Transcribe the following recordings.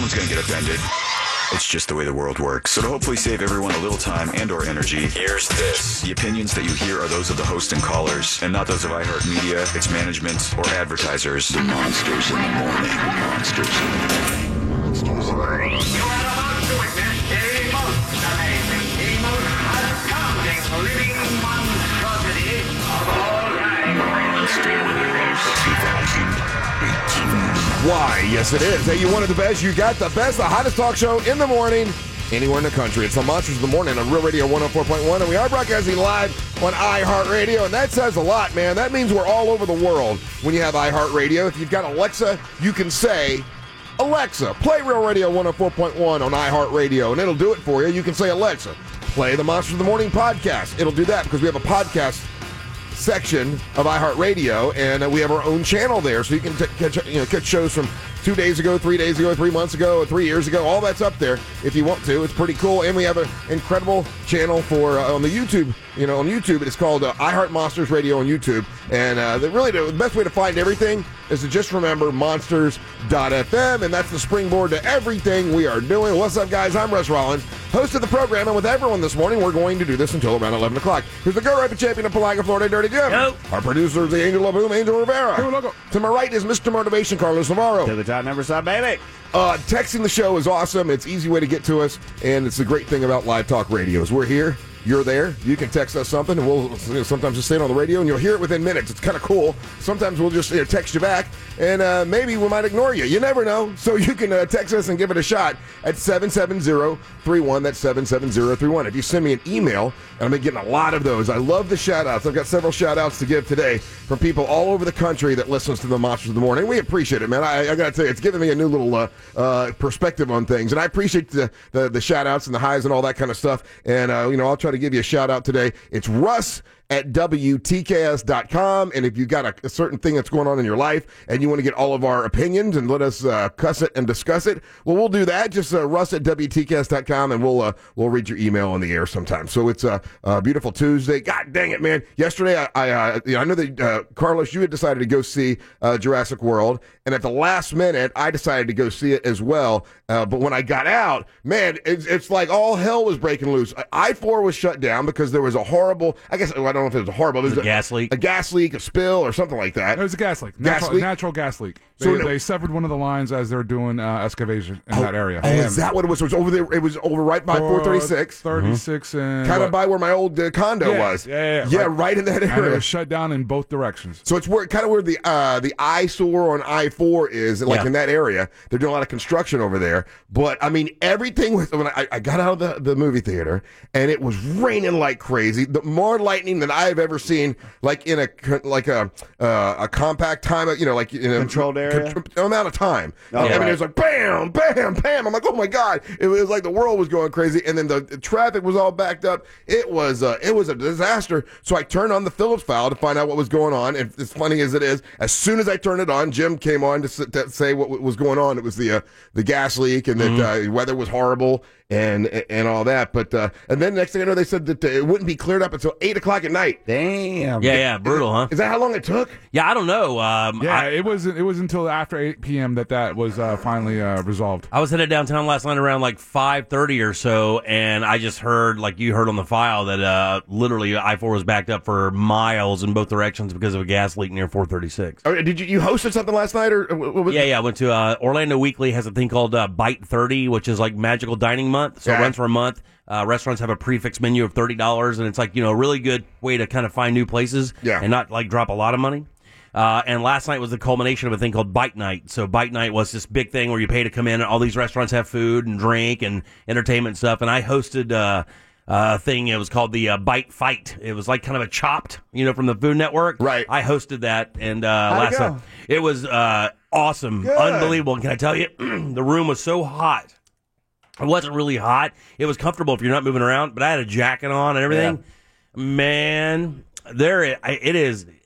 Everyone's going to get offended. It's just the way the world works. So to hopefully save everyone a little time and or energy, here's this. The opinions that you hear are those of the host and callers, and not those of iHeartMedia, its management, or advertisers. The Monsters in the Morning. Monsters in the Morning. Monsters in the Morning. You are about to witness a most amazing, a most astounding, living monstrosity of all time. Monsters 2018. Why? Yes, it is. Hey, you wanted the best. You got the best. The hottest talk show in the morning anywhere in the country. It's the Monsters of the Morning on Real Radio 104.1, and we are broadcasting live on iHeartRadio, and that says a lot, man. That means we're all over the world when you have iHeartRadio. If you've got Alexa, you can say, Alexa, play Real Radio 104.1 on iHeartRadio, and it'll do it for you. You can say, Alexa, play the Monsters of the Morning podcast. It'll do that because we have a podcast section of iHeartRadio, and we have our own channel there, so you can catch shows from 2 days ago, 3 days ago, 3 months ago, 3 years ago. All that's up there if you want to. It's pretty cool, and we have an incredible channel for on the YouTube. On YouTube, it's called iHeart Monsters Radio on YouTube, and the best way to find everything is to just remember monsters.fm, and that's the springboard to everything we are doing. What's up, guys? I'm Russ Rollins, host of the program, and with everyone this morning, we're going to do this until around 11 o'clock. Here's the Go Rapid Champion of Palaga, Florida, Dirty Jim. Yo. Our producer is the Angel of Boom, Angel Rivera. To my right is Mr. Motivation, Carlos Navarro. To the top number side, baby. Texting the show is awesome. It's an easy way to get to us, and it's the great thing about live talk radio is we're here. You're there. You can text us something, and we'll sometimes just say it on the radio, and you'll hear it within minutes. It's kind of cool. Sometimes we'll just text you back, and maybe we might ignore you. You never know. So you can text us and give it a shot at 77031. That's 77031. If you send me an email, and I've been getting a lot of those. I love the shout-outs. I've got several shout-outs to give today from people all over the country that listens to the Monsters of the Morning. We appreciate it, man. I got to tell you, it's given me a new little perspective on things, and I appreciate the shout-outs and the highs and all that kind of stuff. And, I'll try to give you a shout out today. It's Russ at WTKS.com. And if you've got a certain thing that's going on in your life and you want to get all of our opinions and let us cuss it and discuss it, well, we'll do that. Just Russ at WTKS.com, and we'll read your email on the air sometime. So it's a beautiful Tuesday. God dang it, man. Yesterday, I know that, Carlos, you had decided to go see Jurassic World. And at the last minute, I decided to go see it as well. But when I got out, man, it's like all hell was breaking loose. I-4 was shut down because there was a horrible, I don't know if it was a horrible. It was a gas leak. A gas leak, a spill, or something like that. It was a gas leak. Natural gas leak. They severed one of the lines as they're doing excavation in that area. Oh, is that what it was? It was over there. It was over right by 436. 36 and kind of by where my old condo was. Yeah, right in that area. And it was shut down in both directions. So it's where the eyesore on I-4 is, like in that area. They're doing a lot of construction over there. But I mean, everything was. When I got out of the movie theater, and it was raining like crazy. More lightning than I've ever seen, like in a compact time, like in a controlled area. Amount of time. It was like bam, bam, bam. I'm like, oh my god! It was like the world was going crazy, and then the traffic was all backed up. It was a disaster. So I turned on the Phillips file to find out what was going on. And as funny as it is, as soon as I turned it on, Jim came on to say what was going on. It was the gas leak, and that weather was horrible and all that. But and then next thing I know, they said that it wouldn't be cleared up until 8 o'clock at night. Damn. Yeah, brutal, huh? Is that how long it took? Yeah, I don't know. It was until after 8 p.m. that was finally resolved. I was headed downtown last night around like 5:30 or so, and I just heard, like you heard on the file, that literally I-4 was backed up for miles in both directions because of a gas leak near 436. Oh, did you hosted something last night, or what was I went to Orlando Weekly has a thing called Bite 30, which is like magical dining month. So it runs for a month. Restaurants have a prefix menu of $30, and it's like, a really good way to kind of find new places and not like drop a lot of money. And last night was the culmination of a thing called Bite Night. So Bite Night was this big thing where you pay to come in, and all these restaurants have food and drink and entertainment stuff. And I hosted a thing. It was called the Bite Fight. It was like kind of a Chopped, from the Food Network. Right. I hosted that, and last night it was awesome, unbelievable. And can I tell you, the room was so hot. It wasn't really hot. It was comfortable if you're not moving around, but I had a jacket on and everything. Yeah. Man, it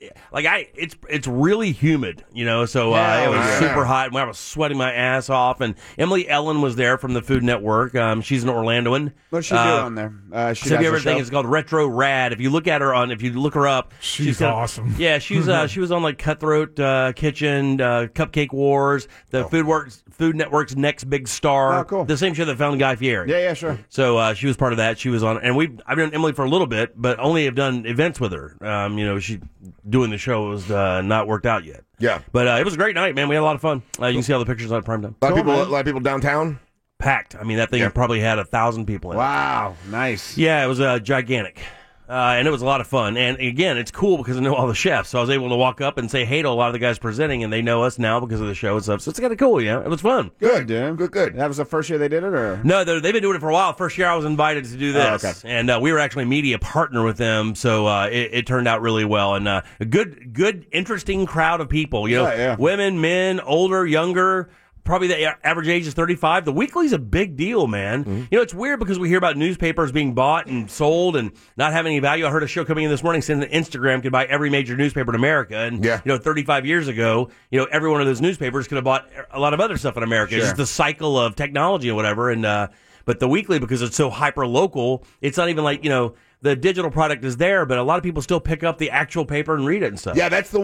it's really humid, so it was super hot, and I was sweating my ass off. And Emily Ellen was there from the Food Network. She's an Orlandoan. What's she do on there? She does everything. It's called Retro Rad. If you look her up, she's awesome. Yeah, she was on like Cutthroat Kitchen, Cupcake Wars, the Food Network's Next Big Star. Oh, cool. The same show that found Guy Fieri. Yeah, sure. So she was part of that. She was on, and I've known Emily for a little bit, but only have done events with her. She doing the show was not worked out yet. Yeah, but it was a great night, man. We had a lot of fun. You can see all the pictures on Primetime. A lot of people downtown. Packed. I mean, that thing probably had 1,000 people in it. Wow, nice. Yeah, it was gigantic. And it was a lot of fun. And again, it's cool because I know all the chefs. So I was able to walk up and say hey to a lot of the guys presenting, and they know us now because of the show and stuff. So it's kind of cool, It was fun. Good, dude. Good. That was the first year they did it, or? No, they've been doing it for a while. First year I was invited to do this. Oh, okay. And we were actually a media partner with them. So it turned out really well. And a good, interesting crowd of people. Women, men, older, younger. Probably the average age is 35. The weekly's a big deal, man. Mm-hmm. It's weird because we hear about newspapers being bought and sold and not having any value. I heard a show coming in this morning saying that Instagram could buy every major newspaper in America. And, 35 years ago, every one of those newspapers could have bought a lot of other stuff in America. Sure. It's just the cycle of technology and whatever. And but the weekly, because it's so hyper-local, it's not even like, the digital product is there, but a lot of people still pick up the actual paper and read it and stuff. Yeah, that's the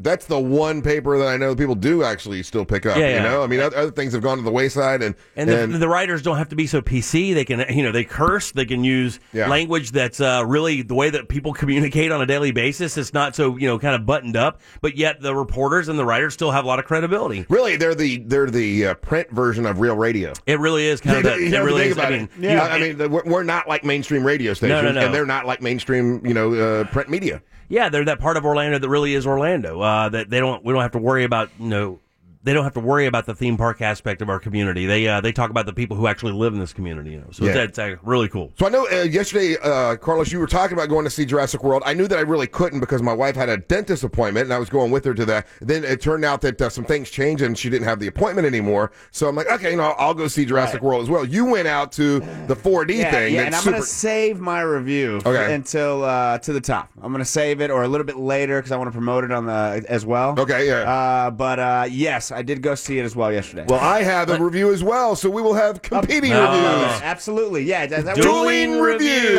one paper that I know people do actually still pick up. I mean, other things have gone to the wayside, and the writers don't have to be so PC. They can, they curse. They can use language that's really the way that people communicate on a daily basis. It's not so kind of buttoned up, but yet the reporters and the writers still have a lot of credibility. Really, they're the print version of real radio. It really is kind of that. It really is. I mean, we're not like mainstream radio stations, and they're not like mainstream, print media. Yeah, they're that part of Orlando that really is Orlando. That we don't have to worry about, they don't have to worry about the theme park aspect of our community. They talk about the people who actually live in this community. So it's really cool. So I know yesterday, Carlos, you were talking about going to see Jurassic World. I knew that I really couldn't because my wife had a dentist appointment, and I was going with her to that. Then it turned out that some things changed, and she didn't have the appointment anymore. So I'm like, okay, I'll go see Jurassic World as well. You went out to the 4D thing. Yeah, and I'm going to save my review until to the top. I'm going to save it or a little bit later because I want to promote it on the as well. Okay, yeah. But yes, I did go see it as well yesterday. Well, I have a review as well, so we will have competing reviews. Absolutely, yeah. Dueling reviews.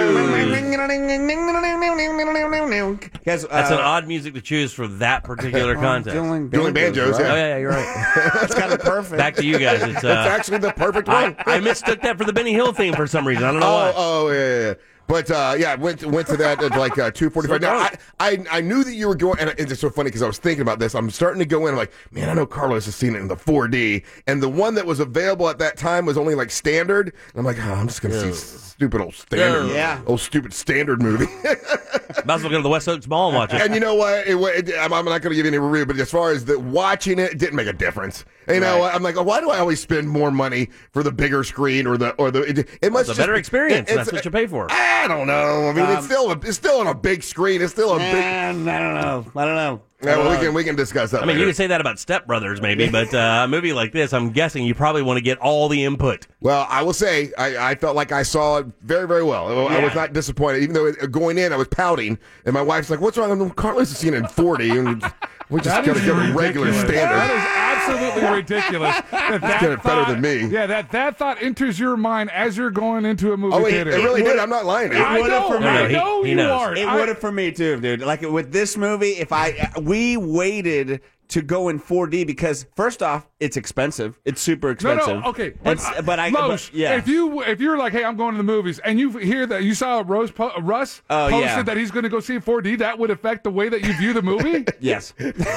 That's an odd music to choose for that particular contest. Dueling banjos, right? Oh, yeah, you're right. That's kind of perfect. Back to you guys. It's actually the perfect one. I mistook that for the Benny Hill theme for some reason. I don't know why. Oh, yeah. But I went to that at like 2:45. Now I knew that you were going, and it's so funny because I was thinking about this. I'm starting to go in. I'm like, man, I know Carlos has seen it in the 4D, and the one that was available at that time was only like standard. And I'm like, I'm just gonna see stupid old standard, old stupid standard movie. Might as well go to the West Oaks Mall and watch it. And you know what? I'm not going to give you any review, but as far as watching it, it didn't make a difference. You know, I'm like, why do I always spend more money for the bigger screen or it must it's a better experience. That's what you pay for. I don't know. I mean, it's still on a big screen. It's still a big. I don't know. Yeah, well, we can discuss that. I mean, you can say that about Step Brothers, maybe, but a movie like this, I'm guessing you probably want to get all the input. Well, I will say I felt like I saw it very, very well. I was not disappointed, even though going in I was pouting, and my wife's like, "What's wrong?" Carlos has seen it in 40, and we just got to get a regular standard. That is absolutely ridiculous. That get it better than me. Yeah, that thought enters your mind as you're going into a movie theater. It really did. I'm not lying. I know you are. It would have for me too, dude. Like with this movie, we waited to go in 4D because first off, it's expensive. It's super expensive. No, okay. Yeah. If you're like, hey, I'm going to the movies, and you hear that you saw Russ posted that he's going to go see 4D, that would affect the way that you view the movie. Yes.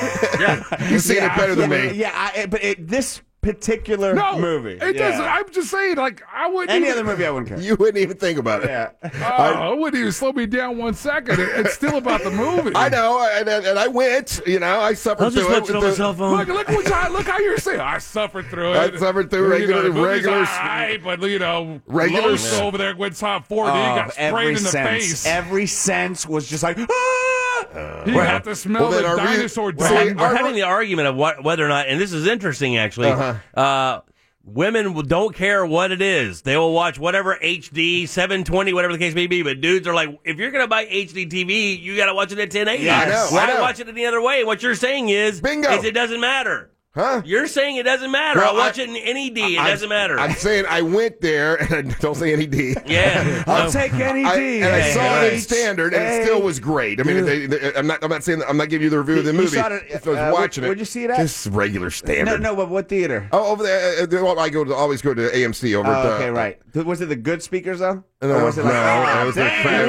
You've seen it better than me. Yeah, this particular movie. It doesn't. I'm just saying, like, I wouldn't. Any other movie, I wouldn't care. You wouldn't even think about it. Yeah. It wouldn't even slow me down 1 second. It's still about the movie. I know, and I went. I suffered I'll just through watch it on my cell phone. Look how you're saying. I suffered through it. I suffered through regular. But regular Los over there went saw 4D, got sprayed in the face. Every sense was just like. You have to smell the dinosaur dung. We're having the argument of whether or not, and this is interesting actually. Women don't care what it is. They will watch whatever HD, 720, whatever the case may be. But dudes are like, if you're going to buy HD TV, you got to watch it at 1080. Yeah, I know. Why watch it any other way? And what you're saying is it doesn't matter. Huh? You're saying it doesn't matter. Well, I'll watch it in any D. It doesn't matter. I'm saying I went there, and don't say any D. Yeah. I'll take any D. And I saw it in standard, and it still was great. I mean, I'm not saying that, I'm not giving you the review of the movie. You saw it, if I was watching it. Where'd you see it at? Just regular standard. No, but what theater? Oh, over there. I always go to AMC over at okay, right. Was it the good speakers, though? No, or was it like, it was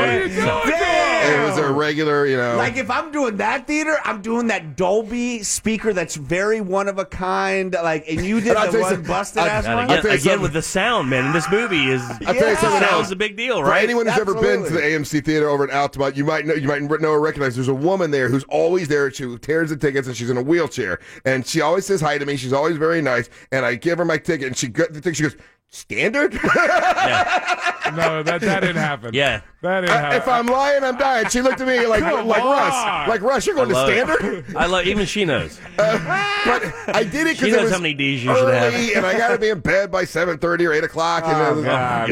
it was a regular, Like, if I'm doing that theater, I'm doing that Dolby speaker that's very one of a kind. Like, and you did the one busted ass one. Again, with the sound, man. And this movie is. I'll tell you something else. Sound's a big deal, For right? anyone who's ever been to the AMC theater over at Altamont, you might know or recognize. There's a woman there who's always there. She tears the tickets, and she's in a wheelchair, and she always says hi to me. She's always very nice, and I give her my ticket, and she got the thing. She goes, "Standard?" No, that didn't happen. Yeah. That didn't happen. If I'm lying, I'm dying. She looked at me like on. Russ, you're going to Standard? I love even she knows. But I did it She because it knows was how many D's you should have. early, and I got to be in bed by 7:30 or 8 o'clock. And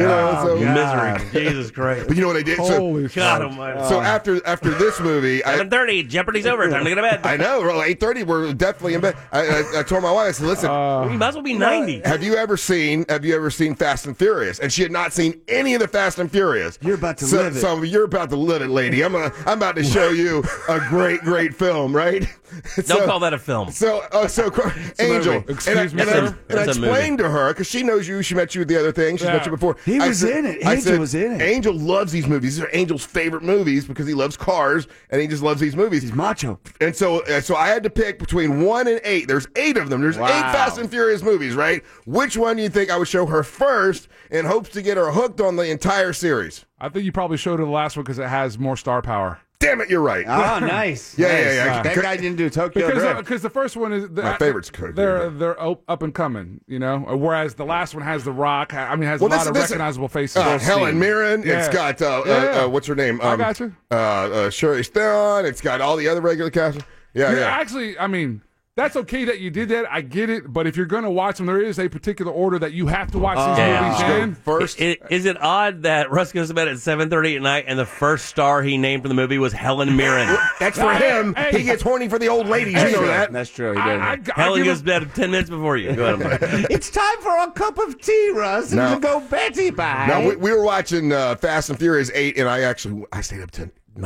Misery. Jesus Christ. But you know what I did? Holy God almighty. So after this movie, 7:30, Jeopardy's over. Time to go to bed. I know. 8:30, we're definitely in bed. I told my wife, I said, listen. You might as well be 90. Have you ever seen Fast and Furious? And she had not seen any of the Fast and Furious. You're about to live it. So you're about to live it, lady. I'm about to show you a great film, right? Don't call that a film. So Angel. Excuse me, and sir. I explained to her, because she knows you. She met you with the other thing. She's met you before. He was in it. Angel was in it. Angel loves these movies. These are Angel's favorite movies because he loves cars and he just loves these movies. He's macho. And so I had to pick between 1 and 8. There's 8 of them. There's 8 Fast and Furious movies, right? Which one do you think I would show her first in hopes to get her hooked on the entire series? I think you probably showed her the last one because it has more star power. Damn it, you're right. Oh, nice. Yeah. That guy didn't do Tokyo Drift. Because the first one is my favorite's Tokyo Drift. They're up and coming, whereas the last one has The Rock. I mean, has a lot of recognizable faces. Helen Mirren. Yeah. It's got what's her name? I got you. Shirley Theron. It's got all the other regular cast. Yeah. Actually, I mean, that's okay that you did that. I get it. But if you're going to watch them, there is a particular order that you have to watch these movies in. First, is it odd that Russ goes to bed at 7:30 at night and the first star he named for the movie was Helen Mirren? That's for him. Hey. He gets horny for the old ladies. You know that. That's true. He did. Helen goes to bed 10 minutes before you. Go ahead. It's time for a cup of tea, Russ, and to go Betty by. No, we were watching Fast and Furious 8, and I stayed up to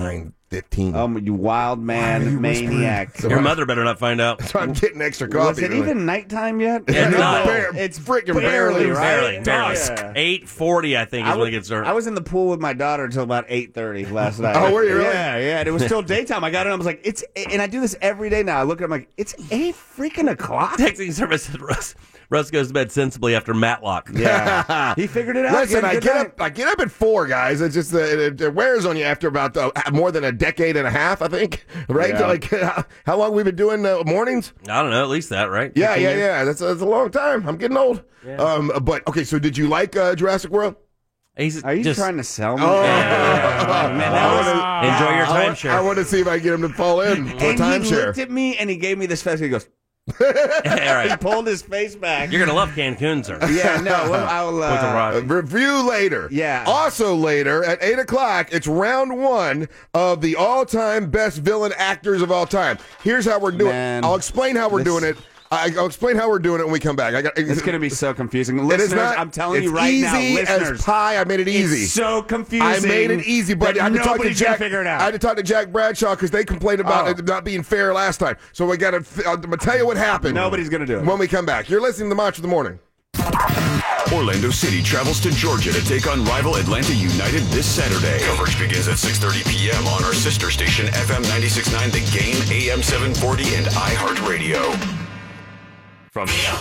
9:15. You wild man, maniac. Your mother better not find out. So I'm getting extra coffee. Was it even nighttime yet? Yeah, no. It's freaking barely, right? Barely. 8:40, I think, is when it gets started. I was in the pool with my daughter until about 8:30 last night. Oh, were you really? Yeah. And it was still daytime. I got in, I was like, and I do this every day now. I look at it, I'm like, it's 8 freaking o'clock? Texting service said Russ goes to bed sensibly after Matlock. Yeah. He figured it out. Listen, I get up at 4, guys. It's just it wears on you after about more than a decade and a half, I think. Right? Yeah. Like how long we've been doing mornings? I don't know, at least that, right? Yeah. That's a long time. I'm getting old. Yeah. But okay, so did you like Jurassic World? Are you trying to sell me? Oh, man, enjoy your timeshare. I want to see if I get him to fall in for a timeshare. He looked at me and he gave me this face. He goes. All right. He pulled his face back. You're gonna love Cancun, sir. Yeah, no, I'll review later. Yeah. Also later at 8 o'clock, it's round 1 of the all-time best villain actors of all time. Here's how we're doing. I'll explain how we're doing it. I'll explain how we're doing it when we come back. It's going to be so confusing. Listeners, I'm telling you right now, listeners. It's easy as pie. I made it easy. It's so confusing. I made it easy, but I had to talk to Jack. Figure it out. I had to talk to Jack Bradshaw because they complained about it not being fair last time. So I'm going to tell you what happened. Nobody's going to do it. When we come back. You're listening to March of the Morning. Orlando City travels to Georgia to take on rival Atlanta United this Saturday. Coverage begins at 6:30 p.m. on our sister station, FM 96.9 The Game, AM 740, and iHeartRadio. From Radio.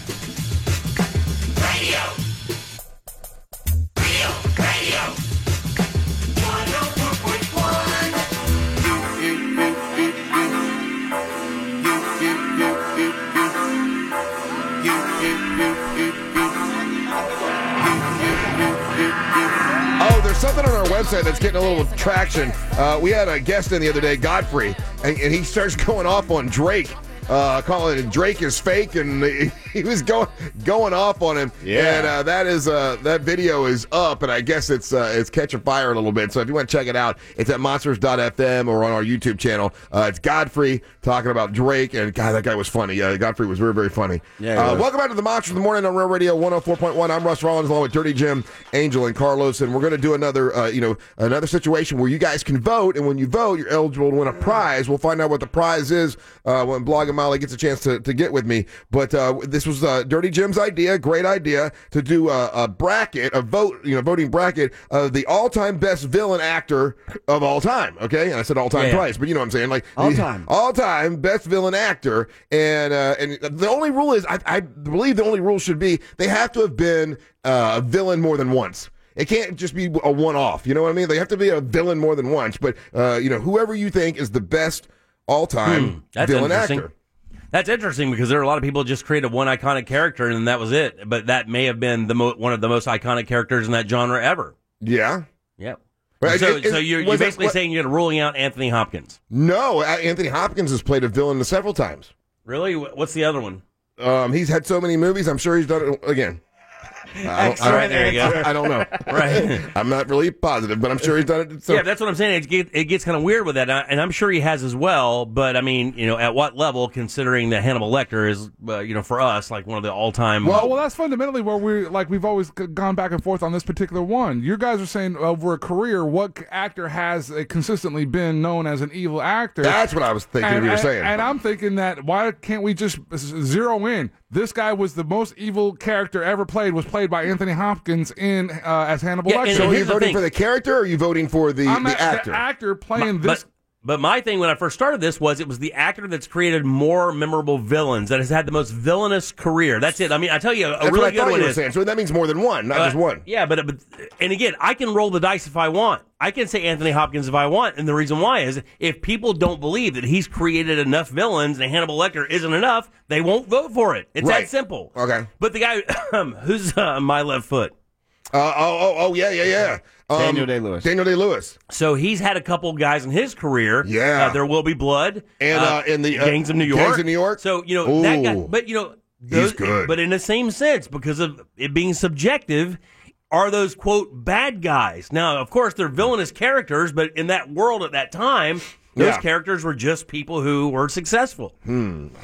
There's something on our website that's getting a little traction. We had a guest in the other day, Godfrey, and he starts going off on Drake. calling Drake is fake, and he was going off on him. Yeah. And that video is up, and I guess it's catching fire a little bit. So if you want to check it out, it's at monsters.fm or on our YouTube channel. It's Godfrey talking about Drake, and God, that guy was funny. Godfrey was very, very funny. Yeah. Welcome back to the Monsters in the Morning on Real Radio 104.1. I'm Russ Rollins along with Dirty Jim, Angel, and Carlos, and we're going to do another situation where you guys can vote, and when you vote, you're eligible to win a prize. We'll find out what the prize is when Blog and Molly gets a chance to get with me. But this was Dirty Jim's idea, great idea, to do a bracket, voting bracket of the all-time best villain actor of all time. Okay, and I said all-time twice, but you know what I'm saying, like all-time best villain actor. And the only rule is, I believe the only rule should be they have to have been a villain more than once. It can't just be a one-off. You know what I mean? They have to be a villain more than once. But whoever you think is the best all-time villain actor. That's interesting because there are a lot of people who just created one iconic character and that was it. But that may have been one of the most iconic characters in that genre ever. Yeah. Yeah. Right. So you're basically saying you're ruling out Anthony Hopkins. No, Anthony Hopkins has played a villain several times. Really? What's the other one? He's had so many movies. I'm sure he's done it again. There you go. I don't know. Right. I'm not really positive, but I'm sure he's done it. So. Yeah, that's what I'm saying. It gets kind of weird with that, and I'm sure he has as well. But I mean, at what level, considering that Hannibal Lecter is, for us, like one of the all-time. Well, that's fundamentally where we've always gone back and forth on this particular one. You guys are saying over a career, what actor has consistently been known as an evil actor? That's what I was thinking you were saying. And I'm thinking that why can't we just zero in? This guy was the most evil character ever played. Was played by Anthony Hopkins as Hannibal Lecter. So are you voting for the character, or are you voting for the actor? The actor playing this. But my thing when I first started this was it was the actor that's created more memorable villains, that has had the most villainous career. That's it. I mean, I tell you, a really good one is. Saying. So that means more than one, not just one. Yeah, but and again, I can roll the dice if I want. I can say Anthony Hopkins if I want, and the reason why is if people don't believe that he's created enough villains and Hannibal Lecter isn't enough, they won't vote for it. It's that simple. Okay. But the guy who's my left foot. Yeah. Daniel Day-Lewis. Daniel Day-Lewis. So he's had a couple guys in his career. Yeah. There Will Be Blood. And in the Gangs of New York. Gangs of New York. So, that guy. But, he's good. But in the same sense, because of it being subjective, are those, quote, bad guys. Now, of course, they're villainous characters, but in that world at that time, those characters were just people who were successful. So,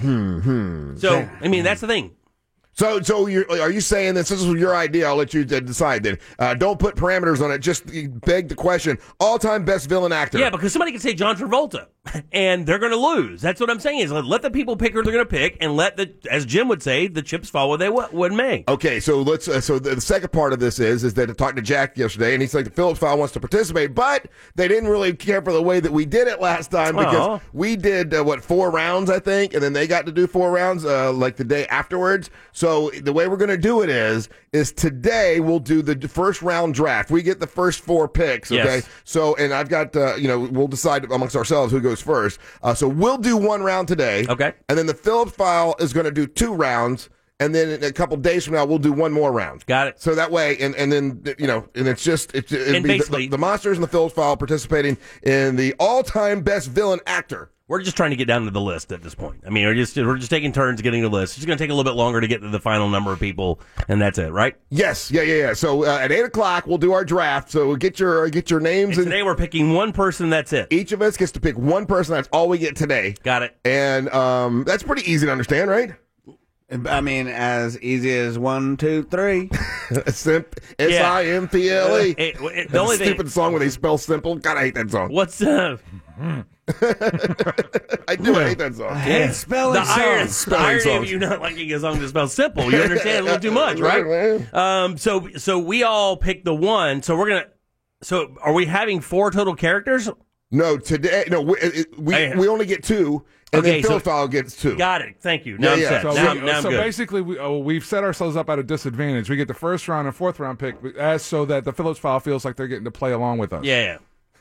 I mean, that's the thing. So are you saying this is your idea? I'll let you decide then. Don't put parameters on it. Just beg the question. All-time best villain actor. Yeah, because somebody can say John Travolta, and they're going to lose. That's what I'm saying is let the people pick who they're going to pick, and as Jim would say, the chips fall where they would may. Okay, so let's. So the second part of this is that I talked to Jack yesterday, and he's like the Phillips File wants to participate, but they didn't really care for the way that we did it last time because we did 4 rounds, I think, and then they got to do 4 rounds like the day afterwards. So the way we're going to do it is today we'll do the first round draft. We get the first 4 picks, okay? Yes. So, and I've got, we'll decide amongst ourselves who goes first. So we'll do 1 round today. Okay. And then the Phillips File is going to do 2 rounds. And then in a couple days from now, we'll do 1 more round. Got it. So that way, and then, and it's just, it'd be basically the Monsters and the Phillips File participating in the all-time best villain actor. We're just trying to get down to the list at this point. I mean, we're just taking turns getting the list. It's going to take a little bit longer to get to the final number of people, and that's it, right? Yes, yeah. So at 8:00 we'll do our draft. So get your names. And today we're picking one person. That's it. Each of us gets to pick one person. That's all we get today. Got it. And that's pretty easy to understand, right? I mean, as easy as 1, 2, 3. Simple. The only stupid song where they spell simple. God, I hate that song. What's I do hate that song. I hate spelling songs. The irony of you not liking a song that spells simple. You understand a little too much, right? So we all picked the one. So we're gonna. So are we having 4 total characters? No, today. No, we only get 2. And then Phil's File gets 2. Got it. Thank you. Now I'm set. So, now I'm good. Basically, we've set ourselves up at a disadvantage. We get the first round and 4th round pick, so that the Phillips File feels like they're getting to play along with us. Yeah.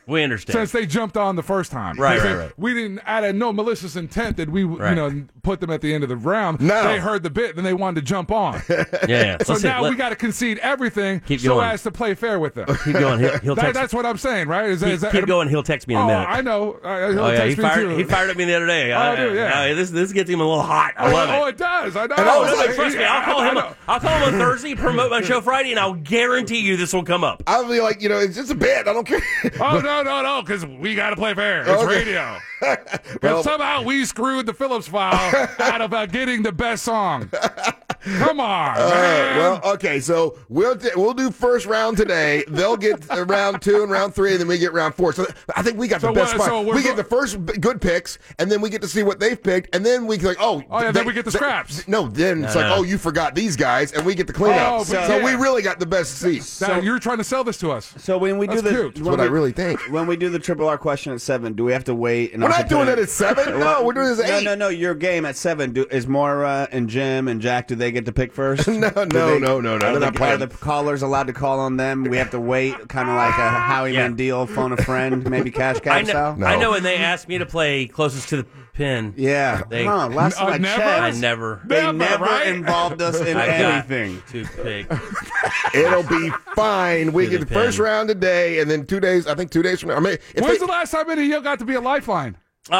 We understand. Since they jumped on the first time. Right. We didn't add no malicious intent that we put them at the end of the round. No. They heard the bit, then they wanted to jump on. Yeah. So now we got to concede everything so as to play fair with them. Keep going. He'll text. That's what I'm saying, right? Keep going. He'll text me in a minute. I know. He fired at me the other day. This gets him a little hot. I love it. Oh, it does. I know. Trust me. I'll call him on Thursday, promote my show Friday, and I'll guarantee you this will come up. I'll be like, it's just a bit. I don't care. Oh, no, because we got to play fair. It's radio. But somehow we screwed the Phillips file out of getting the best song. Come on, man. Well, okay, so we'll do first round today. They'll get round 2 and round 3, and then we get round 4. So I think we got the best part. We get the first good picks, and then we get to see what they've picked, and then we like, then we get the scraps. Then it's like, you forgot these guys, and we get the cleanup. So we really got the best seats. So you're trying to sell this to us. So when we do that's what I really think. When we do the Triple R question at 7, do we have to wait? And we're not doing it at 7. No, we're doing this at 8. No. Your game at 7 is Maura and Jim and Jack. Do they get to pick first? No. They're not playing. Are the callers allowed to call on them? We have to wait, kind of like a Howie Mandel, phone a friend, maybe Cash Cab style? I know when they asked me to play closest to the pin. Yeah. Last time I checked. I never. They never involved us in anything. To pick. It'll be fine. We get the first round today, and then 2 days, I think 2 days from now. When's the last time any of you got to be a lifeline?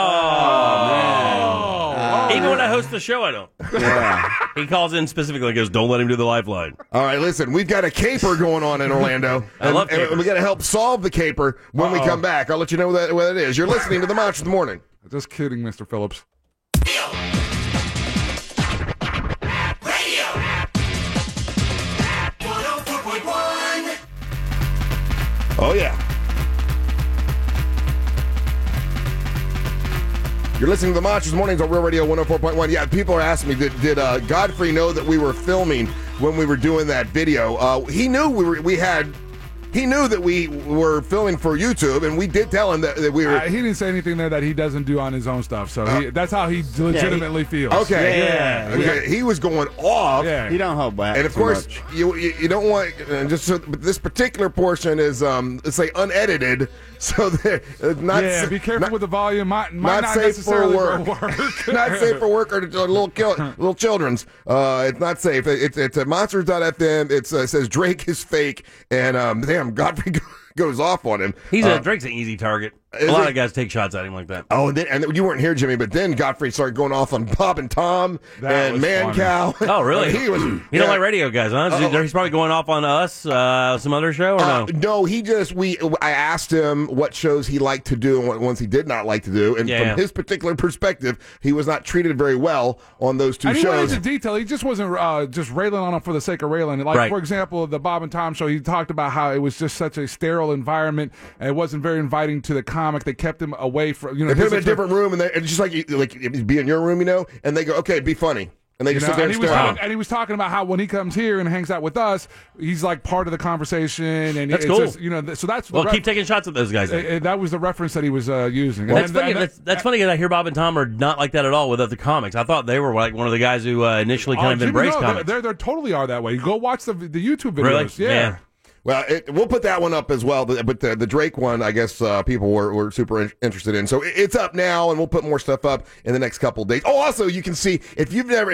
Man. Even when I host the show, I don't. Yeah. He calls in specifically and goes, don't let him do the lifeline. All right, listen, we've got a caper going on in Orlando. I love capers. And we got to help solve the caper when we come back. I'll let you know what it is. You're listening to The Monster of the Morning. Just kidding, Mr. Phillips. Oh, yeah. You're listening to The Monsters Mornings on Real Radio 104.1. Yeah, people are asking me, did Godfrey know that we were filming when we were doing that video? He knew he knew that we were filming for YouTube, and we did tell him that we were. He didn't say anything there that he doesn't do on his own stuff, so that's how he legitimately feels. Okay, okay. He was going off. Yeah. You don't hold back. And of course, you don't want but this particular portion is let's say unedited, so they're not. Yeah, be careful with the volume. Might not safe for work. work. Not safe for work or little children's. It's not safe. It's at monsters.fm. It says Drake is fake, and damn, Godfrey goes off on him. Drake's an easy target. A lot of guys take shots at him like that. Oh, and then you weren't here, Jimmy, but then Godfrey started going off on Bob and Tom and Man Cow. Oh, really? He don't like radio guys, huh? He's probably going off on us, some other show, or no? No, I asked him what shows he liked to do and what ones he did not like to do, and from his particular perspective, he was not treated very well on those two shows. He went into detail. He just wasn't just railing on him for the sake of railing. Like, for example, the Bob and Tom show, he talked about how it was just such a sterile environment, and it wasn't very inviting to the comic. They kept him away from, they put him in a different room, and it's just like it'd be in your room, and they go, okay, be funny. And they just sit there and stare. And he was talking about how when he comes here and hangs out with us, he's like part of the conversation. And that's cool. Just, so that's keep taking shots at those guys. That was the reference that he was using. Well, that's funny because I hear Bob and Tom are not like that at all with other comics. I thought they were like one of the guys who initially kind of embraced comics. They totally are that way. You go watch the YouTube videos. Really? Yeah. Well, we'll put that one up as well, but the Drake one, I guess people were super interested in. So it's up now, and we'll put more stuff up in the next couple of days. Oh, also, you can see, if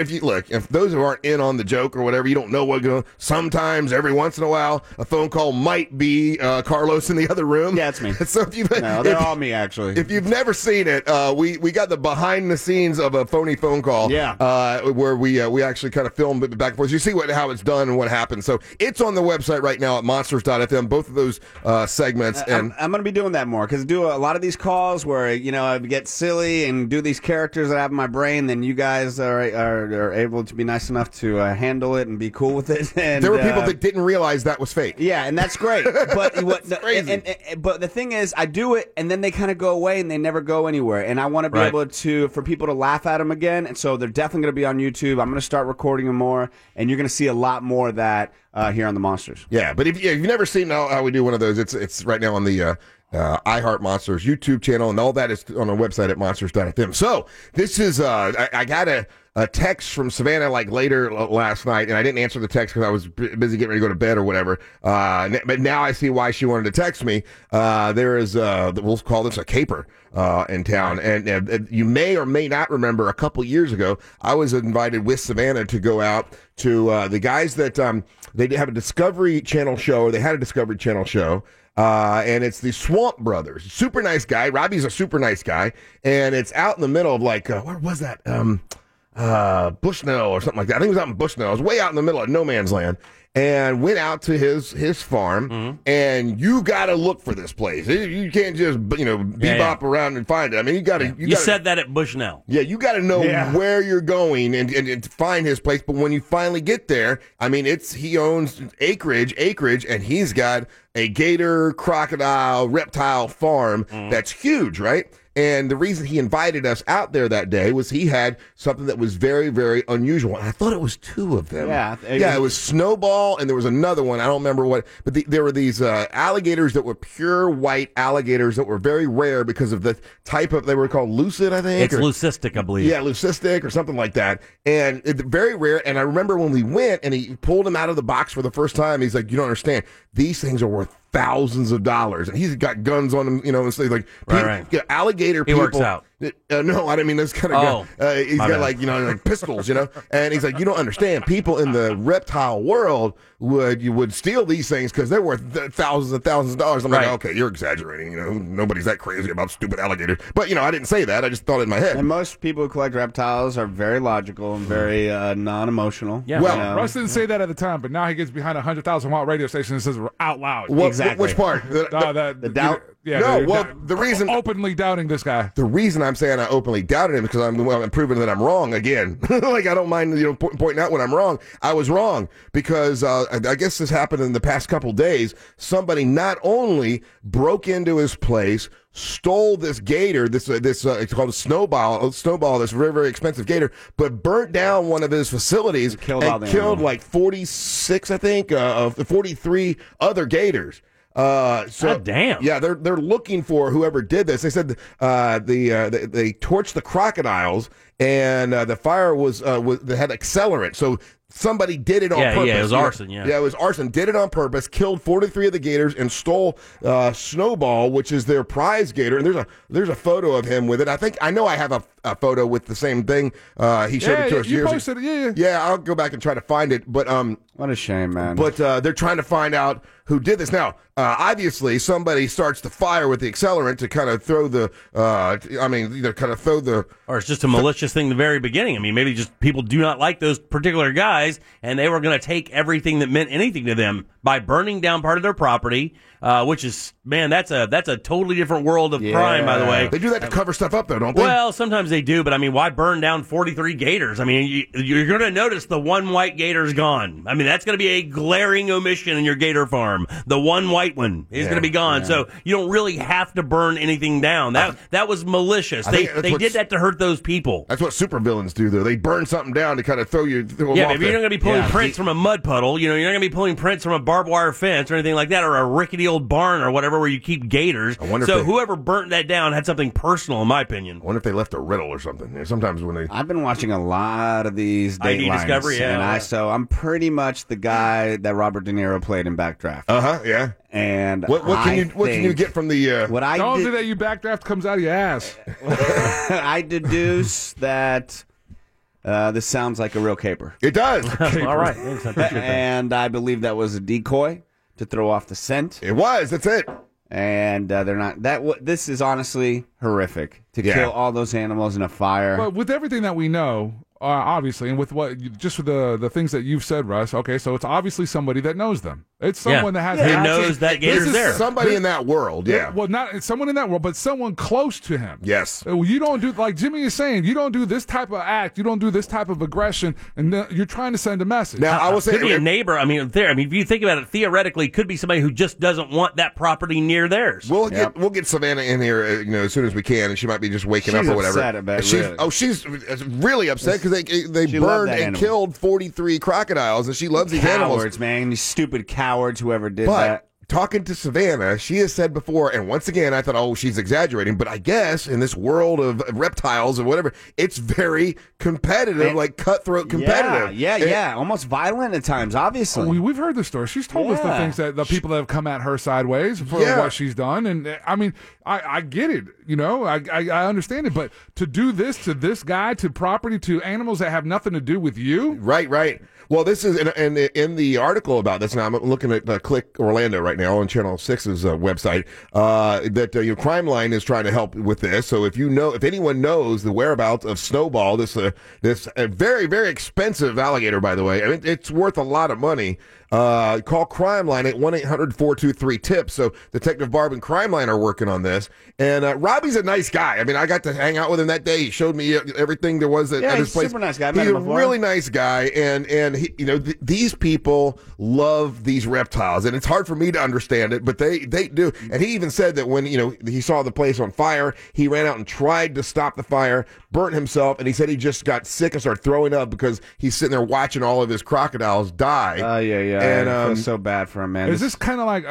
those who aren't in on the joke or whatever, you don't know what goes on. Sometimes, every once in a while, a phone call might be Carlos in the other room. Yeah, it's me. So they're all me, actually. If you've never seen it, we got the behind the scenes of a phony phone call. Yeah. Where we actually kind of filmed it back and forth. You see how it's done and what happens. So it's on the website right now at monsters.fm, both of those segments. And I'm going to be doing that more, because I do a lot of these calls where I get silly and do these characters that I have in my brain. Then you guys are able to be nice enough to handle it and be cool with it. And there were people that didn't realize that was fake. Yeah, and that's great. But crazy. But the thing is, I do it, and then they kind of go away, and they never go anywhere. And I want to be able for people to laugh at them again. And so they're definitely going to be on YouTube. I'm going to start recording them more, and you're going to see a lot more of that here on the Monsters. Yeah, but if you've never seen how we do one of those, it's right now on the iHeart Monsters YouTube channel, and all that is on our website at monsters.fm. So this is I gotta a text from Savannah like later last night, and I didn't answer the text because I was busy getting ready to go to bed or whatever. But now I see why she wanted to text me. There is, we'll call this a caper in town, and you may or may not remember a couple years ago, I was invited with Savannah to go out to the guys that they have a Discovery Channel show, or they had a Discovery Channel show. And it's the Swamp Brothers. Super nice guy. Robbie's a super nice guy. And it's out in the middle of like, where was that? Bushnell or something like that. I think it was out in Bushnell. It was way out in the middle of no man's land. And went out to his farm, and you got to look for this place. You can't just bebop around and find it. I mean, you got to. You said that at Bushnell. Yeah, you got to know where you're going and to find his place. But when you finally get there, I mean, he owns acreage, and he's got a gator, crocodile, reptile farm that's huge, right? And the reason he invited us out there that day was he had something that was very, very unusual. And I thought it was two of them. It was Snowball, and there was another one. I don't remember what. But there were these alligators that were pure white alligators that were very rare because of the type of, they were called lucid, I think. It's leucistic, I believe. Yeah, leucistic or something like that. And it's very rare. And I remember when we went and he pulled them out of the box for the first time, he's like, you don't understand. These things are worth thousands of dollars, and he's got guns on him, and so like alligator people. He works out. No, I didn't mean this kind of guy. He's got like pistols, and he's like, you don't understand. People in the reptile world would steal these things because they're worth thousands and thousands of dollars. I'm like, okay, you're exaggerating. Nobody's that crazy about stupid alligators. But I didn't say that. I just thought it in my head. And most people who collect reptiles are very logical and very non-emotional. Yeah. Well, Russ didn't say that at the time, but now he gets behind a 100,000-watt radio station and says out loud. Exactly. Which part? The doubt. The reason openly doubting this guy. The reason I'm saying I openly doubted him because I'm proving that I'm wrong again. Like I don't mind pointing out when I'm wrong. I was wrong because I guess this happened in the past couple days. Somebody not only broke into his place, stole this gator, this it's called a snowball, this very, very expensive gator, but burnt down one of his facilities and killed like 46, I think, of the 43 other gators. God damn. Yeah, they're looking for whoever did this. They said they torched the crocodiles, and the fire was they had accelerant. So somebody did it on purpose. Yeah, it was arson. Yeah, it was arson. Did it on purpose. Killed 43 of the gators and stole Snowball, which is their prize gator. And there's a photo of him with it. I know I have a photo with the same thing. He showed it to us years ago. Posted it, Yeah, I'll go back and try to find it. But what a shame, man. But they're trying to find out who did this. Now, obviously, somebody starts the fire with the accelerant to kind of throw the. Or it's just a malicious thing. The very beginning. I mean, maybe just people do not like those particular guys, and they were going to take everything that meant anything to them by burning down part of their property. Which is, man, that's a totally different world of crime, by the way. They do that to cover stuff up, though, don't they? Well, sometimes they do, but I mean, why burn down 43 gators? I mean, you're going to notice the one white gator's gone. I mean, that's going to be a glaring omission in your gator farm. The one white one is going to be gone, so you don't really have to burn anything down. That was malicious. They did that to hurt those people. That's what supervillains do, though. They burn something down to kind of throw you. Maybe you're not going to be pulling prints from a mud puddle. You're not going to be pulling prints from a barbed wire fence or anything like that, or a rickety old barn or whatever where you keep gators. So whoever burnt that down had something personal, in my opinion. I wonder if they left a riddle or something. Sometimes when they... I've been watching a lot of these Datelines. Discovery, so I'm pretty much the guy that Robert De Niro played in Backdraft. Yeah. And what can you get from the... Don't do that, you Backdraft comes out of your ass. I deduce that... this sounds like a real caper. It does. All right. And I believe that was a decoy to throw off the scent. It was. That's it. And they're not. This is honestly horrific to kill all those animals in a fire. But with everything that we know, obviously, and with just with the things that you've said, Russ. Okay, so it's obviously somebody that knows them. It's someone that has who knows that gator's there. Somebody in that world, Well, not someone in that world, but someone close to him. Yes. You don't do, like Jimmy is saying, you don't do this type of act, you don't do this type of aggression, and you're trying to send a message. Now, I will say, could be a neighbor. I mean, if you think about it, theoretically, it could be somebody who just doesn't want that property near theirs. We'll get Savannah in here, as soon as we can, and she might be just waking up or whatever. She's really upset because they burned and killed 43 crocodiles, and she loves these animals. Cowards, man, these stupid cowards, whoever did that. talking to Savannah, she has said before, and once again, I thought, oh, she's exaggerating, but I guess in this world of reptiles or whatever, it's very competitive, like cutthroat competitive. Yeah, almost violent at times, obviously. We've heard the story. She's told us the things that the people that have come at her sideways for what she's done, and I mean, I get it, I understand it, but to do this to this guy, to property, to animals that have nothing to do with you, right. Well, this is in the article about this. Now I'm looking at Click Orlando right now on Channel 6's website. That Crime Line is trying to help with this. So if anyone knows the whereabouts of Snowball, this very, very expensive alligator, by the way, I mean, it's worth a lot of money. Call Crime Line at 1-800-423-TIPS. So Detective Barb and Crime Line are working on this. And Robbie's a nice guy. I mean, I got to hang out with him that day. He showed me everything there was at his place. He's a super nice guy. He's a really nice guy, and he, these people love these reptiles, and it's hard for me to understand it, but they do. And he even said that when he saw the place on fire, he ran out and tried to stop the fire, burnt himself, and he said he just got sick and started throwing up because he's sitting there watching all of his crocodiles die. Yeah. And I feel so bad for him, man. Is this kind of like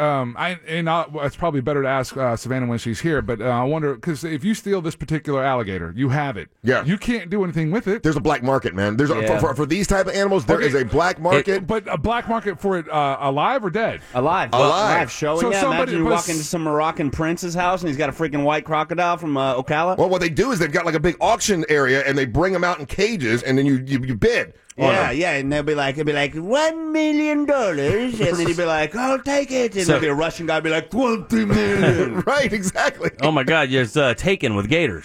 it's probably better to ask Savannah when she's here, but I wonder, because if you steal this particular alligator, you have it. Yeah. You can't do anything with it. There's a black market, man. There's for these type of animals, there is a black market. But a black market for it alive or dead? Alive. Showing so that. Imagine you walk into some Moroccan prince's house and he's got a freaking white crocodile from Ocala. Well, what they do is they've got like a big auction area and they bring them out in cages and then you bid. Yeah, and it'd be like $1 million, and then he'd be like, I'll take it, and there'd be a Russian guy be like, 20 million. Right, exactly. Oh my God, it's taken with gators.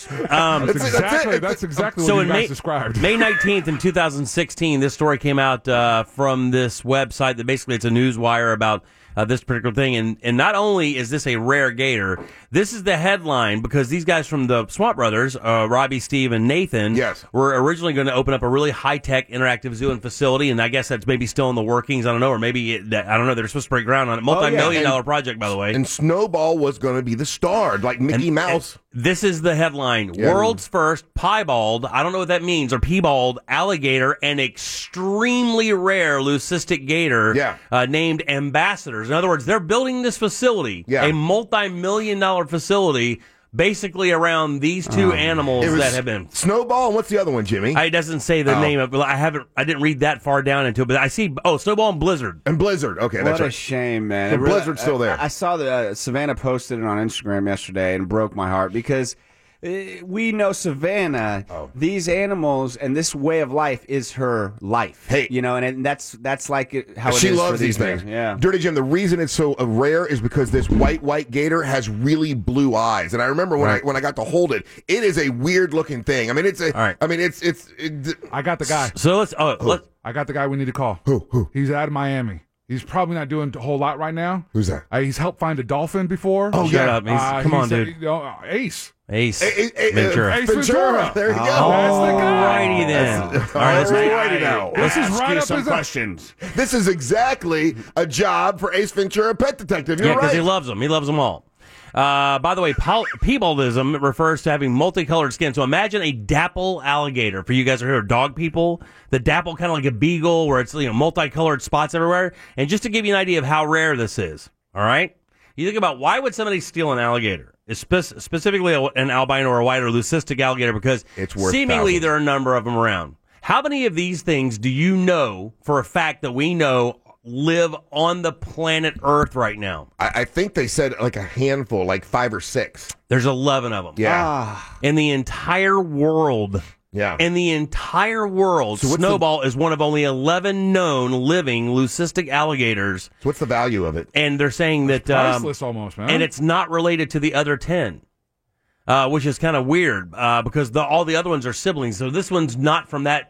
That's exactly what you guys described. May 19th in 2016, this story came out from this website that basically it's a news wire about this particular thing. And not only is this a rare gator, this is the headline because these guys from the Swamp Brothers, Robbie, Steve, and Nathan, were originally going to open up a really high-tech interactive zoo and facility, and I guess that's maybe still in the workings. I don't know, or maybe, I don't know, they're supposed to break ground on it. Multi-million-dollar project, by the way. And Snowball was going to be the star, like Mickey Mouse. This is the headline. Yeah. World's first piebald, I don't know what that means, or piebald alligator, an extremely rare leucistic gator named Ambassadors. In other words, they're building this facility, a multi-million-dollar facility, basically around these two animals that have been Snowball. And what's the other one, Jimmy? It doesn't say the name of it. I didn't read that far down into it, but I see Snowball and Blizzard. Okay, that's right. What a shame, man. Blizzard's still there. I saw that Savannah posted it on Instagram yesterday and broke my heart because we know Savannah, these animals and this way of life is her life. Hey, and that's like how she is loves for these things. Yeah, Dirty Jim. The reason it's so rare is because this white gator has really blue eyes, and I remember when I got to hold it, it is a weird looking thing. I mean, it's I got the guy. So I got the guy we need to call. Who? He's out of Miami. He's probably not doing a whole lot right now. Who's that? He's helped find a dolphin before. Oh, shut up. Come on, dude. Ace. Ventura. Ace Ventura. There you go. That's the guy. Alrighty then. All right, righty now. This is right up some his questions. This is exactly a job for Ace Ventura, pet detective. You're right. Because he loves them. He loves them all. By the way, piebaldism refers to having multicolored skin. So imagine a dapple alligator. For you guys who are dog people, the dapple kind of like a beagle, where it's multicolored spots everywhere. And just to give you an idea of how rare this is, all right? You think about why would somebody steal an alligator? It's specifically an albino or a white or leucistic alligator, because it's worth seemingly thousands. there are a number of them around. How many of these things do you know for a fact that we know live on the planet Earth right now? I think they said like a handful, like 5 or 6. There's 11 of them. Yeah. In the entire world. Yeah. In the entire world, so Snowball is one of only 11 known living leucistic alligators. So what's the value of it? And they're saying that priceless almost, man. And it's not related to the other 10. Which is kind of weird because all the other ones are siblings. So this one's not from that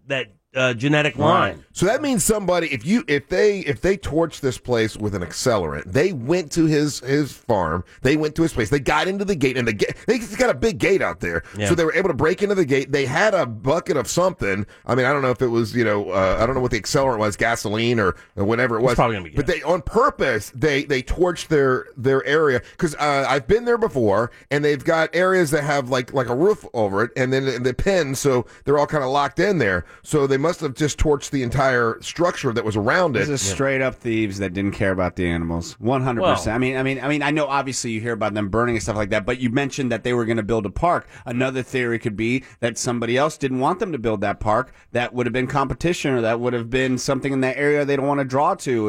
genetic line. So that means somebody, if they torched this place with an accelerant, they went to his farm, they went to his place, they got into the gate, and they got a big gate out there, so they were able to break into the gate. They had a bucket of something. I mean, I don't know if it was, I don't know what the accelerant was, gasoline or whatever it was. It's probably gonna be good. But they, on purpose, they torched their area, because I've been there before, and they've got areas that have like a roof over it, and then the pens, so they're all kind of locked in there. So they must have just torched the entire structure that was around it. This is straight up thieves that didn't care about the animals. 100%. Well, I mean, I know obviously you hear about them burning and stuff like that, but you mentioned that they were going to build a park. Another theory could be that somebody else didn't want them to build that park. That would have been competition, or that would have been something in that area they don't want to draw to.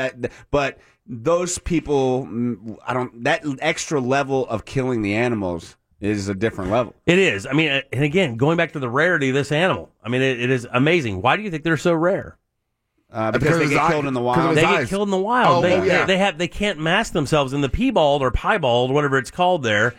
But those people, that extra level of killing the animals is a different level. It is. I mean, and again, going back to the rarity of this animal, I mean, it is amazing. Why do you think they're so rare? Because they get killed in the wild. They get killed in the wild. They can't mask themselves in the piebald or piebald, whatever it's called there.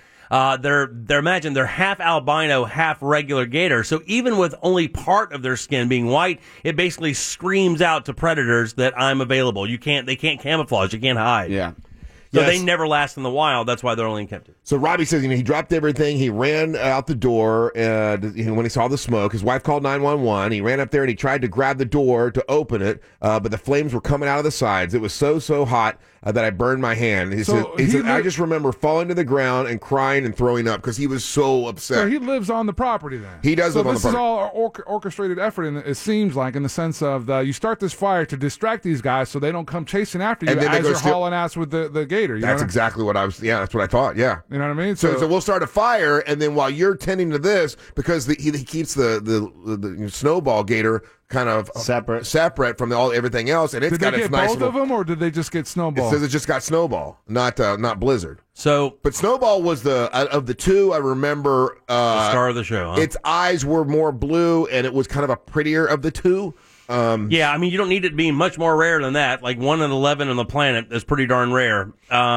They're half albino, half regular gator. So even with only part of their skin being white, it basically screams out to predators that I'm available. They can't camouflage. You can't hide. Yeah. So they never last in the wild. That's why they're only in captivity. So Robbie says, he dropped everything. He ran out the door when he saw the smoke. His wife called 911. He ran up there and he tried to grab the door to open it, but the flames were coming out of the sides. It was so hot that I burned my hand. He said, I just remember falling to the ground and crying and throwing up because he was so upset. So he lives on the property then. He does live on the property. So this is all orchestrated effort, and it seems like, in the sense of you start this fire to distract these guys so they don't come chasing after you as you're hauling ass with the gator. That's exactly what I was. Yeah, that's what I thought. Yeah, you know what I mean. So we'll start a fire, and then while you're tending to this, because he keeps the snowball gator kind of separate from everything else, and it's got its nice. Did they get both of them, or did they just get Snowball? It says it just got Snowball, not Blizzard. So, but Snowball was of the two. I remember the star of the show. Huh? Its eyes were more blue, and it was kind of a prettier of the two. Yeah, I mean, you don't need it being much more rare than that. Like 1 in 11 on the planet is pretty darn rare.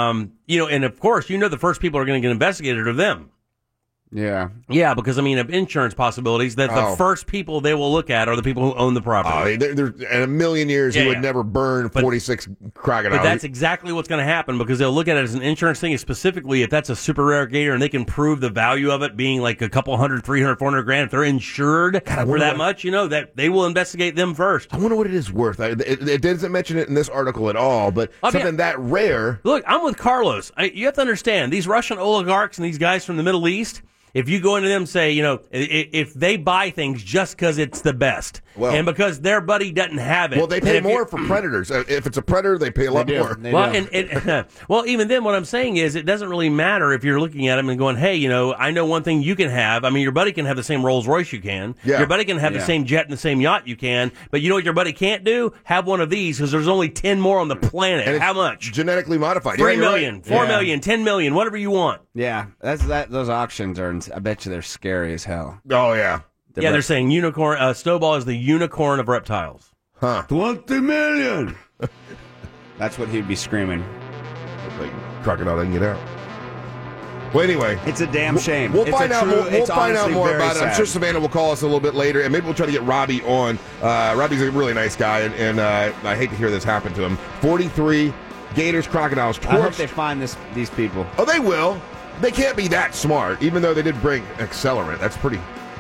And of course, the first people are going to get investigated are them. Yeah. Yeah, because, of insurance possibilities, that the first people they will look at are the people who own the property. In a million years, you would never burn 46 crocodiles. But that's exactly what's going to happen, because they'll look at it as an insurance thing, specifically if that's a super rare gator and they can prove the value of it being like a couple $100, $300, $400 grand. If they're insured for that much, that they will investigate them first. I wonder what it is worth. It doesn't mention it in this article at all, but something that rare. Look, I'm with Carlos. You have to understand, these Russian oligarchs and these guys from the Middle East, if you go into them and say, if they buy things just because it's the best, and because their buddy doesn't have it. Well, they pay more for predators. If it's a predator, they pay a lot more. Well, even then, what I'm saying is it doesn't really matter if you're looking at them and going, hey, I know one thing you can have. Your buddy can have the same Rolls Royce you can. Yeah. Your buddy can have the same jet and the same yacht you can. But you know what your buddy can't do? Have one of these, because there's only 10 more on the planet. And how much? Genetically modified. 3 million, 4 million, 10 million, whatever you want. Yeah, those auctions are, I bet you they're scary as hell. Oh, yeah. They're saying unicorn. Snowball is the unicorn of reptiles. Huh. 20 million! That's what he'd be screaming. Like, crocodile doesn't get out. Well, anyway. It's a damn shame. We'll find out more about it. I'm sure Savannah will call us a little bit later, and maybe we'll try to get Robbie on. Robbie's a really nice guy, and I hate to hear this happen to him. 43 gators, crocodiles, torched. I hope they find these people. Oh, they will. They can't be that smart, even though they did bring accelerant. That's pretty...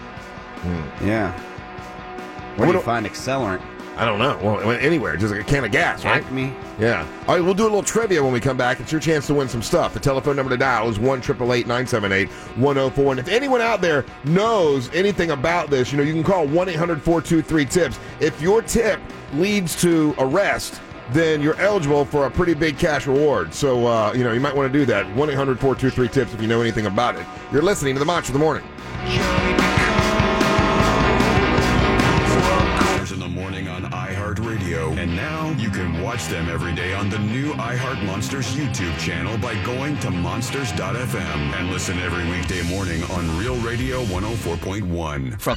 Yeah. Where do you find accelerant? I don't know. Well, anywhere. Just like a can of gas, right? Acme. Yeah. All right, we'll do a little trivia when we come back. It's your chance to win some stuff. The telephone number to dial is 1-888-978-1041. If anyone out there knows anything about this, you can call 1-800-423-TIPS. If your tip leads to arrest, then you're eligible for a pretty big cash reward. So, you might want to do that. 1-800-423-TIPS if you know anything about it. You're listening to the Monster of the Morning. In the morning on iHeartRadio. And now you can watch them every day on the new iHeart Monsters YouTube channel by going to monsters.fm and listen every weekday morning on Real Radio 104.1. From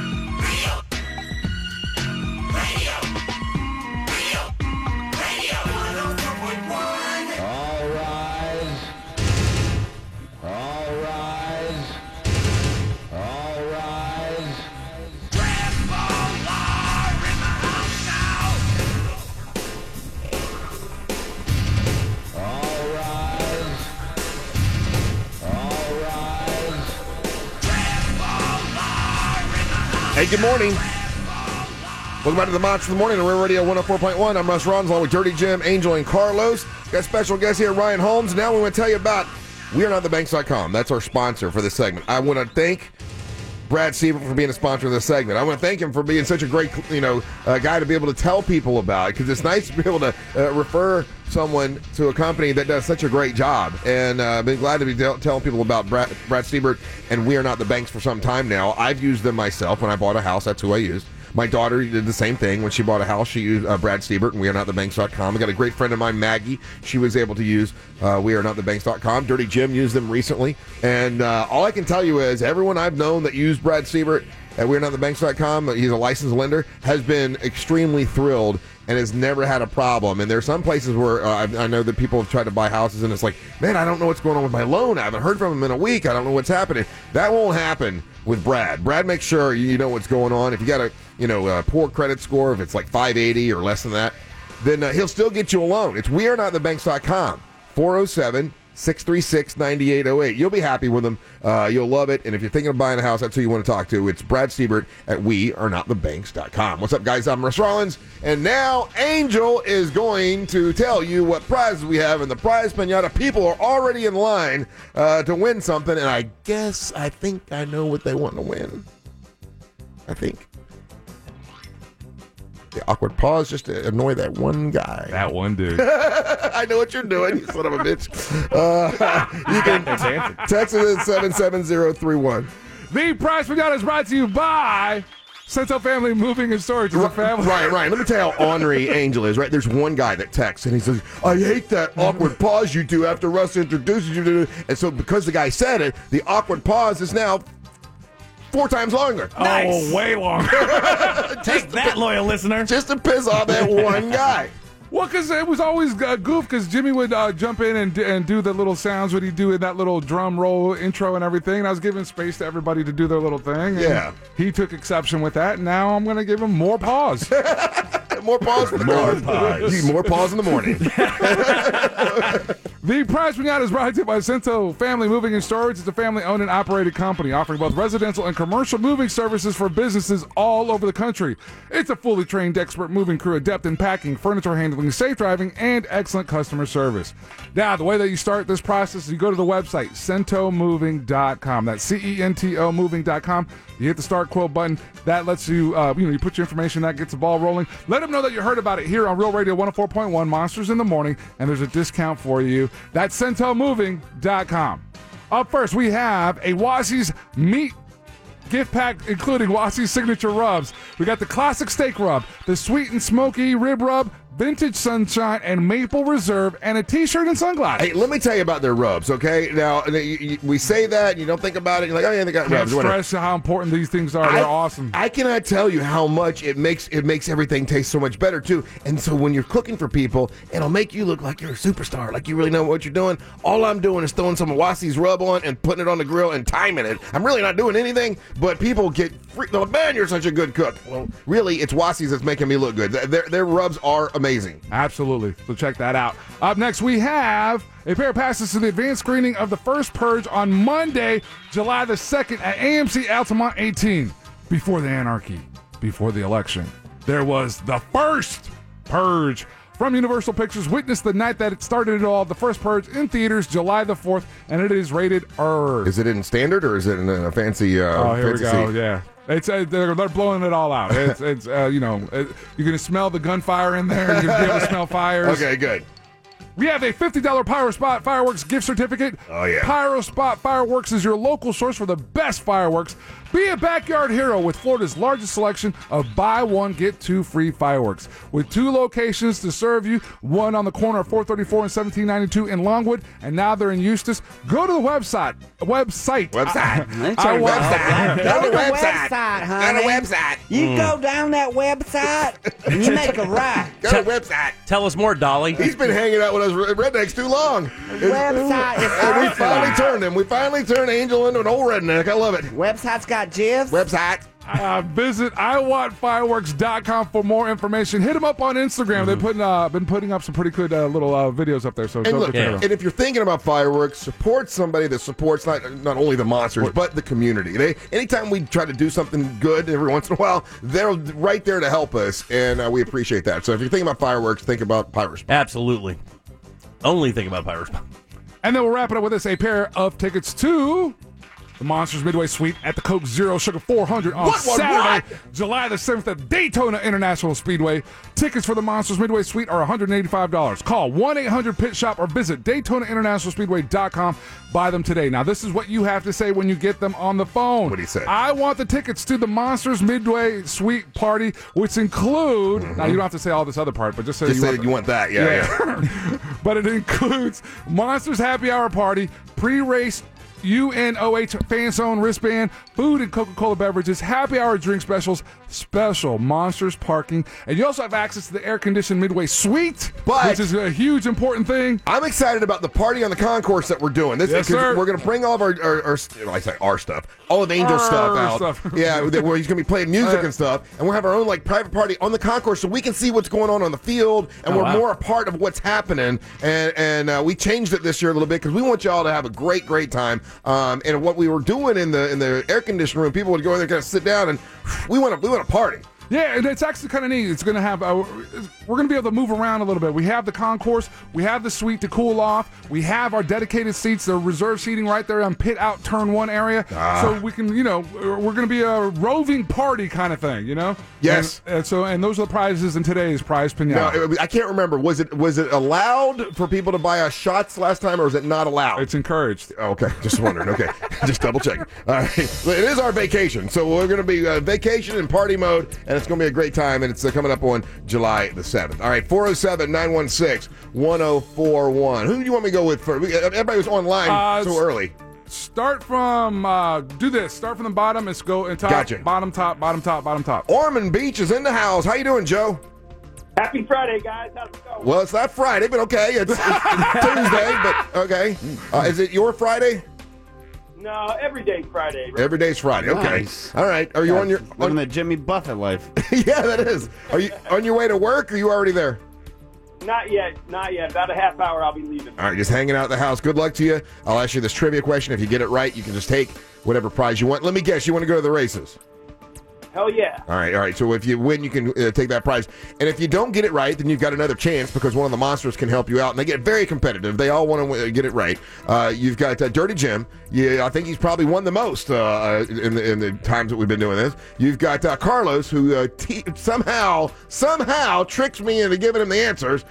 Hey, good morning. Welcome back to the Monster of the Morning on Real Radio 104.1. I'm Russ Rollins along with Dirty Jim, Angel, and Carlos. Got special guest here, Ryan Holmes. Now we want to tell you about WeAreNotTheBanks.com. That's our sponsor for this segment. I want to thank Brad Siebert for being a sponsor of this segment. I want to thank him for being such a great, guy to be able to tell people about, because it's nice to be able to refer someone to a company that does such a great job. And I've been glad to be telling people about Brad Siebert and We Are Not the Banks for some time now. I've used them myself when I bought a house. That's who I used. My daughter did the same thing. When she bought a house, she used Brad Siebert and WeAreNotTheBanks.com. I got a great friend of mine, Maggie. She was able to use WeAreNotTheBanks.com. Dirty Jim used them recently. And all I can tell you is everyone I've known that used Brad Siebert at WeAreNotTheBanks.com, he's a licensed lender, has been extremely thrilled and has never had a problem. And there's some places where I know that people have tried to buy houses, and it's like, man, I don't know what's going on with my loan. I haven't heard from him in a week. I don't know what's happening. That won't happen with Brad. Brad makes sure you know what's going on. If you got a poor credit score, if it's like 580 or less than that, then he'll still get you a loan. It's WeAreNotTheBanks.com, 407-636-9808. You'll be happy with them. You'll love it. And if you're thinking of buying a house, that's who you want to talk to. It's Brad Siebert at WeAreNotTheBanks.com. What's up, guys? I'm Russ Rollins. And now Angel is going to tell you what prizes we have in the prize pinata. People are already in line to win something. And I think I know what they want to win. I think. The awkward pause just to annoy that one guy. That one dude. I know what you're doing, you son of a bitch. You can text it at 77031. The prize pinata is brought to you by Cento Family Moving and Storage. Is a family. Right. Let me tell you how ornery Angel is, right? There's one guy that texts, and he says, I hate that awkward pause you do after Russ introduces you to. And so because the guy said it, the awkward pause is now 4 times longer. Nice. Oh, way longer. Take that, loyal listener. Just to piss off that one guy. Well, because it was always goof, because Jimmy would jump in and do the little sounds what he'd do in that little drum roll intro and everything, and I was giving space to everybody to do their little thing. And yeah. He took exception with that, and now I'm going to give him more pause. More pause for the cause. You need more pause in the morning. The prize pinata is brought to you by Cento Family Moving and Storage. It's a family-owned and operated company offering both residential and commercial moving services for businesses all over the country. It's a fully trained expert moving crew adept in packing, furniture handling, safe driving, and excellent customer service. Now, the way that you start this process is you go to the website, centomoving.com. That's C-E-N-T-O moving.com. You hit the start quote button. That lets you, you put your information, that gets the ball rolling. Let them know that you heard about it here on Real Radio 104.1, Monsters in the Morning, and there's a discount for you. That's centomoving.com. Up first, we have a Wassy's meat gift pack, including Wassy's signature rubs. We got the classic steak rub, the sweet and smoky rib rub, vintage sunshine, and maple reserve, and a t-shirt and sunglasses. Hey, let me tell you about their rubs, okay? Now, we say that, and you don't think about it, you're like, oh yeah, they got rubs. Can't stress how important these things are. They're awesome. I cannot tell you how much it makes everything taste so much better, too. And so when you're cooking for people, it'll make you look like you're a superstar, like you really know what you're doing. All I'm doing is throwing some Wassy's rub on and putting it on the grill and timing it. I'm really not doing anything, but people get freaked out. Man, you're such a good cook. Well, really, it's Wassy's that's making me look good. Their rubs are amazing. Absolutely. So check that out. Up next, we have a pair of passes to the advanced screening of The First Purge on Monday, July the 2nd at AMC Altamont 18. Before the anarchy, before the election, there was The First Purge. From Universal Pictures, witness the night that it started it all. The First Purge in theaters July the 4th, and it is rated R. Is it in standard or is it in a fancy? Oh, here fancy we go. seat? Yeah. It's they're blowing it all out. It's you're gonna smell the gunfire in there. You're gonna be able to smell fires. Okay, good. We have a $50 Pyro Spot Fireworks gift certificate. Oh, yeah. Pyro Spot Fireworks is your local source for the best fireworks. Be a backyard hero with Florida's largest selection of buy one, get two free fireworks. With 2 locations to serve you, one on the corner of 434 and 1792 in Longwood, and now they're in Eustis. Go to the website. Go to the website, honey. You go down that website, and you make a right. Go to the website. Tell us more, Dolly. He's been hanging out with us rednecks too long. Website is and we finally turned him. We finally turned Angel into an old redneck. I love it. Website's got GIFs. Website. Visit iwantfireworks.com for more information. Hit them up on Instagram. They've been putting up some pretty good little videos up there. So and look, and if you're thinking about fireworks, support somebody that supports not only the monsters but the community. Anytime we try to do something good every once in a while, they're right there to help us, and we appreciate that. So if you're thinking about fireworks, think about Pyrospot. Absolutely. Only think about Pyrospot. And then we'll wrap it up with this: a pair of tickets to the Monsters Midway Suite at the Coke Zero Sugar 400 on Saturday, July the 7th at Daytona International Speedway. Tickets for the Monsters Midway Suite are $185. Call 1-800-PIT-SHOP or visit DaytonaInternationalSpeedway.com. Buy them today. Now, this is what you have to say when you get them on the phone. What do you say? I want the tickets to the Monsters Midway Suite party, which include, now you don't have to say all this other part, but just say you want that. Yeah. But it includes Monsters Happy Hour Party, pre-race UNOH fan zone wristband, food and Coca-Cola beverages, happy hour drink specials, special Monsters parking, and you also have access to the air-conditioned Midway Suite, which is a huge important thing. I'm excited about the party on the concourse that we're doing. Yes, sir. We're going to bring all of our stuff, all of Angel's stuff out. Yeah, where he's going to be playing music and stuff, and we'll have our own private party on the concourse so we can see what's going on the field, and we're more a part of what's happening. And we changed it this year a little bit because we want y'all to have a great time. And what we were doing in the air conditioning room, people would go in there, kind of sit down, and we want to party. Yeah, and it's actually kind of neat. It's going to have we're going to be able to move around a little bit. We have the concourse, we have the suite to cool off, we have our dedicated seats, the reserve seating right there on pit out turn 1 area. So we can, we're going to be a roving party kind of thing, Yes. And those are the prizes in today's prize pinata. No, I can't remember. Was it allowed for people to buy shots last time, or is it not allowed? It's encouraged. Okay, just wondering. Okay, just double checking. All right, it is our vacation, so we're going to be vacation in party mode, and it's going to be a great time, and it's coming up on July the 7th. All right, 407-916-1041. Who do you want me to go with first? Everybody was online so early. Start from do this. Start from the bottom. Let's go and top. Gotcha. Bottom top. Ormond Beach is in the house. How you doing, Joe? Happy Friday, guys. How's it going? Well, it's not Friday, but okay. It's Tuesday, but okay. Is it your Friday? No, every day's Friday. Right? Every day's Friday. Okay. Nice. All right. Are you on your living the Jimmy Buffett life? Yeah, that is. Are you on your way to work, or are you already there? Not yet. About a half hour, I'll be leaving. All right, just hanging out at the house. Good luck to you. I'll ask you this trivia question. If you get it right, you can just take whatever prize you want. Let me guess, you want to go to the races? Hell yeah. All right. So if you win, you can take that prize. And if you don't get it right, then you've got another chance because one of the monsters can help you out. And they get very competitive. They all want to get it right. You've got Dirty Jim. Yeah, I think he's probably won the most in the times that we've been doing this. You've got Carlos, who somehow tricks me into giving him the answers.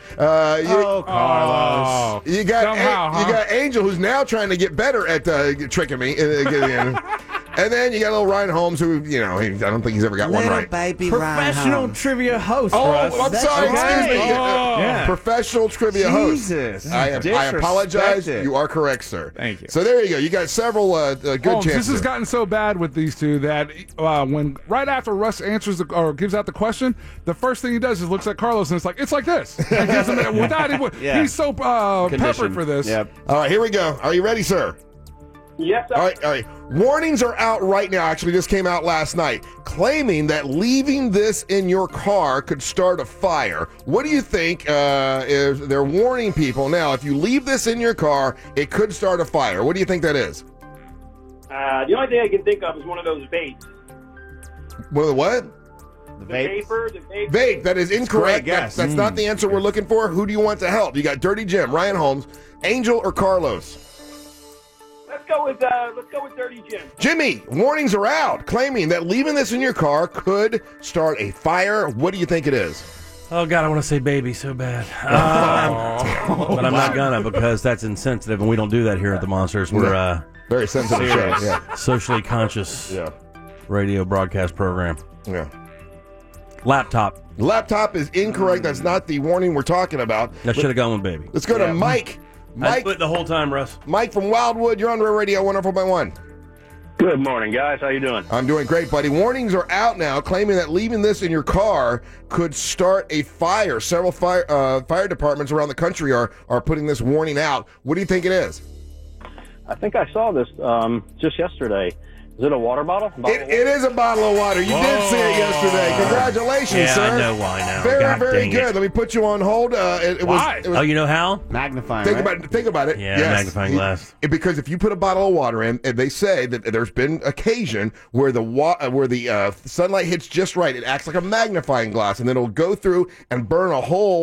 Carlos. You got Angel, who's now trying to get better at tricking me. And then you got little Ryan Holmes, who, I don't think he's ever got one right. Baby Professional trivia host. Oh, Russ. I'm sorry. Excuse me. Yeah. Professional trivia host. I apologize. You are correct, sir. Thank you. So there you go. You got several good chances. This has gotten so bad with these two that when right after Russ answers or gives out the question, the first thing he does is looks at Carlos and it's like this. He gives him he's so peppered for this. Yep. All right, here we go. Are you ready, sir? Yes, sir. All right. Warnings are out right now. Actually, just came out last night, claiming that leaving this in your car could start a fire. What do you think? They're warning people now. If you leave this in your car, it could start a fire. What do you think that is? The only thing I can think of is one of those vapes. One of the what? The vapor. Vape. That is incorrect. That's not the answer we're looking for. Who do you want to help? You got Dirty Jim, Ryan Holmes, Angel, or Carlos? Let's go with Dirty Jim. Jimmy, warnings are out, claiming that leaving this in your car could start a fire. What do you think it is? Oh, God, I want to say baby so bad. But I'm not gonna because that's insensitive, and we don't do that here at the Monsters. We're very sensitive show. Yeah. Socially conscious radio broadcast program. Yeah. Laptop. Laptop is incorrect. That's not the warning we're talking about. I should have gone with baby. Let's go to Mike. I put the whole time, Russ. Mike from Wildwood, you're on Real Radio 104.1. Good morning, guys. How you doing? I'm doing great, buddy. Warnings are out now, claiming that leaving this in your car could start a fire. Several fire departments around the country are putting this warning out. What do you think it is? I think I saw this just yesterday. Is it a water bottle? It is a bottle of water. You did see it yesterday. Congratulations, sir. Yeah, I know why now. Very good. Let me put you on hold. Why? It was, you know how? Magnifying. Think about it. Yeah, yes. magnifying glass. Because if you put a bottle of water in, and they say that there's been occasion where the sunlight hits just right, it acts like a magnifying glass, and then it'll go through and burn a hole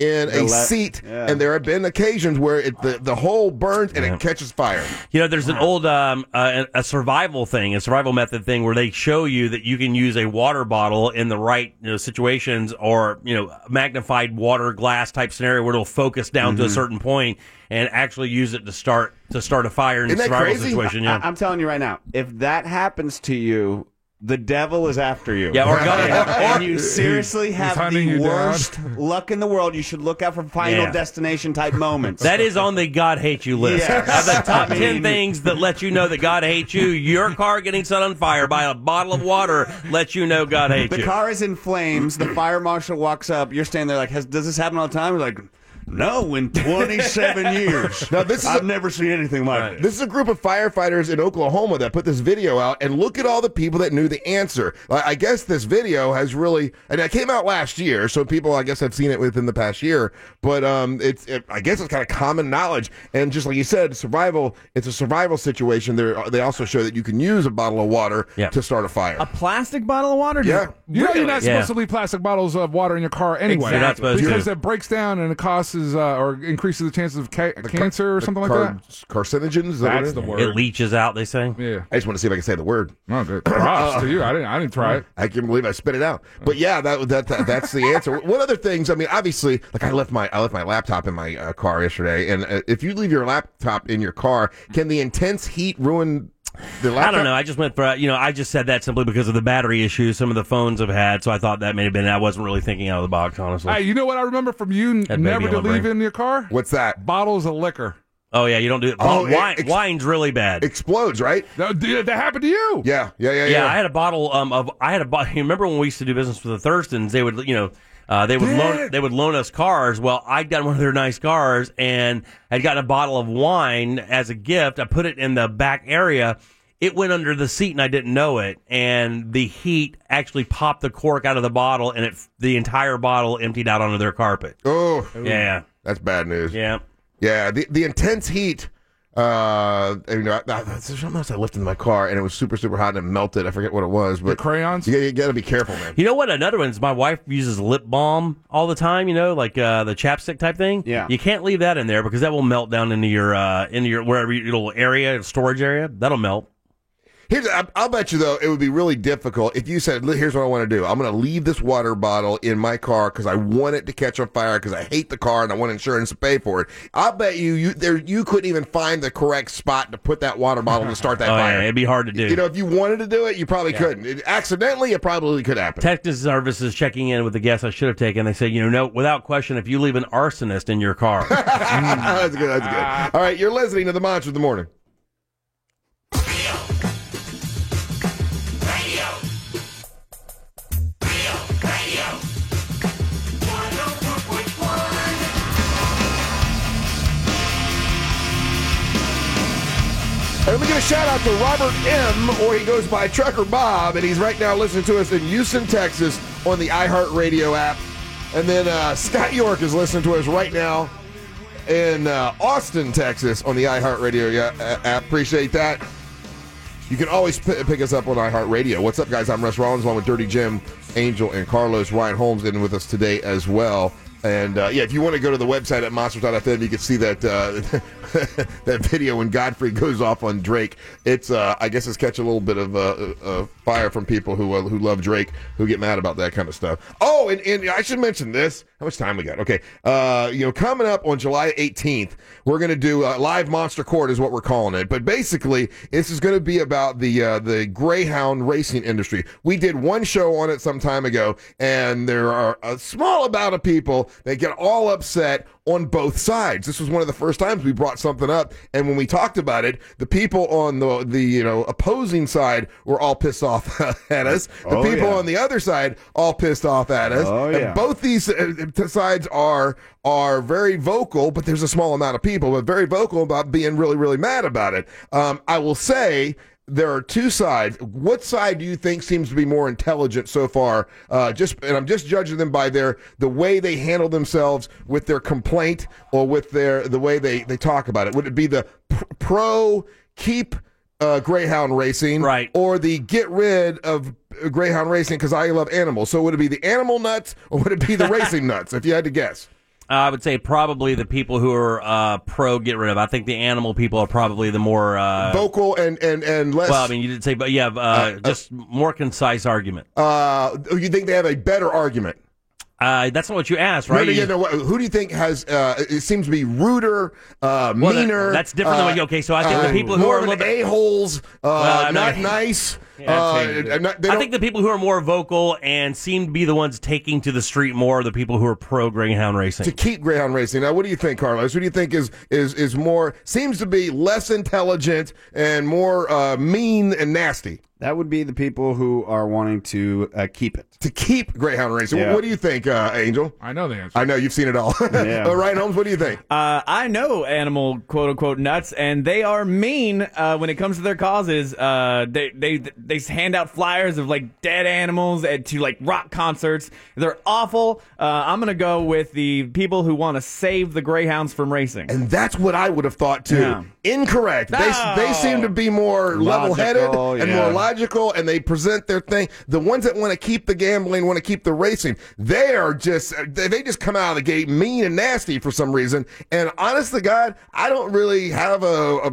in a seat, and there have been occasions where the hole burns and it catches fire. You know, there's an old a survival thing, a survival method thing, where they show you that you can use a water bottle in the right situations, or magnified water glass type scenario where it'll focus down to a certain point and actually use it to start a fire in a survival situation. Yeah, I'm telling you right now, if that happens to you, the devil is after you. Yeah, and you seriously have the worst luck in the world. You should look out for Final Destination type moments. That is on the God hates you list. Yes. The top 10 things that let you know that God hates you. Your car getting set on fire by a bottle of water lets you know God hates you. The car is in flames. The fire marshal walks up. You're standing there like, does this happen all the time? We're like, no, in 27 years. Now, I've never seen anything like this. This is a group of firefighters in Oklahoma that put this video out, and look at all the people that knew the answer. I guess this video has really, and it came out last year, so people, I guess, have seen it within the past year, but I guess it's kind of common knowledge, and just like you said, it's a survival situation. They also show that you can use a bottle of water to start a fire. A plastic bottle of water? Yeah. You're not supposed to leave plastic bottles of water in your car anyway. Exactly. Because it breaks down and it causes or increases the chances of cancer or something like that. Carcinogens. That's the word. It leaches out, they say. Yeah. I just want to see if I can say the word. Oh, good. Props to you. I didn't try it. I can't believe I spit it out. But yeah, that's the answer. What other things? I mean, obviously, like I left my laptop in my car yesterday, and if you leave your laptop in your car, can the intense heat ruin the laptop? I don't know. I just went for I just said that simply because of the battery issues some of the phones have had. So I thought that may have been. I wasn't really thinking out of the box, honestly. Hey, you know what I remember from you? Never to leave in your car. What's that? Bottles of liquor. Oh yeah, you don't do it. Wine's really bad. Explodes, right? That happened to you. Yeah. I had a bottle You remember when we used to do business with the Thurstons? They would they would loan us cars. Well, I'd gotten one of their nice cars and I'd gotten a bottle of wine as a gift. I put it in the back area. It went under the seat and I didn't know it. And the heat actually popped the cork out of the bottle and the entire bottle emptied out onto their carpet. Oh, yeah, that's bad news. Yeah. Yeah, the intense heat. There's something else I lifted in my car, and it was super, super hot, and it melted. I forget what it was, but the crayons. You got to be careful, man. You know what? Another one is my wife uses lip balm all the time. Like the chapstick type thing. Yeah, you can't leave that in there because that will melt down into your wherever your little area, storage area. That'll melt. I'll bet you, though, it would be really difficult if you said, here's what I want to do. I'm going to leave this water bottle in my car because I want it to catch on fire because I hate the car and I want insurance to pay for it. I'll bet you couldn't even find the correct spot to put that water bottle to start that fire. Yeah, it'd be hard to do. If you wanted to do it, you probably couldn't. Accidentally, it probably could happen. Texas Services checking in with the guest I should have taken. They say, no, without question, if you leave an arsonist in your car. That's good. All right, you're listening to The Monster of the Morning. Let me give a shout out to Robert M., or he goes by Trucker Bob, and he's right now listening to us in Houston, Texas on the iHeartRadio app. And then Scott York is listening to us right now in Austin, Texas on the iHeartRadio app. Appreciate that. You can always pick us up on iHeartRadio. What's up, guys? I'm Russ Rollins along with Dirty Jim, Angel, and Carlos. Ryan Holmes in with us today as well. And, if you want to go to the website at monsters.fm, you can see that that video when Godfrey goes off on Drake. It's, I guess it's catching a little bit of fire from people who love Drake, who get mad about that kind of stuff. Oh, and I should mention this. How much time we got? Okay. Coming up on July 18th, we're going to do Live Monster Court is what we're calling it. But basically, this is going to be about the Greyhound racing industry. We did one show on it some time ago, and there are a small amount of people that get all upset on both sides. This was one of the first times we brought something up, and when we talked about it, the people on the opposing side were all pissed off at us. The people on the other side all pissed off at us. And both these sides are very vocal, but there's a small amount of people, but very vocal about being really, really mad about it. I will say there are two sides. What side do you think seems to be more intelligent so far? And I'm just judging them by the way they handle themselves with their complaint or with the way they talk about it. Would it be the pro keep Greyhound racing, right, or the get rid of Greyhound racing because I love animals? So would it be the animal nuts or would it be the racing nuts? If you had to guess. I would say probably the people who are pro get rid of. I think the animal people are probably the more vocal and less. Well, I mean, you didn't say, but yeah, just more concise argument. You think they have a better argument? That's not what you asked, right? No, who do you think has? It seems to be ruder, meaner. That's different than what. Okay, so I think the people who are a-holes, not nice. I think the people who are more vocal and seem to be the ones taking to the street more are the people who are pro greyhound racing. To keep greyhound racing. Now, what do you think, Carlos? Who do you think is more? Seems to be less intelligent and more mean and nasty. That would be the people who are wanting to keep it. To keep greyhound racing. Yeah. What do you think, Angel? I know the answer. I know you've seen it all. Yeah. Ryan Holmes, what do you think? I know animal quote unquote nuts, and they are mean when it comes to their causes. They hand out flyers of like dead animals to like rock concerts. They're awful. I'm gonna go with the people who want to save the greyhounds from racing. And that's what I would have thought too. Yeah. Incorrect. No. They seem to be more level-headed and more logical, and they present their thing. The ones that want to keep the gambling, want to keep the racing, they just come out of the gate mean and nasty for some reason. And honest to God, I don't really have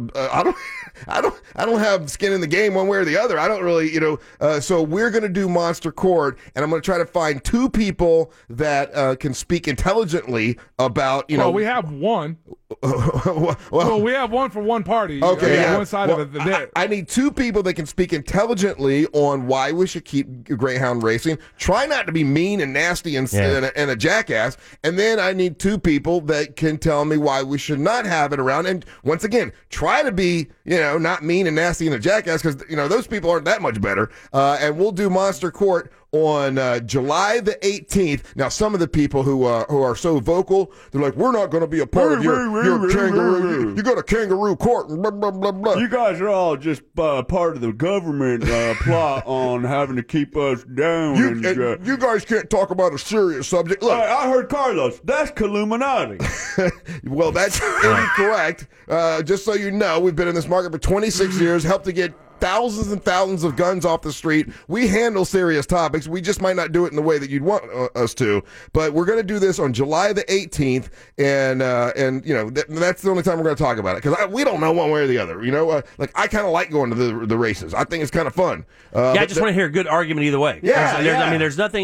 I don't have skin in the game one way or the other. I don't really, so we're going to do Monster Court, and I'm going to try to find two people that can speak intelligently about, Well, we have one. Well, we have one for one party. Okay, one side of it. I need two people that can speak intelligently on why we should keep greyhound racing. Try not to be mean and nasty and a jackass. And then I need two people that can tell me why we should not have it around. And once again, try to be, not mean and nasty and a jackass, because, those people aren't that much better. And we'll do Monster Court on July the 18th. Now, some of the people who are so vocal, they're like, we're not going to be a part of your kangaroo. You go to kangaroo court and blah, blah, blah, blah. You guys are all just part of the government plot on having to keep us down. You guys can't talk about a serious subject. Look, I heard Carlos. That's Illuminati. Well, that's incorrect. Just so you know, we've been in this market for 26 years, helped to get thousands and thousands of guns off the street. We handle serious topics. We just might not do it in the way that you'd want us to. But we're going to do this on July the 18th, and that's the only time we're going to talk about it, because we don't know one way or the other. I kind of like going to the races. I think it's kind of fun. I just want to hear a good argument either way. Yeah, there's nothing.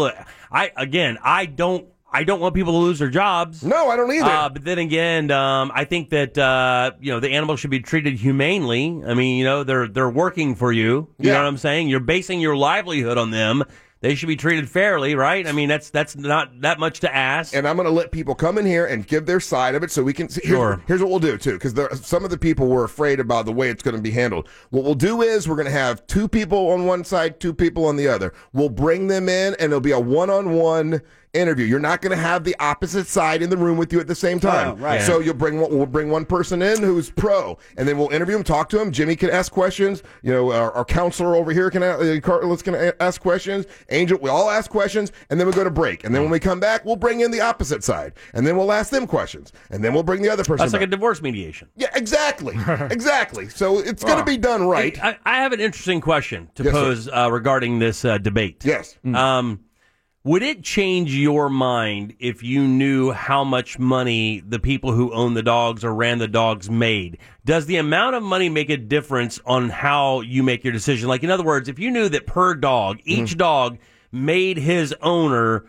I don't want people to lose their jobs. No, I don't either. But then again, I think that the animals should be treated humanely. I mean, they're working for you. You know what I'm saying? You're basing your livelihood on them. They should be treated fairly, right? I mean, that's not that much to ask. And I'm going to let people come in here and give their side of it, so we can see. Here's what we'll do too, because some of the people were afraid about the way it's going to be handled. What we'll do is we're going to have two people on one side, two people on the other. We'll bring them in, and it'll be a one-on-one interview. You're not going to have the opposite side in the room with you at the same time. Oh, right. So we'll bring one person in who's pro, and then we'll interview him, talk to him. Jimmy can ask questions. Our counselor over here can ask questions. Angel, we all ask questions, and then we go to break. And then when we come back, we'll bring in the opposite side, and then we'll ask them questions, and then we'll bring the other person That's back. like a divorce mediation. Yeah, exactly. Exactly. So it's going to be done right. I have an interesting question to pose regarding this debate. Yes. Would it change your mind if you knew how much money the people who own the dogs or ran the dogs made? Does the amount of money make a difference on how you make your decision? Like, in other words, if you knew that per dog, each dog made his owner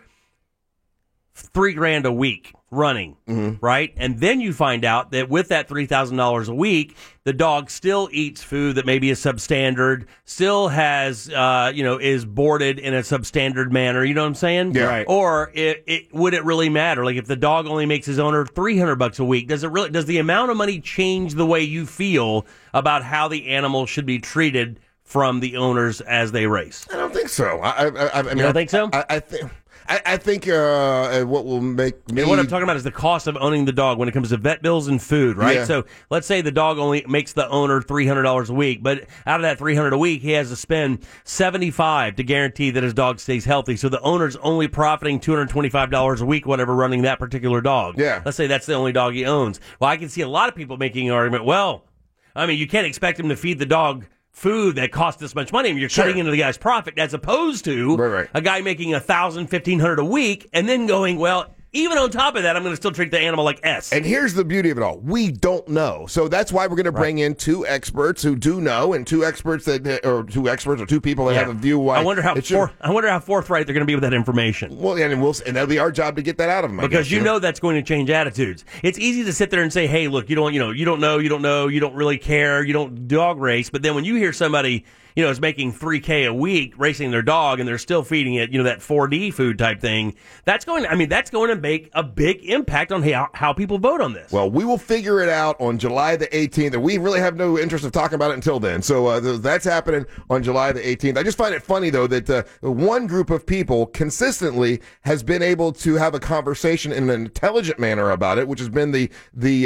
$3,000 a week running, right? And then you find out that with that $3,000 a week, the dog still eats food that maybe is substandard, still has, is boarded in a substandard manner. You know what I'm saying? Yeah. Right. Or would it really matter? Like, if the dog only makes his owner $300 a week, does the amount of money change the way you feel about how the animal should be treated from the owners as they race? I don't think so. I mean, you don't think so? I think what will make me... And what I'm talking about is the cost of owning the dog when it comes to vet bills and food, right? Yeah. So let's say the dog only makes the owner $300 a week, but out of that $300 a week, he has to spend $75 to guarantee that his dog stays healthy. So the owner's only profiting $225 a week, whatever, running that particular dog. Yeah. Let's say that's the only dog he owns. Well, I can see a lot of people making an argument, you can't expect him to feed the dog food that costs this much money. I mean, you're cutting into the guy's profit, as opposed to a guy making $1,000, $1,500 a week and then going, even on top of that, I'm going to still treat the animal like S. And here's the beauty of it all. We don't know. So that's why we're going to bring in two experts who do know, and two two people that have a view. Why I wonder how forthright they're going to be with that information. Well, and that'll be our job to get that out of them. Because you know that's going to change attitudes. It's easy to sit there and say, "Hey, look, you don't know, you don't really care, you don't dog race." But then when you hear somebody, is making $3,000 a week racing their dog, and they're still feeding it, that 4D food type thing, that's going to make a big impact on how people vote on this. Well, we will figure it out on July the 18th, and we really have no interest of talking about it until then. So that's happening on July the 18th. I just find it funny, though, that one group of people consistently has been able to have a conversation in an intelligent manner about it, which has been the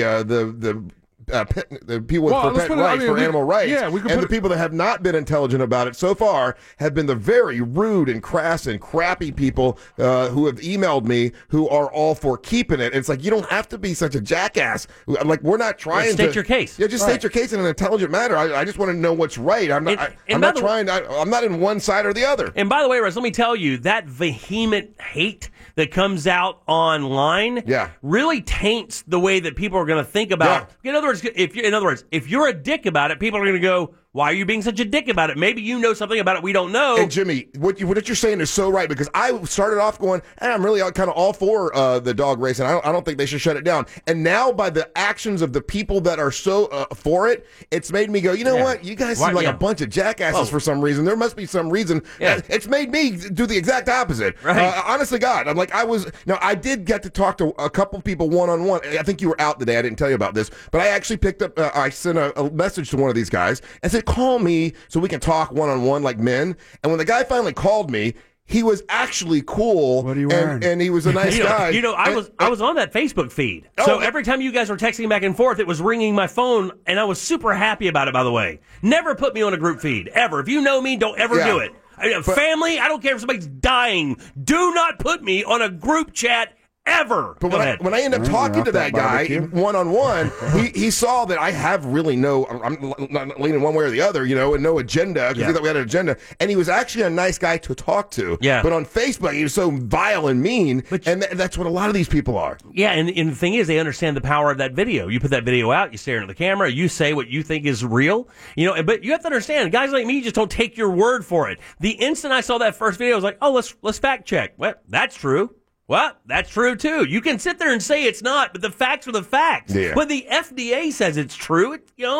people with for animal rights, and the people that have not been intelligent about it so far have been the very rude and crass and crappy people who have emailed me who are all for keeping it. And it's like, you don't have to be such a jackass. I'm like, we're not trying to state your case. Yeah, just state your case in an intelligent manner. I just want to know what's right. I'm not in one side or the other. And by the way, Russ, let me tell you, that vehement hate that comes out online really taints the way that people are going to think about. In other words, if you're a dick about it, people are going to go, "Why are you being such a dick about it? Maybe you know something about it we don't know." And Jimmy, what you're saying is so right, because I started off going, I'm really kind of all for the dog racing. I don't think they should shut it down. And now by the actions of the people that are so for it, it's made me go, you know what? You guys seem like a bunch of jackasses for some reason. There must be some reason. It's made me do the exact opposite. Right. Honestly, God, I'm like, I did get to talk to a couple people one-on-one. I think you were out today. I didn't tell you about this, but I actually picked up, I sent a message to one of these guys and said, call me so we can talk one-on-one like men. And when the guy finally called me, he was actually cool. What are you wearing? And he was a nice guy. I was on that Facebook feed. So every time you guys were texting back and forth, it was ringing my phone, and I was super happy about it, by the way. Never put me on a group feed, ever. If you know me, don't ever do it. Family, I don't care if somebody's dying. Do not put me on a group chat ever. But when I end up talking to that guy one-on-one, he saw that I have really I'm not leaning one way or the other, and no agenda, because he thought we had an agenda. And he was actually a nice guy to talk to. Yeah. But on Facebook, he was so vile and mean, and that's what a lot of these people are. Yeah, and the thing is, they understand the power of that video. You put that video out, you stare into the camera, you say what you think is real, but you have to understand, guys like me just don't take your word for it. The instant I saw that first video, I was like, oh, let's fact check. Well, that's true. Well, that's true, too. You can sit there and say it's not, but the facts are the facts. Yeah. When the FDA says it's true,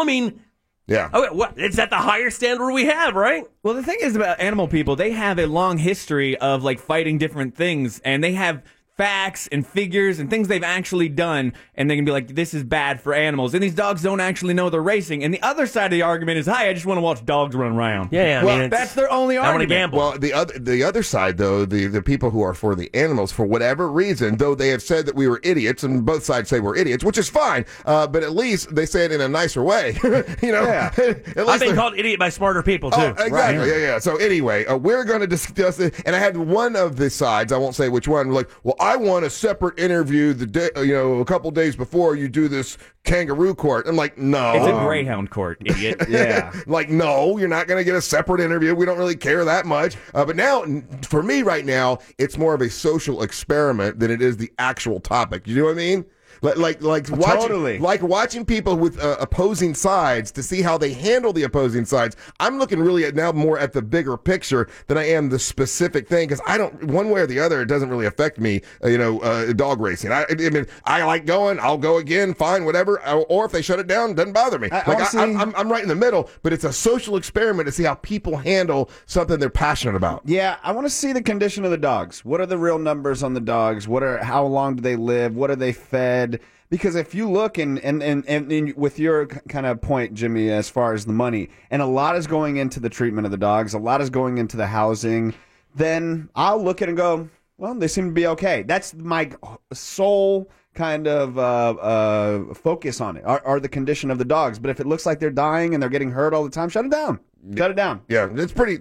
Yeah. It's at the higher standard we have, right? Well, the thing is about animal people, they have a long history of, fighting different things, and they have facts and figures and things they've actually done, and they can be like, this is bad for animals. And these dogs don't actually know they're racing. And the other side of the argument is, hi, I just want to watch dogs run around. Yeah, well, that's their only argument. I want to gamble. Well, the other side, though, the people who are for the animals, for whatever reason, though they have said that we were idiots, and both sides say we're idiots, which is fine, but at least they say it in a nicer way. At least I've been called idiot by smarter people, too. Oh, exactly, yeah. So anyway, we're going to discuss it, and I had one of the sides, I won't say which one, like, well, I want a separate interview the day, a couple days before you do this kangaroo court. I'm like, no. It's a greyhound court, idiot. Yeah. Like, no, you're not going to get a separate interview. We don't really care that much. But now, for me right now, it's more of a social experiment than it is the actual topic. You know what I mean? Watching people with opposing sides to see how they handle the opposing sides. I'm looking really now more at the bigger picture than I am the specific thing, because I don't, one way or the other, it doesn't really affect me. Dog racing. I mean, I like going. I'll go again. Fine, whatever. Or if they shut it down, it doesn't bother me. I'm right in the middle. But it's a social experiment to see how people handle something they're passionate about. Yeah, I want to see the condition of the dogs. What are the real numbers on the dogs? How long do they live? What are they fed? Because if you look and with your kind of point, Jimmy, as far as the money, and a lot is going into the treatment of the dogs, a lot is going into the housing, then I'll look at it and go, well, they seem to be okay. That's my sole kind of focus on it, are the condition of the dogs. But if it looks like they're dying and they're getting hurt all the time, shut it down. Cut it down. Yeah, it's pretty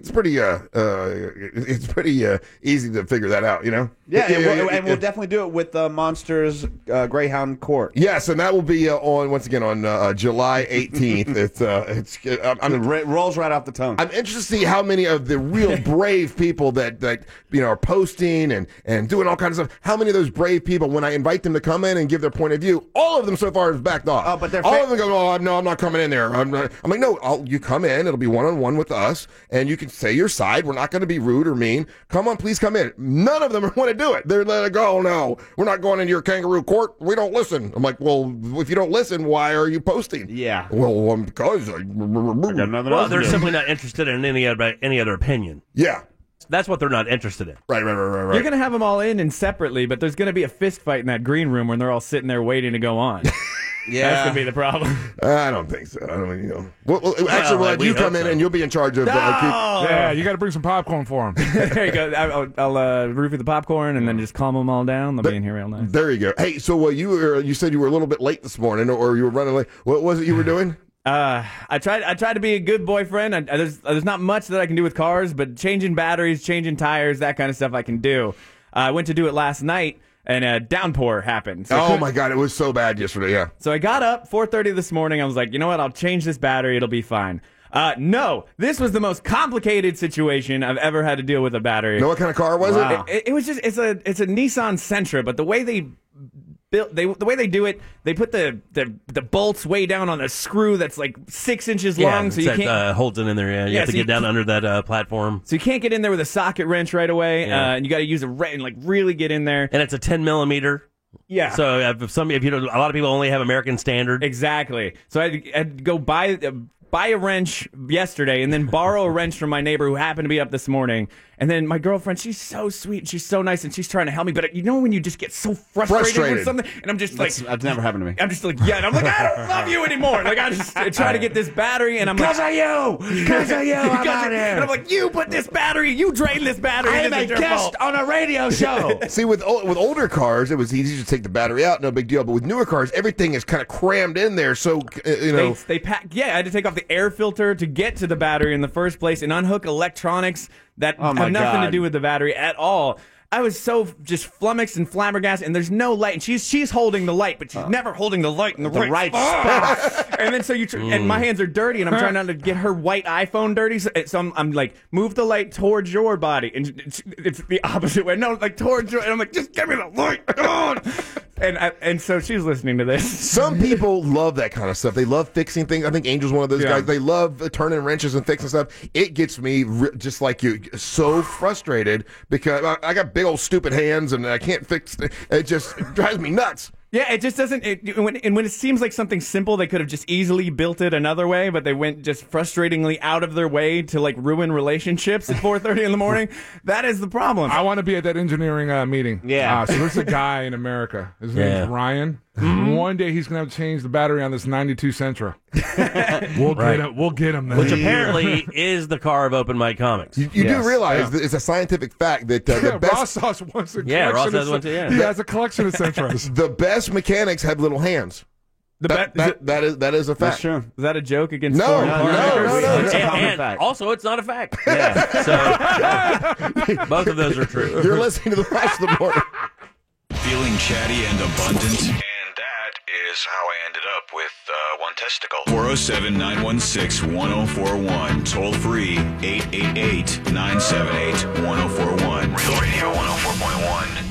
easy to figure that out, you know? Yeah, and we'll definitely do it with Monsters Greyhound Court. Yes, and that will be on July 18th. It rolls right off the tongue. I'm interested to see how many of the real brave people that are posting and doing all kinds of stuff. How many of those brave people, when I invite them to come in and give their point of view, all of them so far have backed off. Oh, but all of them go, "Oh no, I'm not coming in there." I'm like, "No, you come in. It'll be one-on-one with us, and you can say your side. We're not going to be rude or mean. Come on, please come in." None of them want to do it. They're like, "Oh no, we're not going into your kangaroo court. We don't listen." I'm like, "Well, if you don't listen, why are you posting?" Yeah. Well, because they're simply not interested in any other opinion. Yeah. That's what they're not interested in. Right. You're going to have them all in and separately, but there's going to be a fist fight in that green room when they're all sitting there waiting to go on. Yeah. That's going to be the problem. I don't think so. I don't know. Well, actually, we'll have you come in and you'll be in charge of... yeah, you got to bring some popcorn for them. There you go. I'll roofie the popcorn and then just calm them all down. They'll be in here real nice. There you go. Hey, so you said you were a little bit late this morning, or you were running late. What was it you were doing? I tried to be a good boyfriend. There's not much that I can do with cars, but changing batteries, changing tires, that kind of stuff I can do. I went to do it last night, and a downpour happened. So my God, it was so bad yesterday, yeah. So I got up 4:30 this morning. I was like, you know what? I'll change this battery. It'll be fine. No, this was the most complicated situation I've ever had to deal with a battery. Know what kind of car was it? It was just it's a Nissan Sentra, but the way they do it, they put the bolts way down on a screw that's like 6 inches long, so you can't holds it in there. Yeah, you have to get down under that platform. So you can't get in there with a socket wrench right away, and you got to use a wrench and like really get in there. And it's a 10 millimeter. Yeah. So if you a lot of people only have American Standard. Exactly. So I had to go buy a wrench yesterday and then borrow a wrench from my neighbor who happened to be up this morning. And then my girlfriend, she's so sweet, she's so nice, and she's trying to help me. But you know when you just get so frustrated with something, and I'm just like... That's never happened to me. I'm just like, yeah, and I'm like, I don't love you anymore. Like, I just try to get this battery, and I'm like... Because of you, I'm out here. And I'm like, you put this battery, you drain this battery. I am a guest on a radio show. See, with older cars, it was easy to take the battery out, no big deal. But with newer cars, everything is kind of crammed in there, so, They pack... Yeah, I had to take off the air filter to get to the battery in the first place and unhook electronics that have nothing to do with the battery at all. I was so just flummoxed and flabbergasted, and there's no light. And she's holding the light, but she's never holding the light in the right spot. And then and my hands are dirty, and I'm trying not to get her white iPhone dirty. So I'm like, move the light towards your body, and it's the opposite way. No, like towards your. And I'm like, just give me the light. Come on. And so she's listening to this. Some people love that kind of stuff. They love fixing things. I think Angel's one of those guys. They love turning wrenches and fixing stuff. It gets me, just like you, so frustrated because I got big old stupid hands and I can't fix it. It just drives me nuts. Yeah, it just doesn't. When it seems like something simple, they could have just easily built it another way, but they went just frustratingly out of their way to like ruin relationships at 4:30 in the morning. That is the problem. I want to be at that engineering meeting. Yeah. So there's a guy in America. His name's Ryan. Mm-hmm. One day he's gonna have to change the battery on this '92 Sentra. We'll get him. Which apparently is the car of Open Mic Comics. You do realize that it's a scientific fact that the best. Ross Sauce wants a collection. Ross has one too. He has a collection of Sentras. The best mechanics have little hands. That is a fact. That's true. Is that a joke against No. It's a common fact. Also, it's not a fact. Yeah. So both of those are true. You're listening to the Flash of the Morning. Feeling chatty and abundant? And that is how I ended up with one testicle. 407-916-1041. Toll free 888-978-1041. Real Radio 104.1.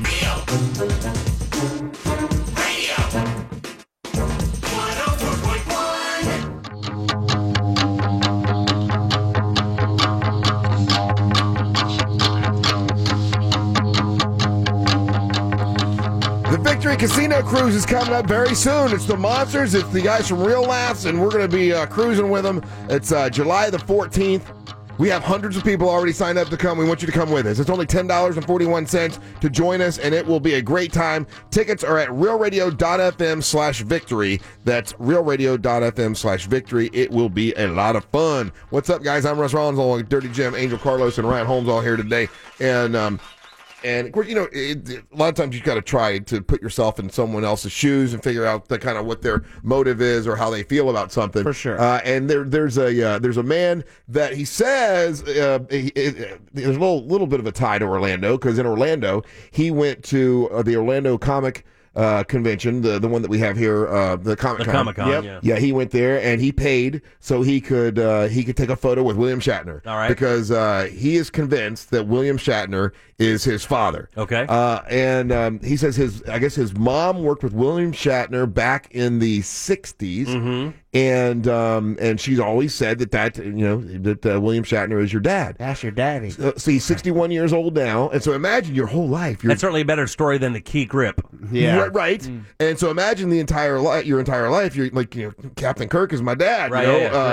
The Victory Casino Cruise is coming up very soon. It's the Monsters. It's the guys from Real Laughs, and we're going to be cruising with them. It's July the 14th. We have hundreds of people already signed up to come. We want you to come with us. It's only $10.41 to join us, and it will be a great time. Tickets are at realradio.fm/victory. That's realradio.fm/victory. It will be a lot of fun. What's up, guys? I'm Russ Rollins, along with Dirty Jim, Angel Carlos, and Ryan Holmes all here today. And And of course, you know, a lot of times you've got to try to put yourself in someone else's shoes and figure out the kind of what their motive is or how they feel about something. For sure. And there's a man that he says there's a little bit of a tie to Orlando, because in Orlando he went to the Orlando Comic convention, the one that we have here, the Comic-Con. The Comic-Con, yeah, he went there and he paid so he could take a photo with William Shatner. All right. Because he is convinced that William Shatner is his father. Okay. And he says his mom worked with William Shatner back in the 60s. Mm-hmm. And she's always said that William Shatner is your dad. That's your daddy. So he's 61 years old now, and so imagine your whole life. That's certainly a better story than the Key Grip. Yeah. Right. Mm. And so imagine your entire life. You're like, Captain Kirk is my dad. Right,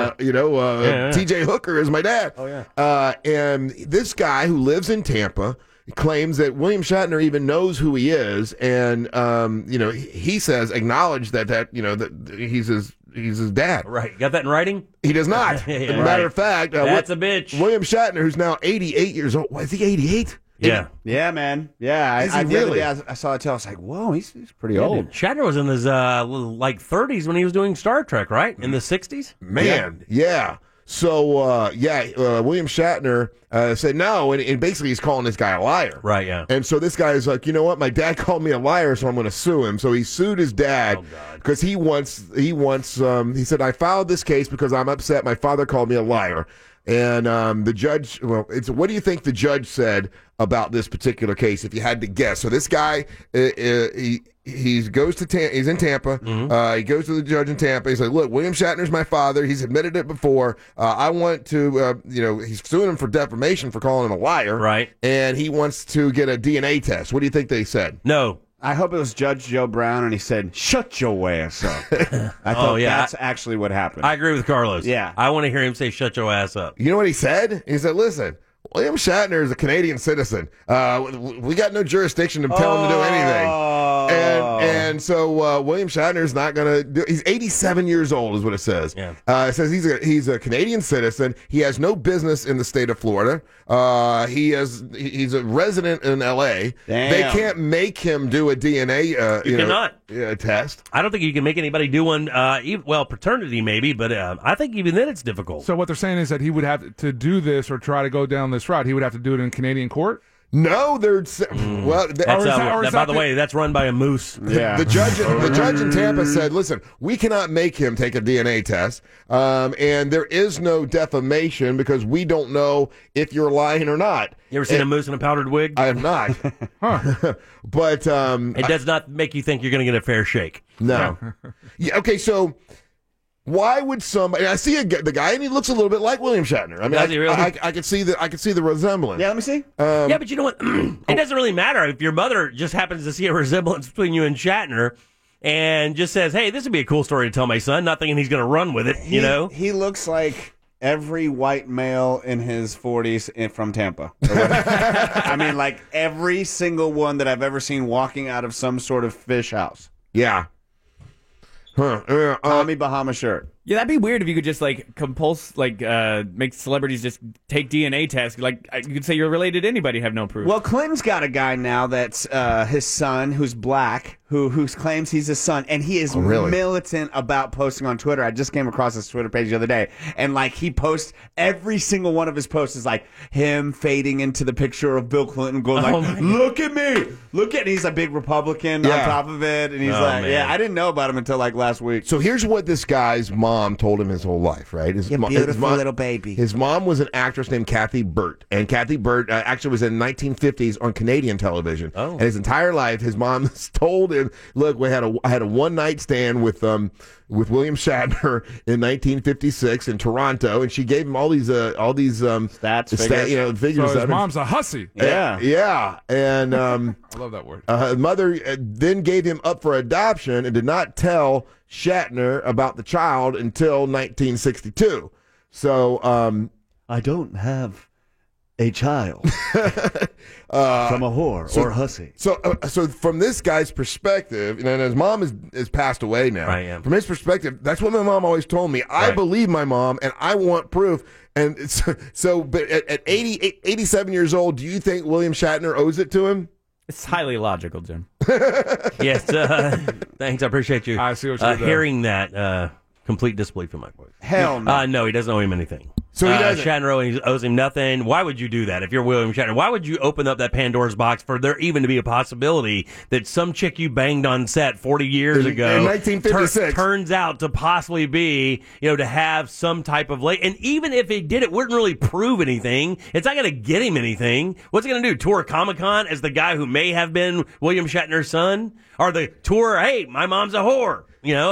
TJ Hooker is my dad. Oh yeah. And this guy who lives in Tampa claims that William Shatner even knows who he is, and he says acknowledge that he's his dad. Right. Got that in writing? He does not. As a matter of fact, that's a bitch. William Shatner, who's now 88 years old. Is he 88? Yeah. Yeah, man. Yeah. Is he the other really? day I saw it too. I was like, whoa, he's pretty old. Dude, Shatner was in his 30s when he was doing Star Trek, right? In the 60s? Man, yeah. So, William Shatner said no, and basically he's calling this guy a liar. Right, yeah. And so this guy is like, you know what? My dad called me a liar, so I'm going to sue him. So he sued his dad because he said, I filed this case because I'm upset. My father called me a liar. And the judge, what do you think the judge said about this particular case, if you had to guess? So this guy, he's in Tampa. Mm-hmm. He goes to the judge in Tampa. He's like, look, William Shatner's my father. He's admitted it before. I want to, he's suing him for defamation for calling him a liar. Right. And he wants to get a DNA test. What do you think they said? No. I hope it was Judge Joe Brown, and he said, shut your ass up. I thought that's actually what happened. I agree with Carlos. Yeah. I want to hear him say, shut your ass up. You know what he said? He said, listen, William Shatner is a Canadian citizen. We got no jurisdiction to tell him to do anything. And so William Shatner is not going to do. He's 87 years old, is what it says. Yeah. It says he's a Canadian citizen. He has no business in the state of Florida. He's a resident in L.A. Damn. They can't make him do a DNA. You cannot. Test. I don't think you can make anybody do one. Paternity maybe, but I think even then it's difficult. So what they're saying is that he would have to do this or try to go down this route. He would have to do it in Canadian court. No, by the way, that's run by a moose. Yeah. The judge in Tampa said, listen, we cannot make him take a DNA test, and there is no defamation because we don't know if you're lying or not. You ever seen a moose in a powdered wig? I have not. But it does not make you think you're going to get a fair shake. No. Yeah. Okay. So why would somebody? I see the guy, and he looks a little bit like William Shatner. I mean, Does he really? I could see the resemblance. Yeah, let me see. Yeah, but you know what? It doesn't really matter if your mother just happens to see a resemblance between you and Shatner, and just says, "Hey, this would be a cool story to tell my son," not thinking he's going to run with it. He looks like every white male in his 40s from Tampa. I mean, like every single one that I've ever seen walking out of some sort of fish house. Yeah. Tommy Bahama shirt. Yeah, that'd be weird if you could just make celebrities just take DNA tests. Like you could say you're related to anybody, have no proof. Well, Clinton's got a guy now that's his son who's black, who claims he's his son, and he is militant about posting on Twitter. I just came across his Twitter page the other day, and like he posts every single one of his posts is like him fading into the picture of Bill Clinton, going like, "Look at me, look at." And he's a big Republican on top of it, and he's I didn't know about him until like last week. So here's what this guy's mom told him his whole life, right? His little baby. His mom was an actress named Kathy Burt, and Kathy Burt actually was in the 1950s on Canadian television. Oh. And his entire life, his mom told him, "Look, I had a one night stand with William Shatner in 1956 in Toronto, and she gave him all these stats, figures. So his mom's a hussy. Yeah, and I love that word. His mother then gave him up for adoption and did not tell Shatner about the child until 1962. So I don't have a child from a whore or hussy. So from this guy's perspective, and his mom is passed away now. Right, yeah. From his perspective, that's what my mom always told me. I believe my mom, and I want proof. And but at 87 years old, do you think William Shatner owes it to him? It's highly logical, Jim. Yes. Thanks. I appreciate you. I see what you're hearing that. Complete disbelief in my voice. Hell no. No, he doesn't owe him anything. So he doesn't. Shatner owes him nothing. Why would you do that if you're William Shatner? Why would you open up that Pandora's box for there even to be a possibility that some chick you banged on set 40 years ago in 1956 turns out to possibly be, to have some type of and even if it did, it wouldn't really prove anything. It's not going to get him anything. What's it going to do? Tour Comic-Con as the guy who may have been William Shatner's son? Or the tour, hey, my mom's a whore.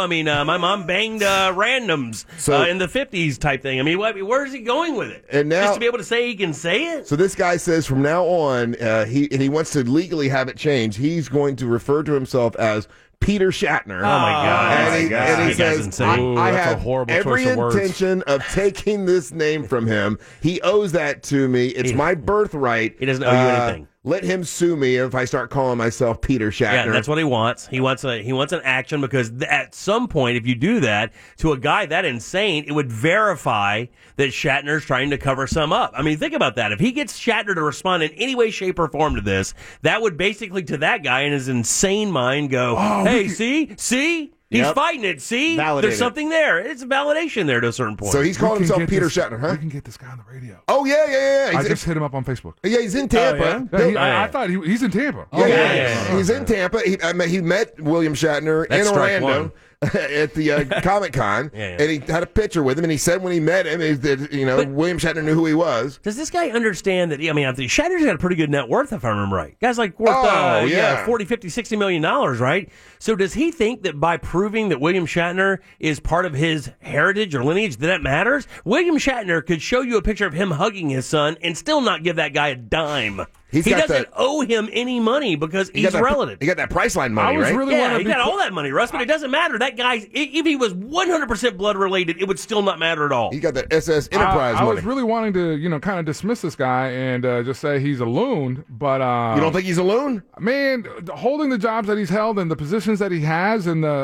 My mom banged randoms in the 50s type thing. Where is he going with it? And now, just to be able to say he can say it? So this guy says from now on, he wants to legally have it changed. He's going to refer to himself as Peter Shatner. Oh, my God. And he says, I have every intention of taking this name from him. He owes that to me. It's my birthright. He doesn't owe you anything. Let him sue me if I start calling myself Peter Shatner. Yeah, that's what he wants. He wants an action because at some point, if you do that to a guy that insane, it would verify that Shatner's trying to cover some up. Think about that. If he gets Shatner to respond in any way, shape, or form to this, that would basically to that guy in his insane mind go, hey, see? He's fighting it. See? There's something there. It's a validation there to a certain point. So he's calling himself Peter Shatner, huh? We can get this guy on the radio. Oh, yeah. I just hit him up on Facebook. Yeah, he's in Tampa. I thought he's in Tampa. He's in Tampa. He met William Shatner in Orlando at the Comic-Con, and he had a picture with him, and he said when he met him, William Shatner knew who he was. Does this guy understand that, I think Shatner's got a pretty good net worth, if I remember right. Guy's like worth, $40, $50, $60 million, right? So does he think that by proving that William Shatner is part of his heritage or lineage, that matters? William Shatner could show you a picture of him hugging his son and still not give that guy a dime. He doesn't owe him any money because he's relative. He got that Priceline money, right? He got all that money, Russ, but it doesn't matter. That guy, if he was 100% blood related, it would still not matter at all. He got that SS Enterprise money. I was really wanting to, kind of dismiss this guy and just say he's a loon, but... you don't think he's a loon? Man, holding the jobs that he's held and the positions that he has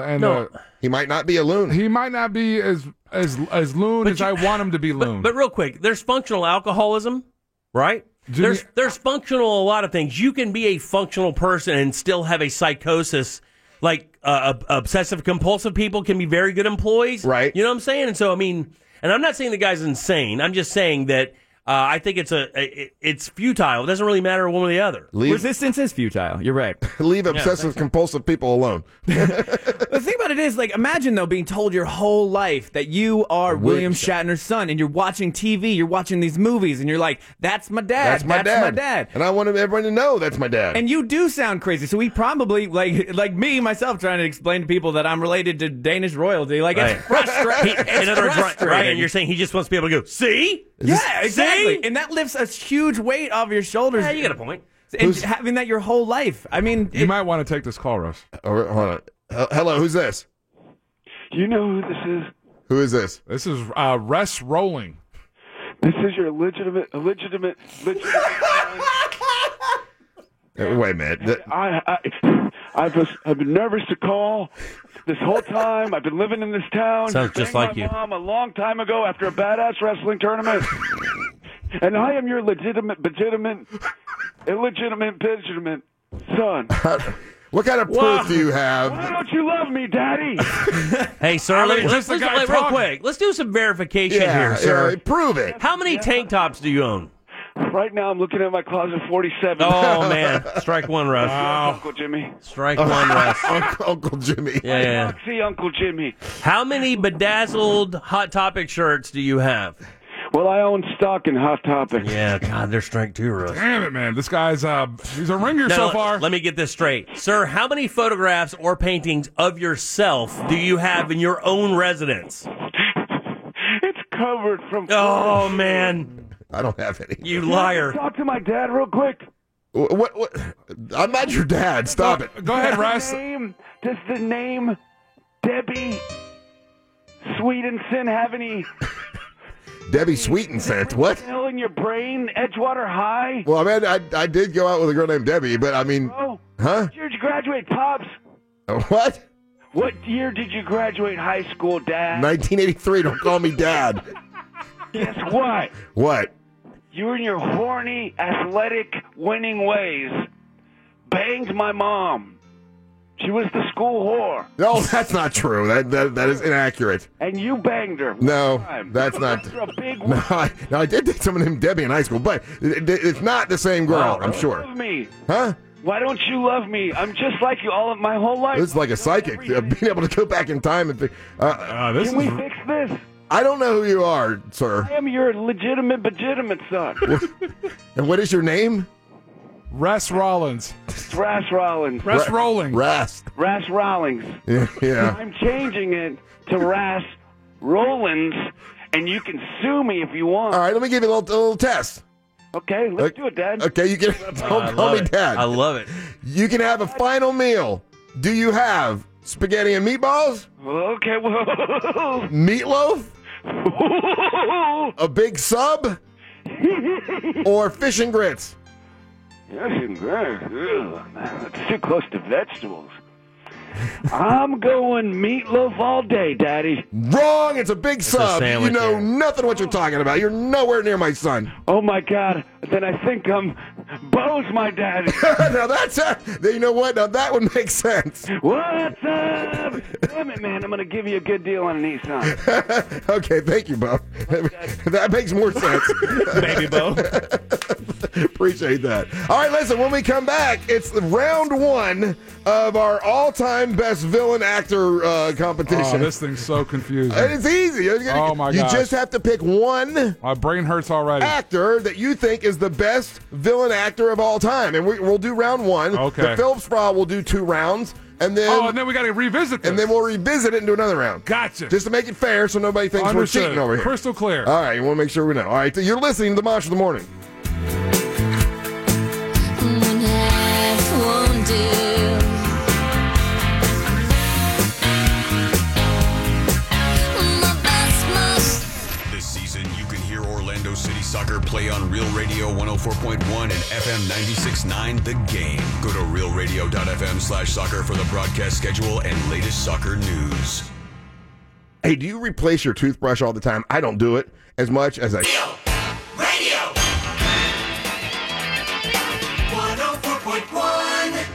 he might not be a loon. He might not be as loon as I want him to be loon. But real quick, there's functional alcoholism, right? There's functional a lot of things. You can be a functional person and still have a psychosis. Like obsessive compulsive people can be very good employees, right? You know what I'm saying? And so and I'm not saying the guy's insane. I'm just saying that I think it's futile. It doesn't really matter one or the other. Resistance is futile. You're right. Leave obsessive compulsive people alone. The thing about it is, imagine though being told your whole life that you are William Shatner's son, and you're watching TV, you're watching these movies, and you're like, "That's my dad. That's my dad." And I want everyone to know that's my dad. And you do sound crazy. So he probably like me myself trying to explain to people that I'm related to Danish royalty. It's frustrating. In other words, right? And you're saying he just wants to be able to go, see? Yeah, exactly. And that lifts a huge weight off your shoulders. Yeah, you got a point. And having that your whole life. You might want to take this call, Russ. Hold on. Hello, who's this? You know who this is? Who is this? This is Russ Rolling. This is your legitimate. Wait a minute. I've been nervous to call this whole time. I've been living in this town. Sounds just like you. Mom a long time ago after a badass wrestling tournament. And I am your illegitimate son. What kind of proof do you have? Why don't you love me, Daddy? Hey, sir, let's real quick. Let's do some verification here, sir. Yeah, prove it. How many tank tops do you own? Right now, I'm looking at my closet, 47. Oh, man. Strike one, Russ. Wow. Uncle Jimmy. Strike one, Russ. Uncle Jimmy. Yeah. See, Uncle Jimmy. How many bedazzled Hot Topic shirts do you have? Well, I own stock in Hot Topic. Yeah, God, they're strike two, Russ. Damn it, man. This guy's he's a ringer so far. Let me get this straight. Sir, how many photographs or paintings of yourself do you have in your own residence? It's covered from... Oh, man. I don't have any. You liar. Talk to my dad real quick. What? I'm not your dad. Stop it. Go ahead, Russ. Does the name Debbie Sweetenson have any Debbie Sweet and Scent. What? Hell in your brain, Edgewater High. Well, I mean, I did go out with a girl named Debbie, but I mean, Bro, huh? What year did you graduate, Pops? What? What year did you graduate high school, Dad? 1983. Don't call me Dad. Guess what? What? You in your horny, athletic, winning ways banged my mom. She was the school whore. No, that's not true. That is inaccurate. And you banged her. No, that's not. After a big No, I did date someone named Debbie in high school, but it's not the same girl. I'm sure. Love me. Huh? Why don't you love me? I'm just like you all of my whole life. This is like a psychic. Being able to go back in time and Can we fix this? I don't know who you are, sir. I am your legitimate son. And what is your name? Ras Rollins. Ras Rollins. Ras Rolling. Ras Rollins. Yeah. I'm changing it to Ras Rollins, and you can sue me if you want. All right, let me give you a little test. Okay, let's do it, Dad. Okay, you can. Don't call me Dad. I love it. You can have a final meal. Do you have spaghetti and meatballs? Okay, whoa. Meatloaf? A big sub? Or fish and grits? Yes, and great. Ugh, man, that's too close to vegetables. I'm going meatloaf all day, Daddy. Wrong. It's a big sub. You sandwich, know yeah. nothing what you're talking about. You're nowhere near my son. Oh, my God. Then I think Bo's my daddy. Now that's you know what? Now that would make sense. What's up? Damn it, man. I'm going to give you a good deal on an Nissan. Okay, thank you, Bo. That makes more sense. Baby Bo. Appreciate that. All right, listen, when we come back, it's round one of our all-time best villain actor competition. Oh, this thing's so confusing. And it's easy. Oh, my You gosh. just have to pick one My brain hurts already. actor that you think is the best villain actor of all time. And we'll do round one. Okay. The Phillips Sprawl will do 2 rounds. And then we got to revisit this. And then we'll revisit it and do another round. Gotcha. Just to make it fair so nobody thinks Understood. we're cheating over here. Crystal clear. All right, you want to make sure we know. All right, you're listening to the Monster of the Morning. This season, you can hear Orlando City Soccer play on Real Radio 104.1 and FM 96.9 The Game. Go to realradio.fm/soccer for the broadcast schedule and latest soccer news. Hey, do you replace your toothbrush all the time? I don't do it as much as I should. Radio 104.1.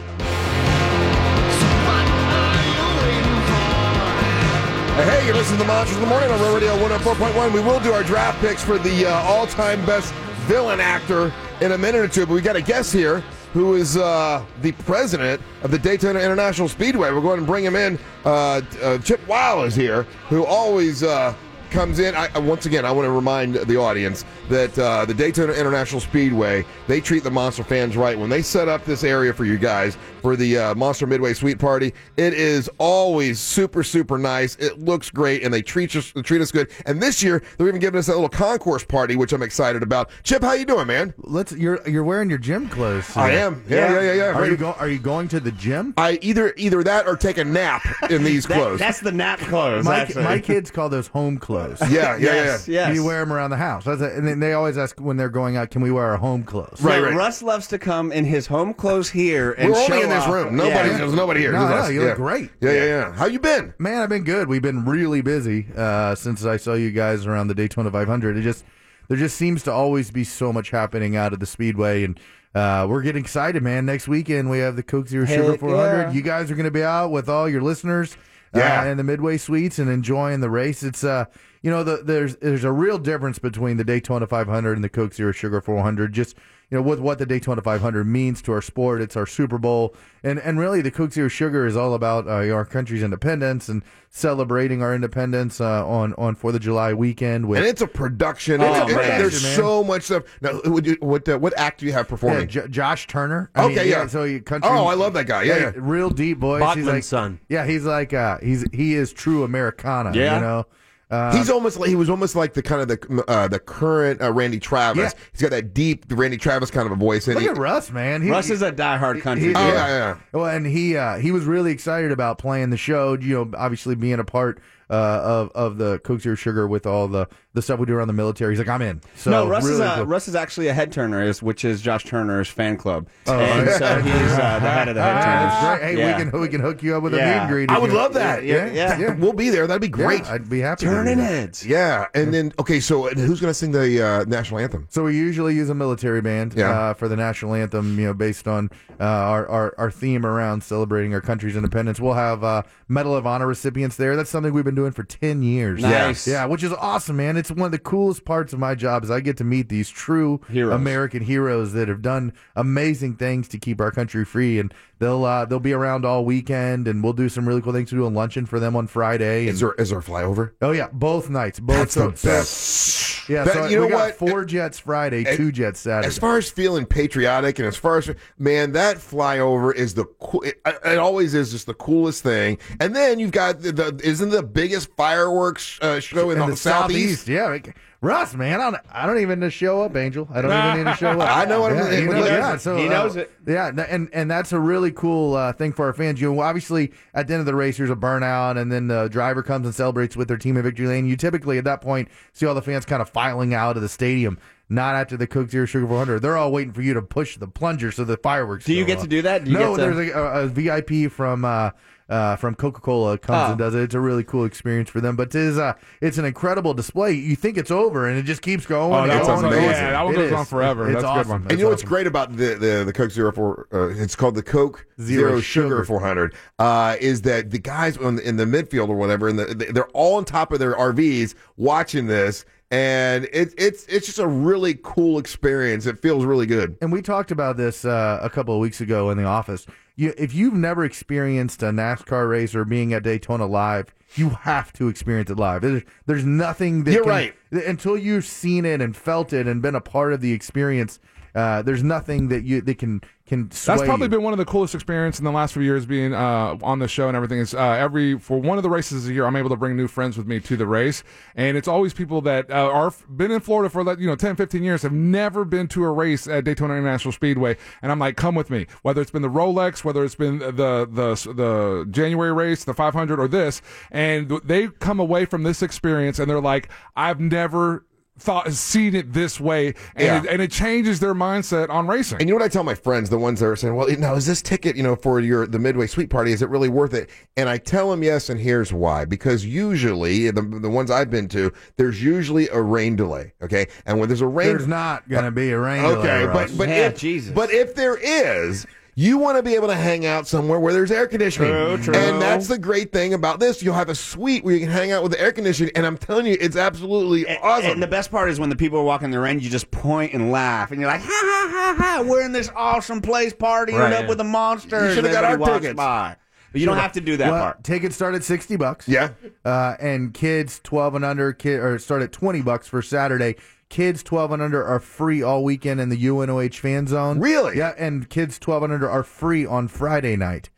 Hey, you're listening to the Monsters of the Morning on Real Radio 104.1. We will do our draft picks for the all-time best villain actor in a minute or two, but we got a guest here who is the president of the Daytona International Speedway. We're going to bring him in. Chip Weil is here, who always comes in. Once again, I want to remind the audience that the Daytona International Speedway, they treat the Monster fans right. When they set up this area for you guys for the Monster Midway Suite Party, it is always super, super nice. It looks great, and they treat us good. And this year, they're even giving us that little concourse party, which I'm excited about. Chip, how you doing, man? You're wearing your gym clothes today. I am. Yeah. Are you going to the gym? I either that or take a nap in these clothes. That's the nap clothes. My kids call those home clothes. Yeah. Yes. You wear them around the house. And then they always ask when they're going out, can we wear our home clothes? Right. Russ loves to come in his home clothes here and We're only show in this off. room. There's nobody here. No, you look great. Yeah. How you been? Man, I've been good. We've been really busy since I saw you guys around the Daytona 500. There just seems to always be so much happening out of the Speedway, and we're getting excited, man. Next weekend we have the Coke Zero Sugar 400. Yeah. You guys are going to be out with all your listeners in the Midway Suites and enjoying the race. It's there's a real difference between the Daytona 500 and the Coke Zero Sugar 400. Just with what the Daytona 500 means to our sport. It's our Super Bowl, and really the Coke Zero Sugar is all about our country's independence and celebrating our independence on 4th of July weekend. And it's a production. There's so much stuff. Now, what act do you have performing? Josh Turner. So country. Oh, I love that guy. Yeah. Real deep voice. Bachman's son. Yeah, he's like he is true Americana. Yeah. He was almost like the kind of the current Randy Travis. Yeah. He's got that deep Randy Travis kind of a voice. Look at Russ, man. Russ is a diehard country. Yeah. Well, and he was really excited about playing the show. Obviously being a part of the Coke Zero Sugar with all the stuff we do around the military. He's like, I'm in. So no, Russ, really cool. Russ is actually a head turner, which is Josh Turner's fan club. Oh, and so he's the head of the head turners. That's great. Hey, we can hook you up with a meet and greet. I would love that. Yeah. We'll be there. That'd be great. Yeah, I'd be happy. Turning heads. Yeah, and then so who's going to sing the national anthem? So we usually use a military band for the national anthem. Based on our theme around celebrating our country's independence. We'll have Medal of Honor recipients there. That's something we've been doing for 10 years. Nice. Yeah, which is awesome, man. It's one of the coolest parts of my job is I get to meet these true American heroes that have done amazing things to keep our country free, and they'll be around all weekend, and we'll do some really cool things. We're doing luncheon for them on Friday. Is there a flyover? Oh yeah, both nights. Both That's the best. Yeah, but so you know we got what? 4 jets Friday, 2 jets Saturday. As far as feeling patriotic, and as far as that flyover is it always is just the coolest thing. And then you've got isn't the biggest fireworks show in the southeast? Yeah. Russ, man, I don't even need to show up, Angel. I don't even need to show up. I know what he knows it. Yeah, and that's a really cool thing for our fans. Obviously, at the end of the race, there's a burnout, and then the driver comes and celebrates with their team in victory lane. You typically, at that point, see all the fans kind of filing out of the stadium. Not after the Coke Zero Sugar 400. They're all waiting for you to push the plunger so the fireworks. Do you get to do that? There's a VIP from Coca-Cola comes and does it. It's a really cool experience for them. But it's an incredible display. You think it's over, and it just keeps going. Oh, that's amazing. Yeah, that one goes on forever. It's that's awesome. a good one. And you know what's great about the Coke Zero 4? It's called the Coke Zero Sugar 400. Is that the guys in the midfield or whatever, they're all on top of their RVs watching this. And it's just a really cool experience. It feels really good. And we talked about this a couple of weeks ago in the office. If you've never experienced a NASCAR race or being at Daytona live, you have to experience it live. There's nothing that right. Until you've seen it and felt it and been a part of the experience. There's nothing that can sway That's probably you. been one of the coolest experiences in the last few years being on the show and everything. Is for one of the races a year, I'm able to bring new friends with me to the race, and it's always people that are been in Florida for 10, 15 years, have never been to a race at Daytona International Speedway, and I'm like, come with me. Whether it's been the Rolex, whether it's been the January race, the 500, or this, and they come away from this experience and they're like, I've never seen it this way, and it changes their mindset on racing. And you know what I tell my friends, the ones that are saying, well, now is this ticket, for the Midway Suite Party, is it really worth it? And I tell them yes, and here's why. Because usually, the ones I've been to, there's usually a rain delay, okay? And when there's a rain... There's not going to be a rain delay, Okay, but if there is... You want to be able to hang out somewhere where there's air conditioning. True. And that's the great thing about this. You'll have a suite where you can hang out with the air conditioning, and I'm telling you, it's absolutely awesome. And the best part is when the people are walking the rain, you just point and laugh, and you're like, ha, ha, ha, ha, we're in this awesome place partying up with the monsters. You should have got our tickets. By. But you don't have to do that part. Tickets start at $60. Yeah. And kids 12 and under start at $20 for Saturday. Kids 12 and under are free all weekend in the UNOH fan zone. Really? Yeah, and kids 12 and under are free on Friday night.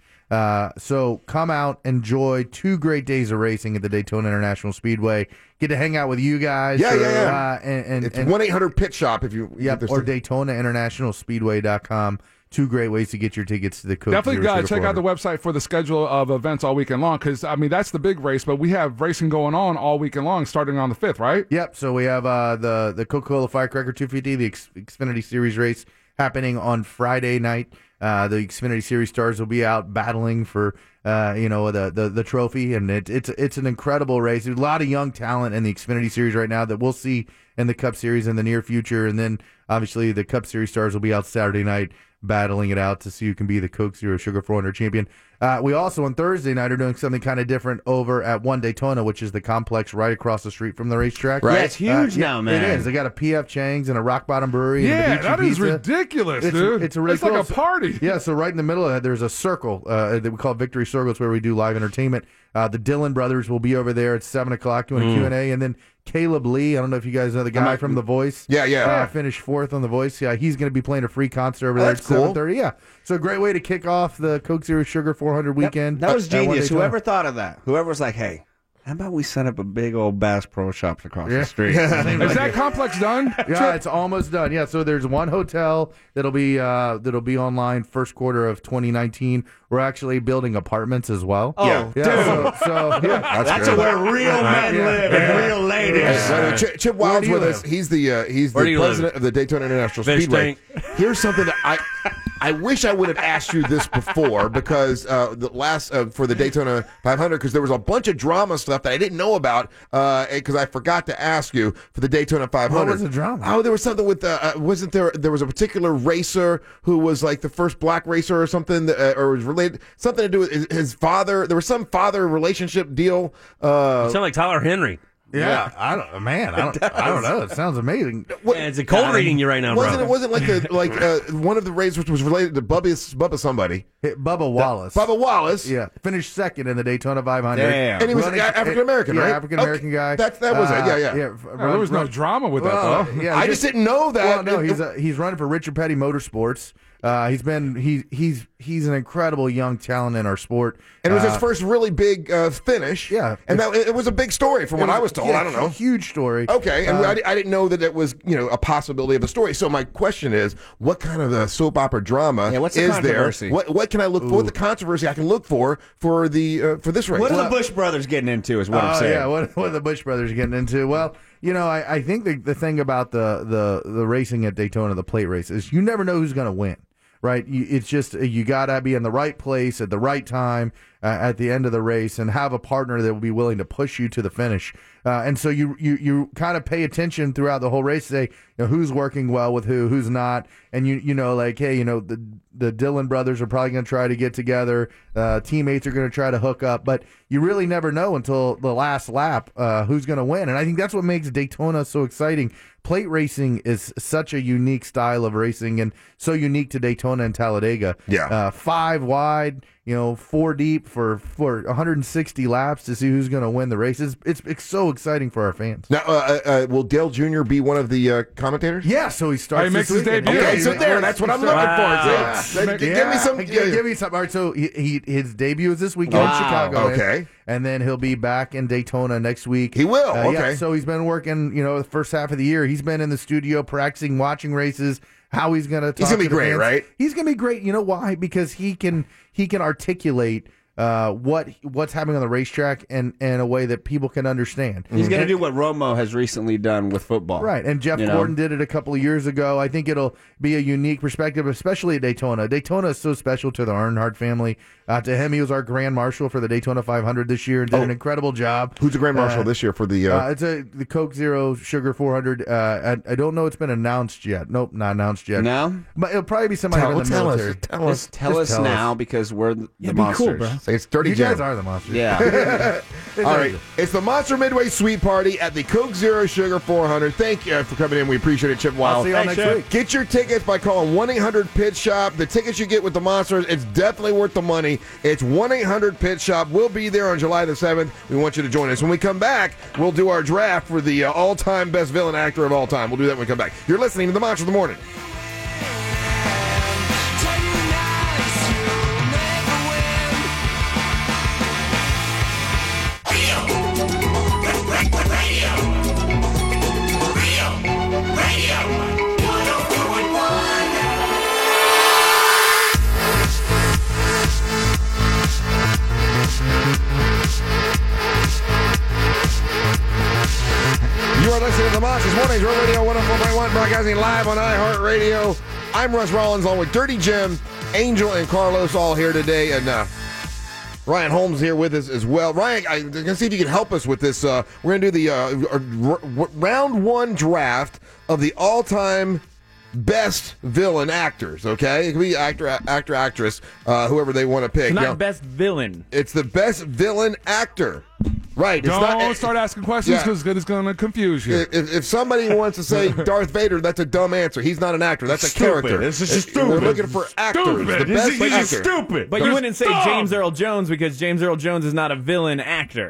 So come out, enjoy 2 great days of racing at the Daytona International Speedway. Get to hang out with you guys. Yeah. And it's 1-800-PIT shop if you... Yep, or DaytonaInternationalSpeedway.com. 2 great ways to get your tickets to the Coke Definitely Zero got to check out the website for the schedule of events all weekend long, because, that's the big race, but we have racing going on all weekend long starting on the 5th, right? Yep, so we have the Coca-Cola Firecracker 250, the Xfinity Series race happening on Friday night. The Xfinity Series stars will be out battling for the trophy, and it's an incredible race. There's a lot of young talent in the Xfinity Series right now that we'll see in the Cup Series in the near future, and then obviously the Cup Series stars will be out Saturday night battling it out to see who can be the Coke Zero Sugar 400 champion. We also on Thursday night are doing something kind of different over at One Daytona, which is the complex right across the street from the racetrack. Right, it's huge now, man. It is. They got a P.F. Chang's and a Rock Bottom Brewery. Yeah, and a that is pizza. ridiculous, dude. It's really cool. Like a party. Yeah, so right in the middle of that, there's a circle that we call Victory Circle. It's where we do live entertainment. The Dillon brothers will be over there at 7 o'clock doing a Q&A, and then Caleb Lee, I don't know if you guys know the guy from The Voice. Yeah. Finished 4th on The Voice. Yeah, he's going to be playing a free concert over there at 7:30. Yeah, so a great way to kick off the Coke Zero Sugar 400 weekend. That was genius. Whoever thought of that? Whoever was like, hey, How about we set up a big old Bass Pro Shops across the street? Is that complex done? Yeah, it's almost done. Yeah, so there's one hotel that'll be online first quarter of 2019. We're actually building apartments as well. Oh, dude. So that's where real men live and real ladies. Chip Wild's with us. He's the president of the Daytona International Speedway. Here's something that I wish I would have asked you this before, because the last for the Daytona 500, because there was a bunch of drama stuff that I didn't know about, because I forgot to ask you for the Daytona 500. What was the drama? Oh, there was something with wasn't there? There was a particular racer who was like the first black racer or something, or was related something to do with his father. There was some father relationship deal. You sound like Tyler Henry. Yeah, I don't know. It sounds amazing. It's a cold reading you right now, bro. It wasn't like one of the racers was related to Bubba somebody. Bubba Wallace. Bubba Wallace. Yeah, finished second in the Daytona 500. Damn. And he was African American, right? Yeah, African American guy. That was it. Yeah. There was no drama with that, though. Yeah, I just didn't know that. Well, no, he's running for Richard Petty Motorsports. He's an incredible young talent in our sport, and it was his first really big finish. Yeah, and it was a big story from what I was told. Yeah, I don't know, huge story. Okay, and I didn't know that it was a possibility of a story. So my question is, what kind of a soap opera drama what's the is controversy? there? What can I look for? What the controversy I can look for the for this race? What are the Bush brothers getting into? Is what I'm saying. Yeah, what are the Bush brothers getting into? Well, I think the thing about the racing at Daytona, the plate race, is you never know who's going to win. Right, it's just you gotta be in the right place at the right time at the end of the race, and have a partner that will be willing to push you to the finish. And so you kind of pay attention throughout the whole race, say who's working well with who's not, and the Dillon brothers are probably going to try to get together. Teammates are going to try to hook up, but you really never know until the last lap who's going to win. And I think that's what makes Daytona so exciting. Plate racing is such a unique style of racing, and so unique to Daytona and Talladega. Yeah, 5 wide, 4 deep for 160 laps to see who's going to win the races. It's so exciting for our fans. Now, will Dale Jr. be one of the commentators? Yeah, so he starts. He makes his debut. Okay, so that's what I'm looking for. Give me some. Give me some. All right, so his debut is this weekend in Chicago. Okay. And then he'll be back in Daytona next week. He will. Okay. Yeah, so he's been working, the first half of the year. He's been in the studio practicing, watching races, how he's going to talk. He's going to be great, right? He's going to be great. You know why? Because he can articulate what's happening on the racetrack in a way that people can understand. He's going to do what Romo has recently done with football. Right, and Jeff Gordon did it a couple of years ago. I think it'll be a unique perspective, especially at Daytona. Daytona is so special to the Earnhardt family. To him, he was our Grand Marshal for the Daytona 500 this year and did an incredible job. Who's the Grand Marshal this year for the... it's the Coke Zero Sugar 400. I don't know it's been announced yet. Nope, not announced yet. No? But it'll probably be somebody in the military. Tell us now, because we're the monsters. Cool, bro. It's Dirty You Jim. guys are the monsters. Yeah. All right. It's the Monster Midway Sweet Party at the Coke Zero Sugar 400. Thank you for coming in. We appreciate it, Chip Wild. I'll see y'all next week. Get your tickets by calling 1-800-PIT-SHOP. The tickets you get with the Monsters, it's definitely worth the money. It's 1-800-PIT-SHOP. We'll be there on July the 7th. We want you to join us. When we come back, we'll do our draft for the all-time best villain actor of all time. We'll do that when we come back. You're listening to the Monster of the Morning. You are listening to the Monsters Mornings, Road Radio 104.1, broadcasting live on iHeartRadio. I'm Russ Rollins, along with Dirty Jim, Angel, and Carlos, all here today, and Ryan Holmes here with us as well. Ryan, I'm going to see if you can help us with this. We're going to do the round one draft of the all-time best villain actors, okay? It can be actor, actress, whoever they want to pick. It's not best villain. It's the best villain actor. Right. Don't start asking questions because it's going to confuse you. If somebody wants to say Darth Vader, that's a dumb answer. He's not an actor. That's a character. This is just stupid. We're looking for actors. The best actor. Stupid. But you wouldn't say James Earl Jones because James Earl Jones is not a villain actor.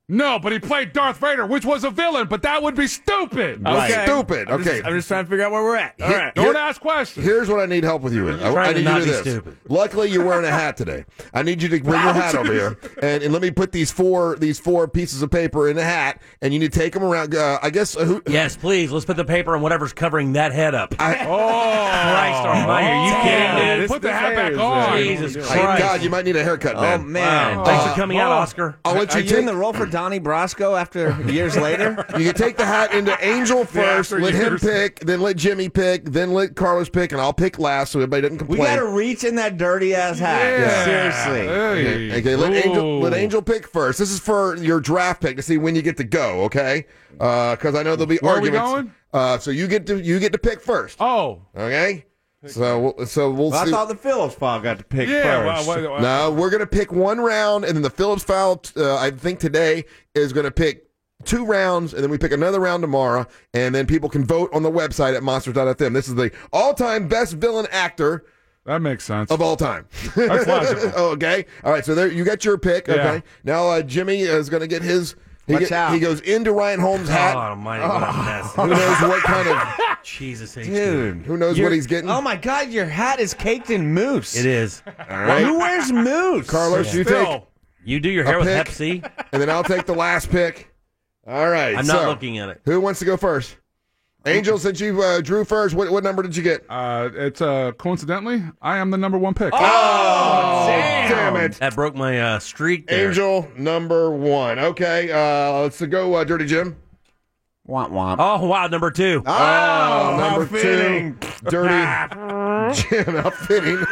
No, but he played Darth Vader, which was a villain, but that would be stupid. Stupid. Okay. I'm just trying to figure out where we're at. All right. Don't ask questions. Here's what I need help with you with. I need you to do this. Stupid. Luckily, you're wearing a hat today. I need you to bring your hat over here, and let me put these four pieces of paper in a hat, and you need to take them around. I guess. Yes, please. Let's put the paper on whatever's covering that head up. Christ Almighty! Are you kidding, dude? Put the hat back on. Jesus Christ! God, you might need a haircut, man. Oh man! Wow. Thanks for coming out, Oscar. I'll let Are you you in the role for Donnie Brasco after years later? You can take the hat into Angel first, let him pick, then let Jimmy pick, then let Carlos pick, and I'll pick last so everybody doesn't complain. We got to reach in that dirty ass hat. Yeah. Seriously. Hey. Okay, let Angel pick first. This is for your draft pick to see when you get to go. Okay, because I know there'll be arguments. Are we going? So you get to pick first. Oh. Okay. So we'll see. I thought the Phillips file got to pick first. Well, no, we're gonna pick one round, and then the Phillips file. I think today is gonna pick 2 rounds, and then we pick another round tomorrow, and then people can vote on the website at monsters.fm. This is the all-time best villain actor. That makes sense. Of all time. That's logical. Okay. All right. So there, you got your pick. Okay. Yeah. Now Jimmy is going to get his. He goes into Ryan Holmes' hat. Oh, Almighty, what a mess. Who knows what kind of Jesus H. Dude. Who knows what he's getting? Oh my God, your hat is caked in mousse. It is. All right. Who wears mousse? Carlos, you take. You do your hair with pick. Hep C? And then I'll take the last pick. All right. I'm not looking at it. Who wants to go first? Angel, since you drew first, what number did you get? It's coincidentally, I am the number 1 pick. Oh, damn it. That broke my streak there. Angel, number 1. Okay, let's go, Dirty Jim. Womp womp. Oh, wow, number 2. Oh, number fitting. 2. Dirty Jim, how fitting.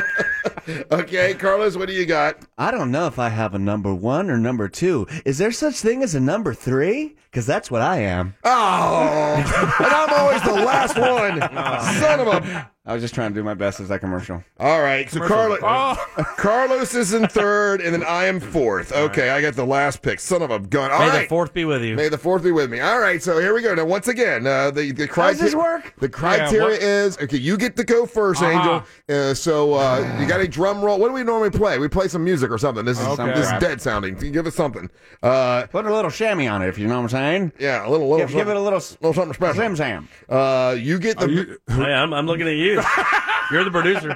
Okay, Carlos, what do you got? I don't know if I have a number 1 or number 2. Is there such thing as a number 3? Because that's what I am. Oh, and I'm always the last one. Son of a... I was just trying to do my best as that commercial. All right, so Carlos is in 3rd, and then I am 4th. Okay, I got the last pick. Son of a gun. All right. May the 4th be with you. May the 4th be with me. All right, so here we go. Now, once again, the criteria. How does this work? The criteria is, okay, you get to go first, Angel. So you got a drum roll. What do we normally play? We play some music or something. This is dead sounding. Give us something. Put a little chamois on it, if you know what I'm saying. Yeah, a little give it a little something special. Zim Zam. You get the. I'm looking at you. You're the producer.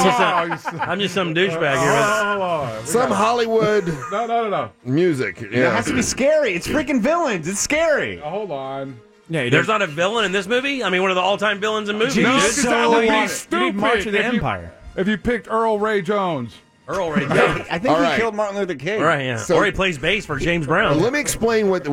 I'm just some douchebag here. Some Hollywood. No. Music. It has to be scary. It's freaking villains. It's scary. Hold on. Yeah, there's not a villain in this movie? I mean, one of the all-time villains in movies. No, dude. stupid. March of the Empire. If you picked Earl Ray Jones. Earl Ray Jones. I think he killed Martin Luther King. Right, yeah. So, or he plays bass for James Brown. Let me explain what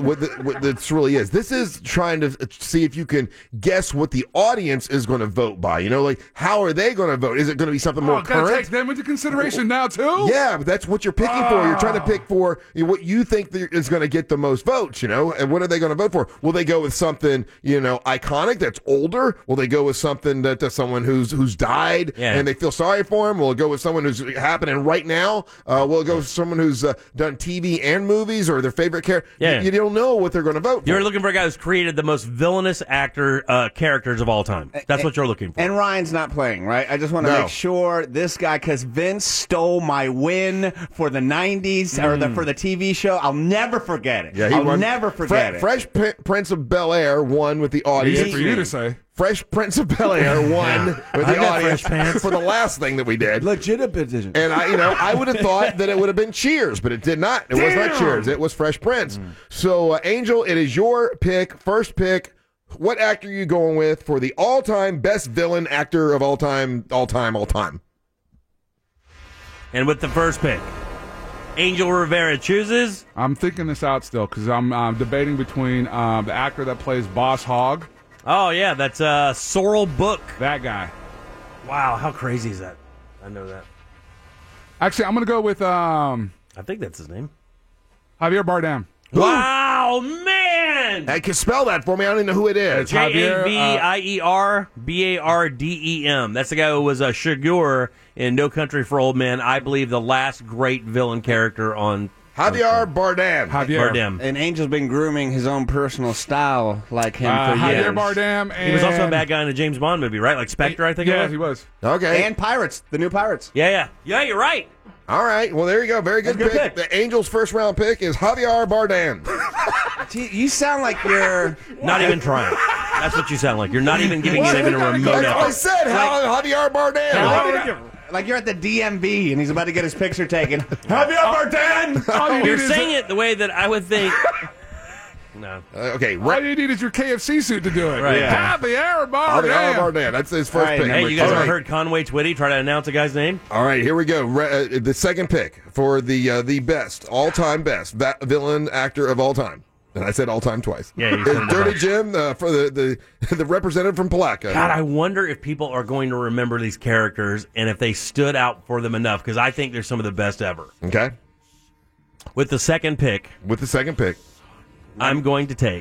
this really is. This is trying to see if you can guess what the audience is going to vote by. You know, like, how are they going to vote? Is it going to be something more current? Take them into consideration now, too? Yeah, but that's what you're picking for. You're trying to pick for what you think is going to get the most votes, you know? And what are they going to vote for? Will they go with something, you know, iconic that's older? Will they go with something that someone who's died and they feel sorry for him? Will it go with someone who's happening right now? Will it go with someone who's done TV and movies or their favorite character? Yeah. You don't know what they're going to vote for. You're looking for a guy who's created the most villainous characters of all time. That's what you're looking for. And Ryan's not playing, right? I just want to make sure this guy, because Vince stole my win for the 90s or for the TV show. I'll never forget it. Yeah, I'll never forget it. Fresh Prince of Bel-Air won with the audience. Easy for you to say. Fresh Prince of Bel-Air won with the audience for the last thing that we did. Legitimate position. And I would have thought that it would have been Cheers, but it did not. It was not Cheers. It was Fresh Prince. So, Angel, it is your pick, first pick. What actor are you going with for the all-time best villain actor of all time? And with the first pick, Angel Rivera chooses. I'm thinking this out still because I'm debating between the actor that plays Boss Hogg. Oh, yeah, that's Sorrel Book. That guy. Wow, how crazy is that? I know that. Actually, I'm going to go with... I think that's his name. Javier Bardem. Wow, man! I can spell that for me. I don't even know who it is. Javierbardem. That's the guy who was Shigur in No Country for Old Men. I believe the last great villain character on... Javier Bardem. Bardem. And Angel's been grooming his own personal style like him for years. Javier Bardem. And... He was also a bad guy in a James Bond movie, right? Like Spectre, I think. Yeah, he was. Okay. And Pirates, the new Pirates. Yeah, you're right. All right. Well, there you go. Very good, pick. The Angels' first-round pick is Javier Bardem. You sound like you're not even trying. That's what you sound like. You're not even giving it even a remote effort. That's what I said. Javier Bardem. Like you're at the DMV and he's about to get his picture taken. Javier Bardem. You're saying it the way that I would think. No. Okay. All you need is your KFC suit to do it. Right. Yeah. Javier Bardem. That's his first pick. Hey, you guys ever heard Conway Twitty try to announce a guy's name? All right, here we go. The second pick for the best, all-time best villain actor of all time. And I said all-time twice. Yeah, you said Dirty Jim for the representative from Palatka. God, I wonder if people are going to remember these characters and if they stood out for them enough, because I think they're some of the best ever. Okay. With the second pick, I'm going to take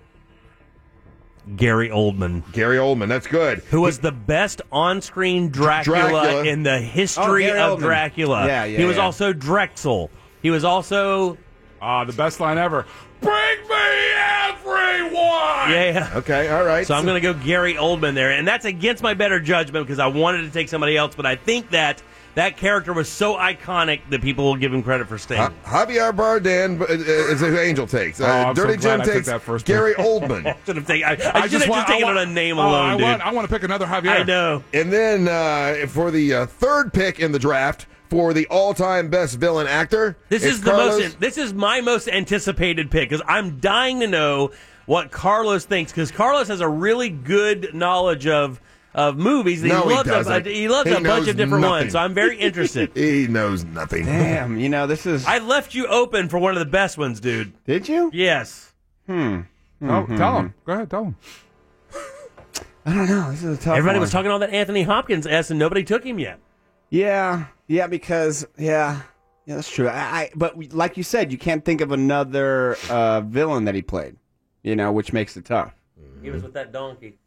Gary Oldman. Gary Oldman, that's good. Who was the best on-screen Dracula in the history of Dracula. Yeah, he was also Drexel. He was also... the best line ever. Bring me everyone! Yeah. Okay, all right. So I'm going to go Gary Oldman there. And that's against my better judgment because I wanted to take somebody else, but I think that character was so iconic that people will give him credit for staying. Javier Bardem is who Angel takes. Dirty Jim takes Gary Oldman. I should have just taken it on a name alone, dude. I want to pick another Javier. I know. And then for the third pick in the draft, for the all-time best villain actor, this is my most anticipated pick because I'm dying to know what Carlos thinks because Carlos has a really good knowledge of movies. He loves a bunch of different ones, so I'm very interested. He knows nothing. Damn, this is... I left you open for one of the best ones, dude. Did you? Yes. Oh, tell him. Go ahead, tell him. I don't know. This is a tough Everybody one. was talking all that Anthony Hopkins S, and nobody took him yet. Yeah, because that's true. But like you said, you can't think of another villain that he played. Which makes it tough. He was with that donkey.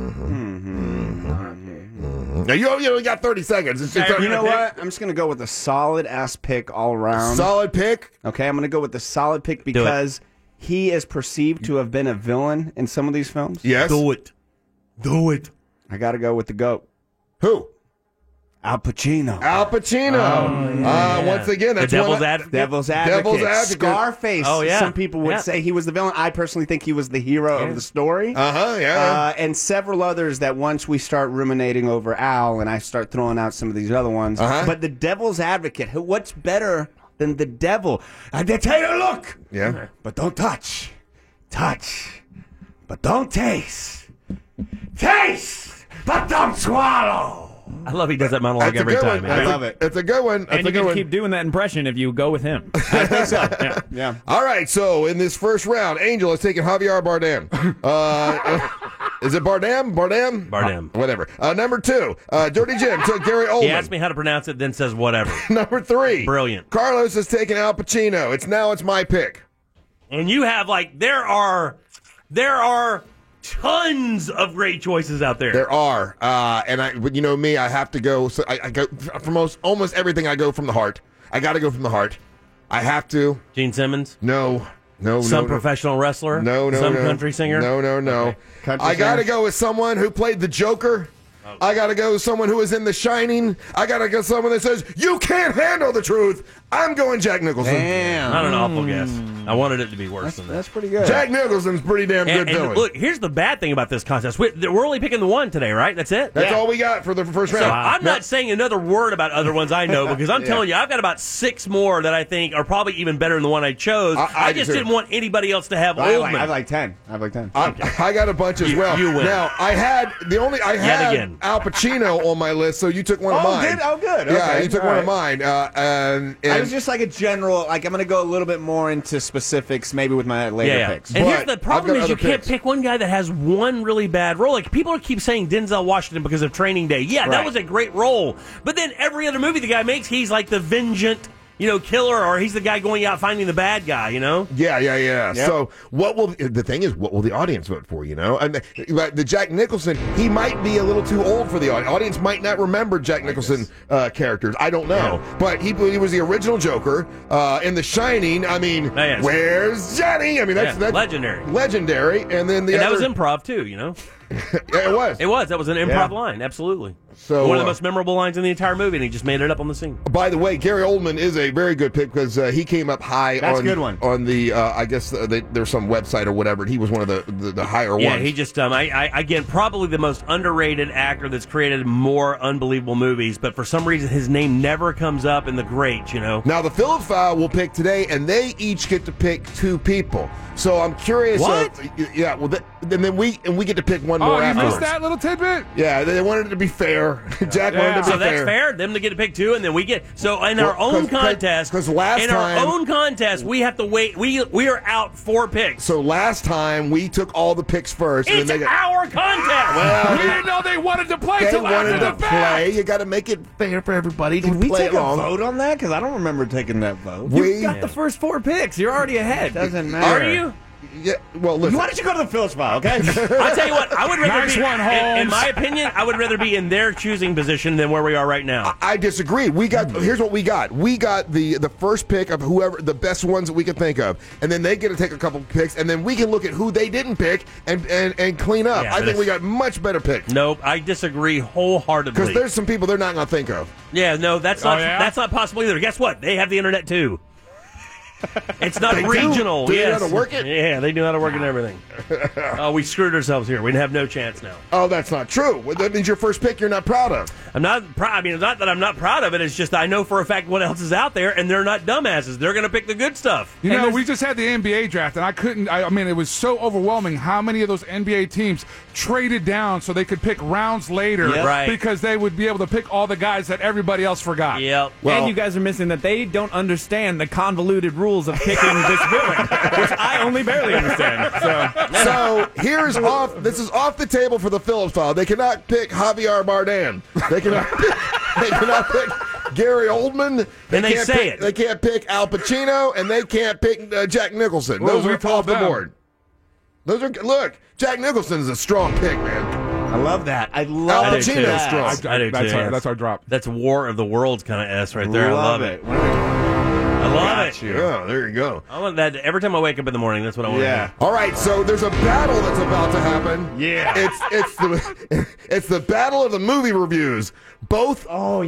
Now you only got 30 seconds. You know what? I'm just going to go with a solid-ass pick all around. Solid pick? Okay, I'm going to go with the solid pick because he is perceived to have been a villain in some of these films. Yes. Do it. I got to go with the GOAT. Who? Al Pacino. Once again, that's the Devil's Advocate. Devil's Advocate. Scarface. Oh, yeah. Some people would say he was the villain. I personally think he was the hero of the story. And several others that once we start ruminating over Al and I start throwing out some of these other ones. But the Devil's Advocate, what's better than the devil? I tell you to look. Yeah. But don't touch. Touch. But don't taste. Taste. But don't swallow. I love he does that monologue every time. I love it. It's a good one. And you can keep doing that impression if you go with him. I think so. Yeah. All right. So in this first round, Angel is taking Javier Bardem. Is it Bardem? Bardem. Whatever. Number 2, Dirty Jim took Gary Oldman. He asked me how to pronounce it, then says whatever. Number 3, brilliant. Carlos has taken Al Pacino. It's my pick. And you have there are tons of great choices out there. There are, but you know me, I have to go. So I go from almost everything. I go from the heart. I got to go from the heart. I have to. Gene Simmons? No. Some professional wrestler? No. Some country singer? No. Okay. I got to go with someone who played the Joker. Okay. I got to go with someone who was in The Shining. I got to go with someone that says, you can't handle the truth. I'm going Jack Nicholson. Damn. Not an awful guess. I wanted it to be worse than that. That's pretty good. Jack Nicholson's pretty damn good villain. Look, here's the bad thing about this contest. We're only picking the one today, right? That's it? That's all we got for the first round. So I'm not saying another word about other ones I know because I'm telling you, I've got about 6 more that I think are probably even better than the one I chose. I just didn't want anybody else to have Oldman. I have like 10. I got a bunch as well. You win. Now, I had Al Pacino on my list, so you took one of mine. Good. Yeah, Okay. you took one of mine. And I was just like a general, I'm going to go a little bit more into specifics maybe with my later picks. And here's the problem is you can't pick one guy that has one really bad role. Like people keep saying Denzel Washington because of Training Day. Yeah, that was a great role. But then every other movie the guy makes, he's like the vengeant killer, or he's the guy going out finding the bad guy, Yeah. Yep. So the thing is, what will the audience vote for, And the Jack Nicholson, he might be a little too old for the audience. Audience might not remember Jack Nicholson characters. I don't know. Yeah. But he was the original Joker. In The Shining, where's Johnny? That's legendary. Legendary. And then that was improv too, Yeah, it was. It was. That was an improv line. Absolutely. So one of the most memorable lines in the entire movie, and he just made it up on the scene. By the way, Gary Oldman is a very good pick because he came up high. That's on, a good one. On the, I guess there's some website or whatever. And he was one of the higher ones. Yeah, he just, again, probably the most underrated actor that's created more unbelievable movies, but for some reason his name never comes up in the greats, you know. Now, the Phillips File will pick today, and they each get to pick 2 people. So I'm curious. What? Yeah, well, and then we get to pick one more Oh, you afterwards. missed that little tidbit? Yeah, they wanted it to be fair. Jack wanted it to be So fair. that's fair. Them to get to pick 2, and then we get in our own contest. Because last time, our own contest, we have to wait. We are out 4 picks. So last time we took all the picks first. It's and then our contest. Well, We didn't know they wanted to play they till wanted after to the fact. play. You got to make it fair for everybody. Did we play take along. a vote on that? Because I don't remember taking that vote. You got the first 4 picks. You're already ahead. Doesn't matter. Are you? Yeah. Well, listen. Why don't you go to the Phillips File, okay? I'll tell you what. I would rather Nice be. one, in Holmes. my opinion, I would rather be in their choosing position than where we are right now. I disagree. We got here's what we got. We got the first pick of whoever the best ones that we could think of, and then they get to take a couple picks, and then we can look at who they didn't pick and clean up. Yeah, I but think we got much better picks. Nope, I disagree wholeheartedly. Because there's some people they're not going to think of. Yeah, no, that's not. yeah? That's not possible either. Guess what? They have the internet too. It's not They do? regional. Do they know yes. how to work it? Yeah, they know how to work it and everything. Oh, we screwed ourselves here. We have no chance now. Oh, that's not true. Well, that means your first pick you're not proud of. I'm not proud. I mean, it's not that I'm not proud of it. It's just I know for a fact what else is out there, and they're not dumbasses. They're going to pick the good stuff. You And know, there's- we just had the NBA draft, and I couldn't. I mean, it was so overwhelming how many of those NBA teams traded down so they could pick rounds later, Yep. Right. because they would be able to pick all the guys that everybody else forgot. Yep. Well- and you guys are missing that they don't understand the convoluted rules of picking this villain, which I only barely understand. So here's off. This is off the table for the Phillips File. They cannot pick Javier Bardem. They cannot. They cannot pick Gary Oldman. And they can't say pick, it. They can't pick Al Pacino, and they can't pick Jack Nicholson. Well, Those we are told off the them. board. Those are look. Jack Nicholson is a strong pick, man. I love that. I Al love I do too. Pacino's strong. I do that's too. That's our drop. That's War of the Worlds kind of S right there. I love it. I love it. Yeah, there you go. I want that every time I wake up in the morning. That's what I want to do. All right, so there's a battle that's about to happen. Yeah. It's the battle of the movie reviews. Both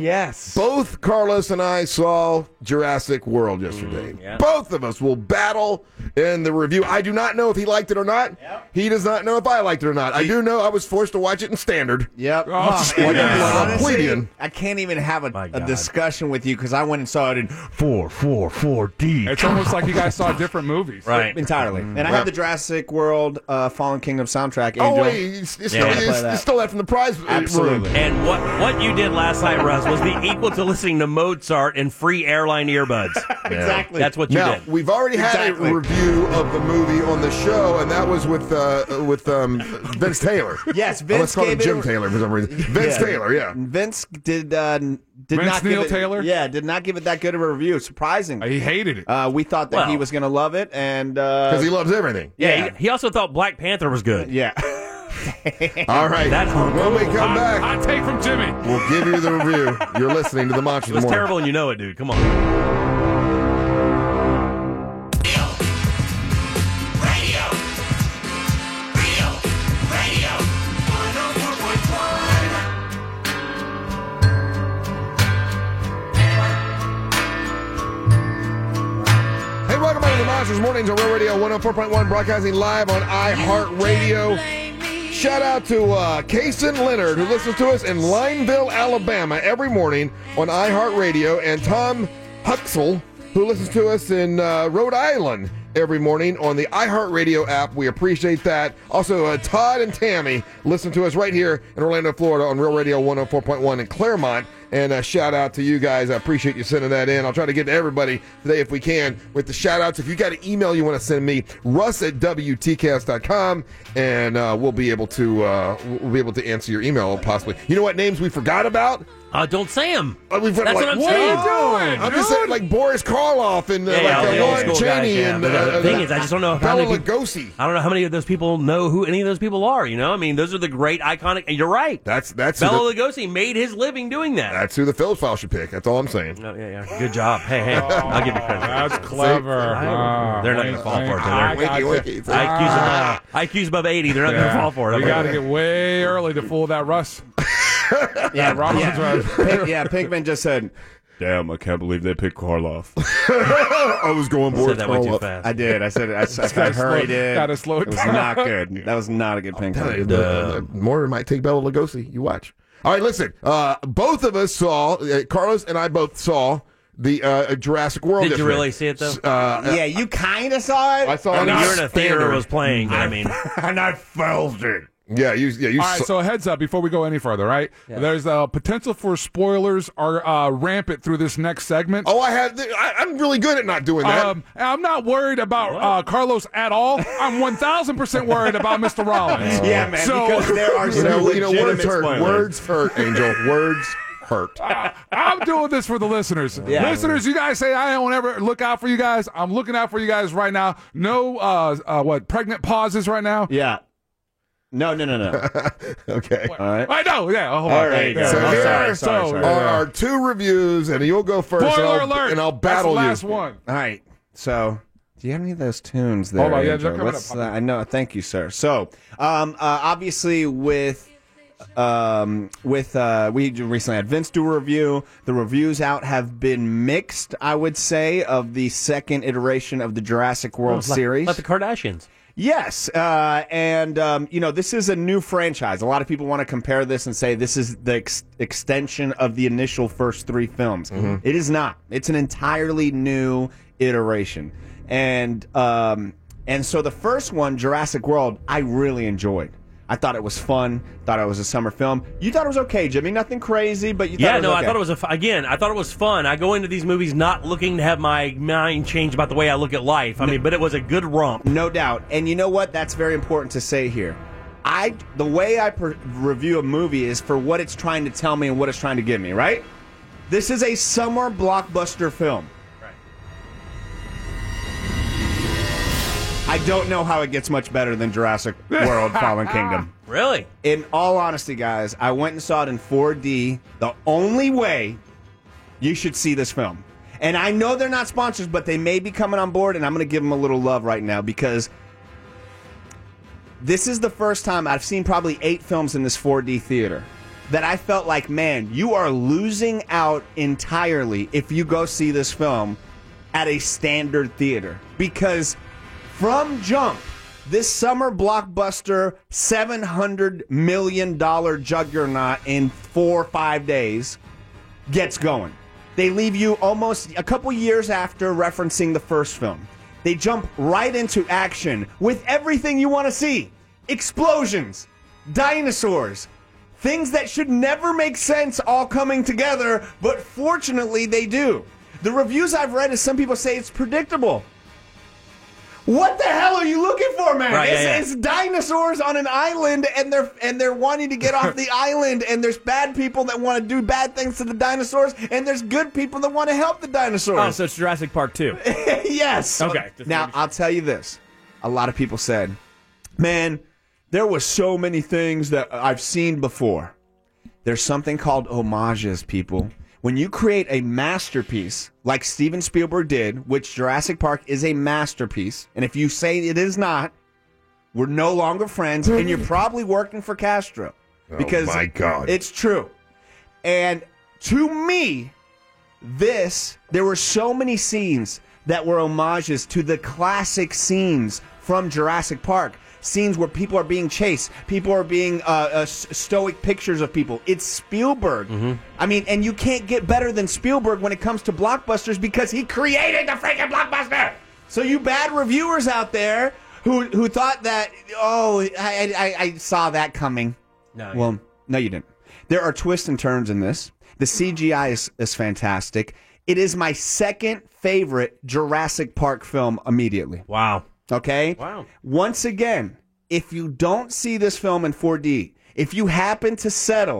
Carlos and I saw Jurassic World yesterday. Yeah. Both of us will battle in the review. I do not know if he liked it or not. Yep. He does not know if I liked it or not. I do know I was forced to watch it in standard. Yep. Like a Honestly, plebeian. I can't even have My a God. discussion with you because I went and saw it in 4D. It's almost like you guys saw different movies. Right. Entirely. And I have the Jurassic World Fallen Kingdom soundtrack. Oh, Angel. wait, you stole that from the prize room. Absolutely. And what you did last night, Russ, was the equal to listening to Mozart and free airline earbuds. Exactly. That's what you Now, did. we've already had Exactly. a review of the movie on the show, and that was with Vince Taylor. Yes, Oh, Vince let's call him gave Jim it- Taylor for some reason. Vince Taylor, yeah. Vince did not Vince give Neil it, Taylor? Yeah, did not give it that good of a review. Surprising. He hated it. We thought that Well- he was going to love it, and Because he loves everything. Yeah, he also thought Black Panther was good. yeah. All right. That's when we come back, Hot take from Jimmy. we'll give you the review. You're listening to the Monsters It was Morning. terrible, and you know it, dude. Come on. Hey, welcome back to the Monsters Mornings on Real Radio 104.1, broadcasting live on iHeartRadio. Shout out to Kason Leonard, who listens to us in Lineville, Alabama, every morning on iHeartRadio, and Tom Huxell, who listens to us in Rhode Island every morning on the iHeartRadio app. We appreciate that. Also, Todd and Tammy listen to us right here in Orlando, Florida on Real Radio 104.1 in Claremont. And shout out to you guys. I appreciate you sending that in. I'll try to get to everybody today if we can with the shout outs. If you got an email you want to send me, russ@wtcast.com, and we'll be able to answer your email possibly. You know what names we forgot about? Don't say him. That's what I'm saying. What are you doing? I'm just saying, like Boris Karloff and Lon Chaney and the thing is, I just don't know how many Lugosi. I don't know how many of those people know who any of those people are. You know, I mean, those are the great iconic. And you're right. That's Bela Lugosi made his living doing that. That's who the Phillips file should pick. That's all I'm saying. Oh, yeah. Good job. Hey, I'll give you credit. That's clever. They're not going to fall for it. IQ's above 80. They're not going to fall for it. We got to get way early to fool that Russ. Pinkman just said, "Damn, I can't believe they picked Karloff." I was going Boris that way too Karloff. fast. I did. I said it. I hurried it. Gotta slow it was down. not good. That was not a good Pinkman. More might take Bela Lugosi. You watch. All right, listen. Both of us saw. Carlos and I both saw the Jurassic World. Did you really see it though? Yeah, you kind of saw it. I saw it. You're in a theater. It was playing. I mean, and I felt it. Yeah, you. All right, so a heads up before we go any further, right? Yeah. There's a potential for spoilers are rampant through this next segment. Oh, I'm really good at not doing that. I'm not worried about Carlos at all. I'm 1,000% worried about Mr. Rollins. Yeah, man, because there are some words hurt. Words hurt, Angel. Words hurt. I'm doing this for the listeners. Yeah. Listeners, you guys say I don't ever look out for you guys. I'm looking out for you guys right now. No, pregnant pauses right now? Yeah. No. Okay. All right. I know. Yeah. All right. So here are our two reviews, and you'll go first. Spoiler alert. And I'll battle That's the you. last one. All right. So, do you have any of those tunes there? Hold on. Yeah, Angel? they're coming up. I know. Thank you, sir. So, obviously, we recently had Vince do a review. The reviews out have been mixed, I would say, of the second iteration of the Jurassic World series. Like the Kardashians. Yes, and this is a new franchise. A lot of people want to compare this and say this is the extension of the initial first three films. Mm-hmm. It is not. It's an entirely new iteration, and so the first one, Jurassic World, I really enjoyed. I thought it was fun. Thought it was a summer film. You thought it was okay, Jimmy. Nothing crazy, but you thought it was okay. I thought it was I thought it was fun. I go into these movies not looking to have my mind change about the way I look at life. But it was a good romp. No doubt. And you know what? That's very important to say here. The way I review a movie is for what it's trying to tell me and what it's trying to give me, right? This is a summer blockbuster film. I don't know how it gets much better than Jurassic World Fallen Kingdom. Really? In all honesty, guys, I went and saw it in 4D. The only way you should see this film. And I know they're not sponsors, but they may be coming on board, and I'm going to give them a little love right now because this is the first time I've seen probably 8 films in this 4D theater that I felt like, man, you are losing out entirely if you go see this film at a standard theater. Because from jump, this summer blockbuster $700 million juggernaut in 4 or 5 days gets going. They leave you almost a couple years after referencing the first film. They jump right into action with everything you want to see. Explosions, dinosaurs, things that should never make sense all coming together, but fortunately they do. The reviews I've read is some people say it's predictable. What the hell are you looking for, man? Right, it's dinosaurs on an island, and they're wanting to get off the island, and there's bad people that want to do bad things to the dinosaurs, and there's good people that want to help the dinosaurs. Oh, so it's Jurassic Park 2. Yes. Okay. Now, I'll tell you this. A lot of people said, man, there was so many things that I've seen before. There's something called homages, people. When you create a masterpiece like Steven Spielberg did, which Jurassic Park is a masterpiece, and if you say it is not, we're no longer friends, and you're probably working for Castro. Because my God. It's true. And to me, there were so many scenes that were homages to the classic scenes from Jurassic Park. Scenes where people are being chased, people are being stoic pictures of people. It's Spielberg. Mm-hmm. I mean, and you can't get better than Spielberg when it comes to blockbusters because he created the freaking blockbuster. So you bad reviewers out there who thought that, I saw that coming. No, you didn't. There are twists and turns in this. The CGI is fantastic. It is my second favorite Jurassic Park film immediately. Wow. Okay? Wow. Once again, if you don't see this film in 4D, if you happen to settle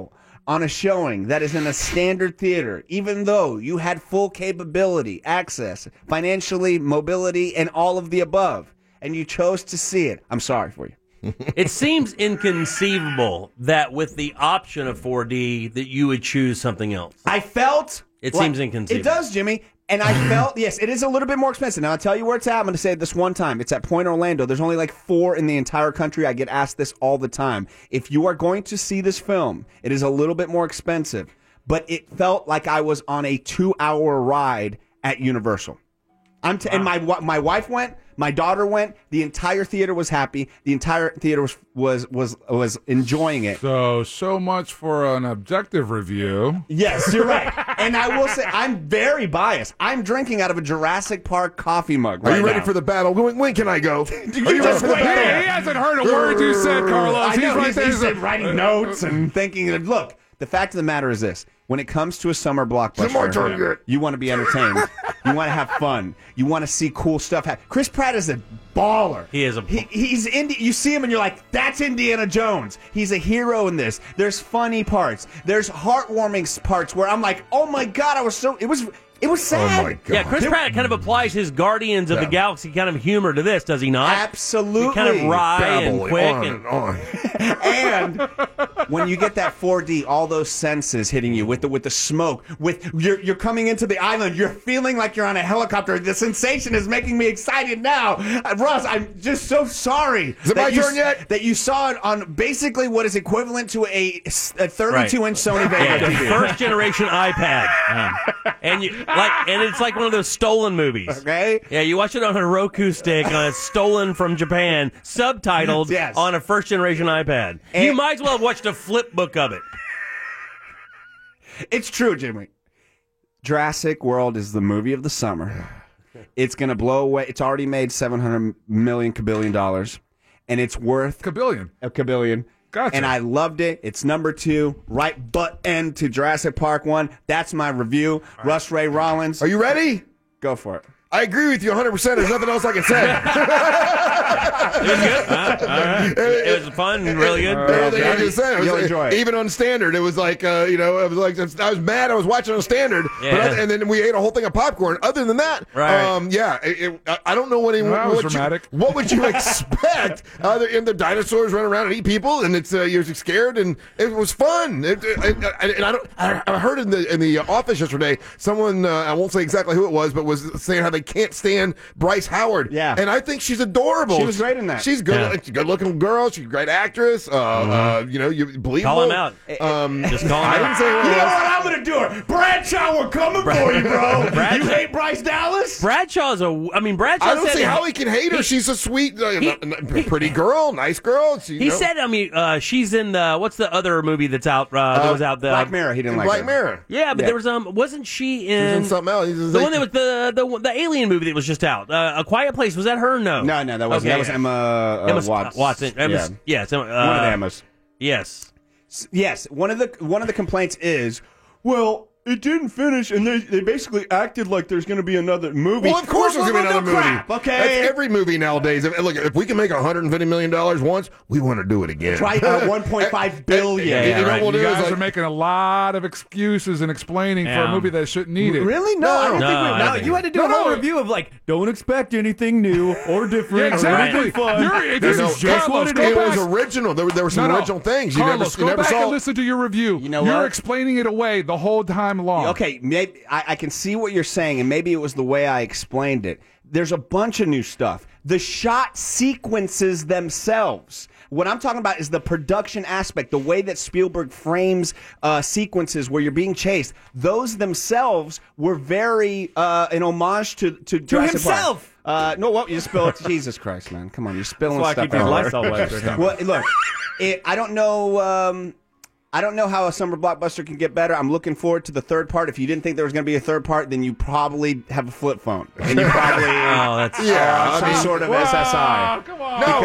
on a showing that is in a standard theater, even though you had full capability, access, financially, mobility, and all of the above, and you chose to see it, I'm sorry for you. It seems inconceivable that with the option of 4D that you would choose something else. I felt... It seems inconceivable. It does, Jimmy. And I felt, yes, it is a little bit more expensive. Now, I'll tell you where it's at. I'm going to say it this one time. It's at Point Orlando. There's only like 4 in the entire country. I get asked this all the time. If you are going to see this film, it is a little bit more expensive. But it felt like I was on a 2-hour ride at Universal. And my wife went. My daughter went. The entire theater was happy. The entire theater was enjoying it. So much for an objective review. Yes, you're right. And I will say, I'm very biased. I'm drinking out of a Jurassic Park coffee mug right now. Are you ready for the battle? When can I go? You just wait. He hasn't heard a word you said, Carlos. I know, He's he's writing notes and thinking. Look, the fact of the matter is this. When it comes to a summer blockbuster, you want to be entertained. You want to have fun. You want to see cool stuff happen. Chris Pratt is a baller. He is he's you see him and you're like, that's Indiana Jones. He's a hero in this. There's funny parts. There's heartwarming parts where I'm like, oh my God, it was sad. Oh my God. Yeah, Chris Pratt kind of applies his Guardians of the Galaxy kind of humor to this, does he not? Absolutely. He kind of wry and quick. On. And when you get that 4D, all those senses hitting you with the smoke, with you're coming into the island, you're feeling like you're on a helicopter. The sensation is making me excited now. Russ, I'm just so sorry. Is it my turn yet? That you saw it on basically what is equivalent to a 32-inch Sony Vega TV. First generation iPad. And it's like one of those stolen movies. Okay. Yeah, you watch it on a Roku stick, stolen from Japan, subtitled on a first generation iPad. And you might as well have watched a flip book of it. It's true, Jimmy. Jurassic World is the movie of the summer. It's going to blow away. It's already made $700 million kabillion, and it's worth a kabillion. Gotcha. And I loved it. It's number 2, right butt end to Jurassic Park 1. That's my review. Right. Russ Ray Rollins. Are you ready? Go for it. I agree with you 100%. There's nothing else I can say. It was good. All right. It was fun, really good. You'll enjoy it. Even on standard, it was like, it was like I was mad I was watching on standard, and then we ate a whole thing of popcorn. Other than that, I don't know what would you expect other in the dinosaurs run around and eat people, and it's you're scared, and it was fun. I heard in the office yesterday, someone I won't say exactly who it was, but was saying how they can't stand Bryce Howard. Yeah. And I think she's adorable. She was great in that. She's good. Yeah. She's a good-looking girl. She's a great actress. You believe Call him out. Just call him out. Didn't say you know what I'm going to do? Bradshaw, we're coming for you, bro. You hate Bryce Dallas? Bradshaw's Bradshaw I don't said see how he can hate her. She's a sweet, pretty girl, nice girl. He said, she's in what's the other movie that's out? That was out. Black Mirror. He didn't like Black Mirror. Yeah, but there was wasn't she in? She's in something else. The one that was the Alien movie that was just out. A Quiet Place. Was that her? No, that wasn't. Okay. That was Emma Watson. Yes, one of the Emmas. Yes. Yes. One of the complaints is, well, it didn't finish, and they basically acted like there's going to be another movie. Well, of course there's going to be another movie. Crap, okay, that's every movie nowadays. Look, if we can make $150 million once, we want to do it again. Try $1.5 billion. You guys are making a lot of excuses and explaining for a movie that shouldn't need it. Really? No, I don't think you had to do a whole review of don't expect anything new or different. Exactly. Or anything fun. It was original. There were some original things. Carlos, you never go back saw. And listen to your review. You know You're what? explaining it away the whole time long. Okay, maybe I can see what you're saying, and maybe it was the way I explained it. There's a bunch of new stuff. The shot sequences themselves. What I'm talking about is the production aspect, the way that Spielberg frames sequences where you're being chased. Those themselves were very an homage to Jurassic himself. Park. No, what you spilled? Jesus Christ, man! Come on, you're spilling stuff. That's why I keep these lights all wet. Well, look, I don't know. I don't know how a summer blockbuster can get better. I'm looking forward to the third part. If you didn't think there was going to be a third part, then you probably have a flip phone. And you probably some sort of SSI. Come on. No,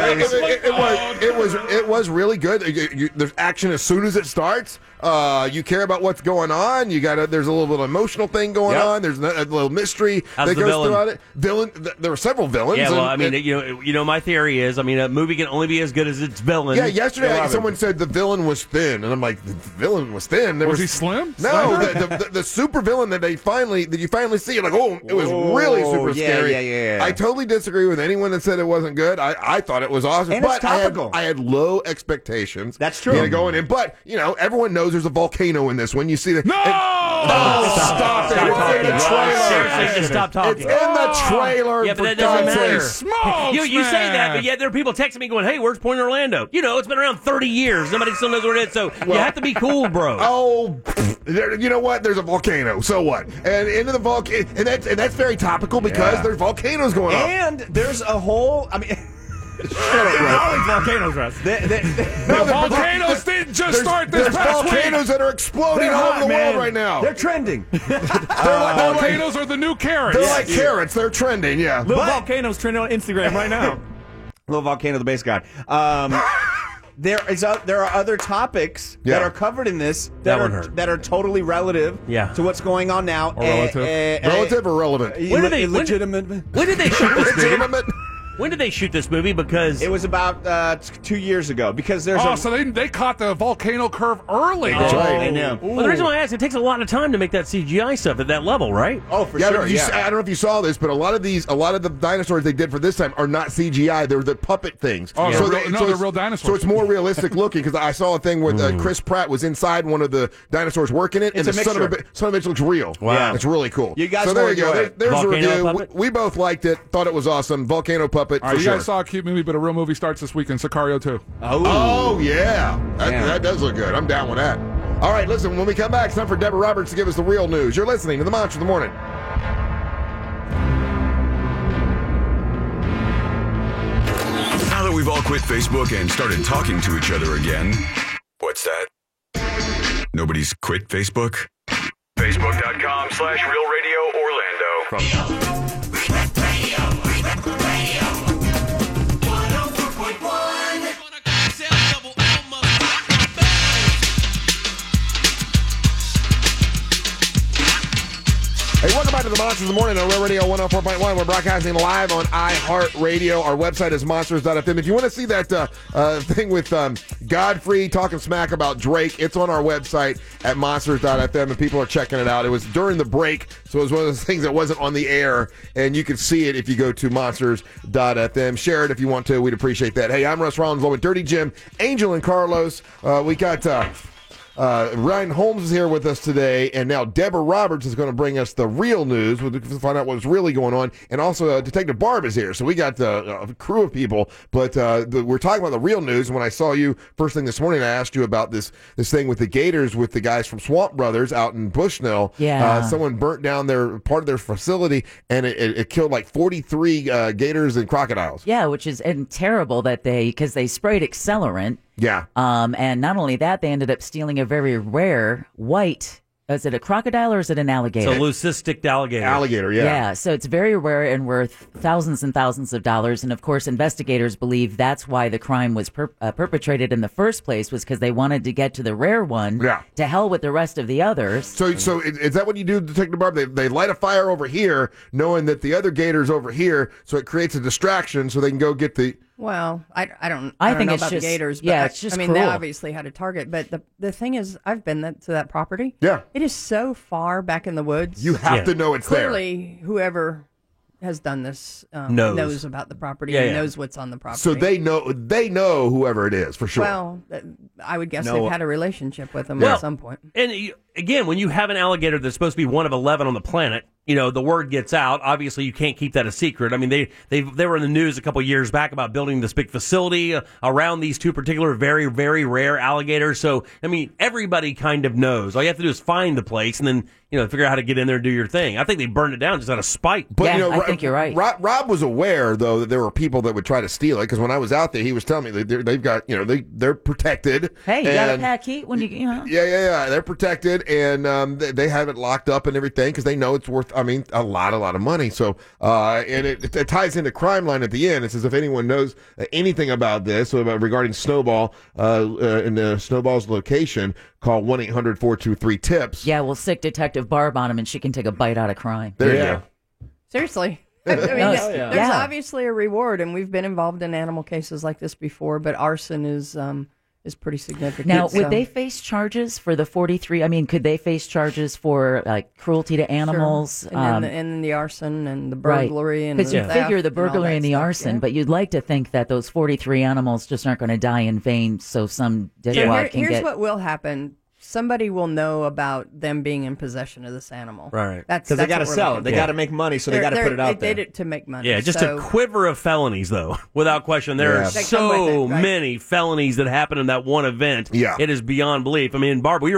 it was really good. There's action as soon as it starts. You care about what's going on. There's a little bit of emotional thing going on. There's a little mystery that goes throughout it. There were several villains. Yeah, well, my theory is, a movie can only be as good as its villain. Yeah, yesterday someone said the villain was thin, and I'm like, like the villain was thin. Was he slim? No, the super villain that you finally see. Like, oh, it was really super scary. Yeah. I totally disagree with anyone that said it wasn't good. I thought it was awesome, And but it's topical. I had low expectations. That's true. Going in, but everyone knows there's a volcano in this one. You see the Stop it! It's in the trailer. Seriously, just stop talking. It's in the trailer. Yeah, but that doesn't matter. Smokes, You say man. that, but yet there are people texting me going, "Hey, where's Point Orlando?" It's been around 30 years. Nobody still knows where it is. So you have to be cool, bro. Oh, you know what? There's a volcano. So what? And into the volcano, and that's very topical because there's volcanoes going on. And there's a whole. I mean. Always volcanoes, Russ. The volcanoes didn't just start this There's past volcanoes week. that are exploding They're all hot, over the man. world right now. They're trending. Volcanoes are the new carrots. They're like carrots. They're trending. Yeah. Little volcanoes trending on Instagram right now. Little Volcano, the bass god. There are other topics that are covered in this that are totally relative to what's going on now. Relative or relevant? Illegitimate. When did they shoot this movie? When did they shoot this movie? Because it was about 2 years ago. Because there's so they caught the volcano curve early. That's right. I know. Well, the reason why I ask, it takes a lot of time to make that CGI stuff at that level, right? Oh, for sure. I don't know if you saw this, but a lot of the dinosaurs they did for this time are not CGI. They're the puppet things. Oh, so they're real dinosaurs. So it's more realistic looking because I saw a thing where Chris Pratt was inside one of the dinosaurs working it, and It's a the son of a bitch looks real. Wow. It's really cool. You guys so there will you go. enjoy it. There's a Volcano review. puppet? We both liked it. Thought it was awesome. Volcano puppet All for right, you sure. guys saw a cute movie, but a real movie starts this weekend. Sicario 2. Oh, yeah. That does look good. I'm down with that. All right, listen, when we come back, it's time for Deborah Roberts to give us the real news. You're listening to The Monster of the Morning. Now that we've all quit Facebook and started talking to each other again, what's that? Nobody's quit Facebook? Facebook.com/Real Radio Orlando. Hey, welcome back to the Monsters of the Morning on Real Radio 104.1. We're broadcasting live on iHeartRadio. Our website is monsters.fm. If you want to see that thing with Godfrey talking smack about Drake, it's on our website at monsters.fm, and people are checking it out. It was during the break, so it was one of those things that wasn't on the air, and you can see it if you go to monsters.fm. Share it if you want to. We'd appreciate that. Hey, I'm Russ Rollins, along with Dirty Jim, Angel, and Carlos. We got... Ryan Holmes is here with us today, and now Deborah Roberts is going to bring us the real news. We'll find out what's really going on, and also Detective Barb is here. So we got a crew of people, but we're talking about the real news. When I saw you first thing this morning, I asked you about this thing with the Gators with the guys from Swamp Brothers out in Bushnell. Yeah. Someone burnt down part of their facility, and it killed like 43 gators and crocodiles. Yeah, which is terrible that because they sprayed accelerant. Yeah. And not only that, they ended up stealing a very rare white. Is it a crocodile or is it an alligator? It's a leucistic alligator. Alligator, yeah. Yeah, so it's very rare and worth thousands and thousands of dollars. And of course, investigators believe that's why the crime was perpetrated in the first place, was because they wanted to get to the rare one. Yeah. To hell with the rest of the others. So is that what you do, Detective Barb? They light a fire over here, knowing that the other gator's over here, so it creates a distraction, so they can go get the. Well, I don't think know it's about just the gators. But yeah, it's just I mean, cruel. they obviously had a target. But the thing is, I've been to that property. Yeah. It is so far back in the woods. You have to know it's Clearly, whoever has done this knows about the property and knows what's on the property. So they know whoever it is for sure. Well, I would guess they've had a relationship with them Well, at some point. And again, when you have an alligator that's supposed to be one of 11 on the planet, the word gets out. Obviously, you can't keep that a secret. I mean, they were in the news a couple of years back about building this big facility around these two particular very, very rare alligators. So, I mean, everybody kind of knows. All you have to do is find the place and then, figure out how to get in there and do your thing. I think they burned it down just out of spite. But, I think you're right. Rob was aware, though, that there were people that would try to steal it, because when I was out there, he was telling me that they've got, they're protected. Hey, you got to pack heat when you. Yeah. They're protected, and they have it locked up and everything because they know it's worth, a lot of money. So, and it ties into Crime Line at the end. It says if anyone knows anything about this, regarding Snowball, and Snowball's location, call 1-800-423-TIPS. Yeah, we'll stick Detective Barb on him, and she can take a bite out of crime. There you go. Seriously. There's obviously a reward, and we've been involved in animal cases like this before, but arson is is pretty significant. Now, would they face charges for the 43? I mean, could they face charges for like cruelty to animals? Sure. And the arson and the burglary. Because you figure the burglary and the arson, but you'd like to think that those 43 animals just aren't going to die in vain, so some dipwad can Here's what will happen. Somebody will know about them being in possession of this animal. Right. Because they got to sell it. They got to make money, so they got to put it out there. They did it to make money. Yeah, just a quiver of felonies, though, without question. There are so many felonies that happen in that one event. Yeah. It is beyond belief. I mean, Barb, we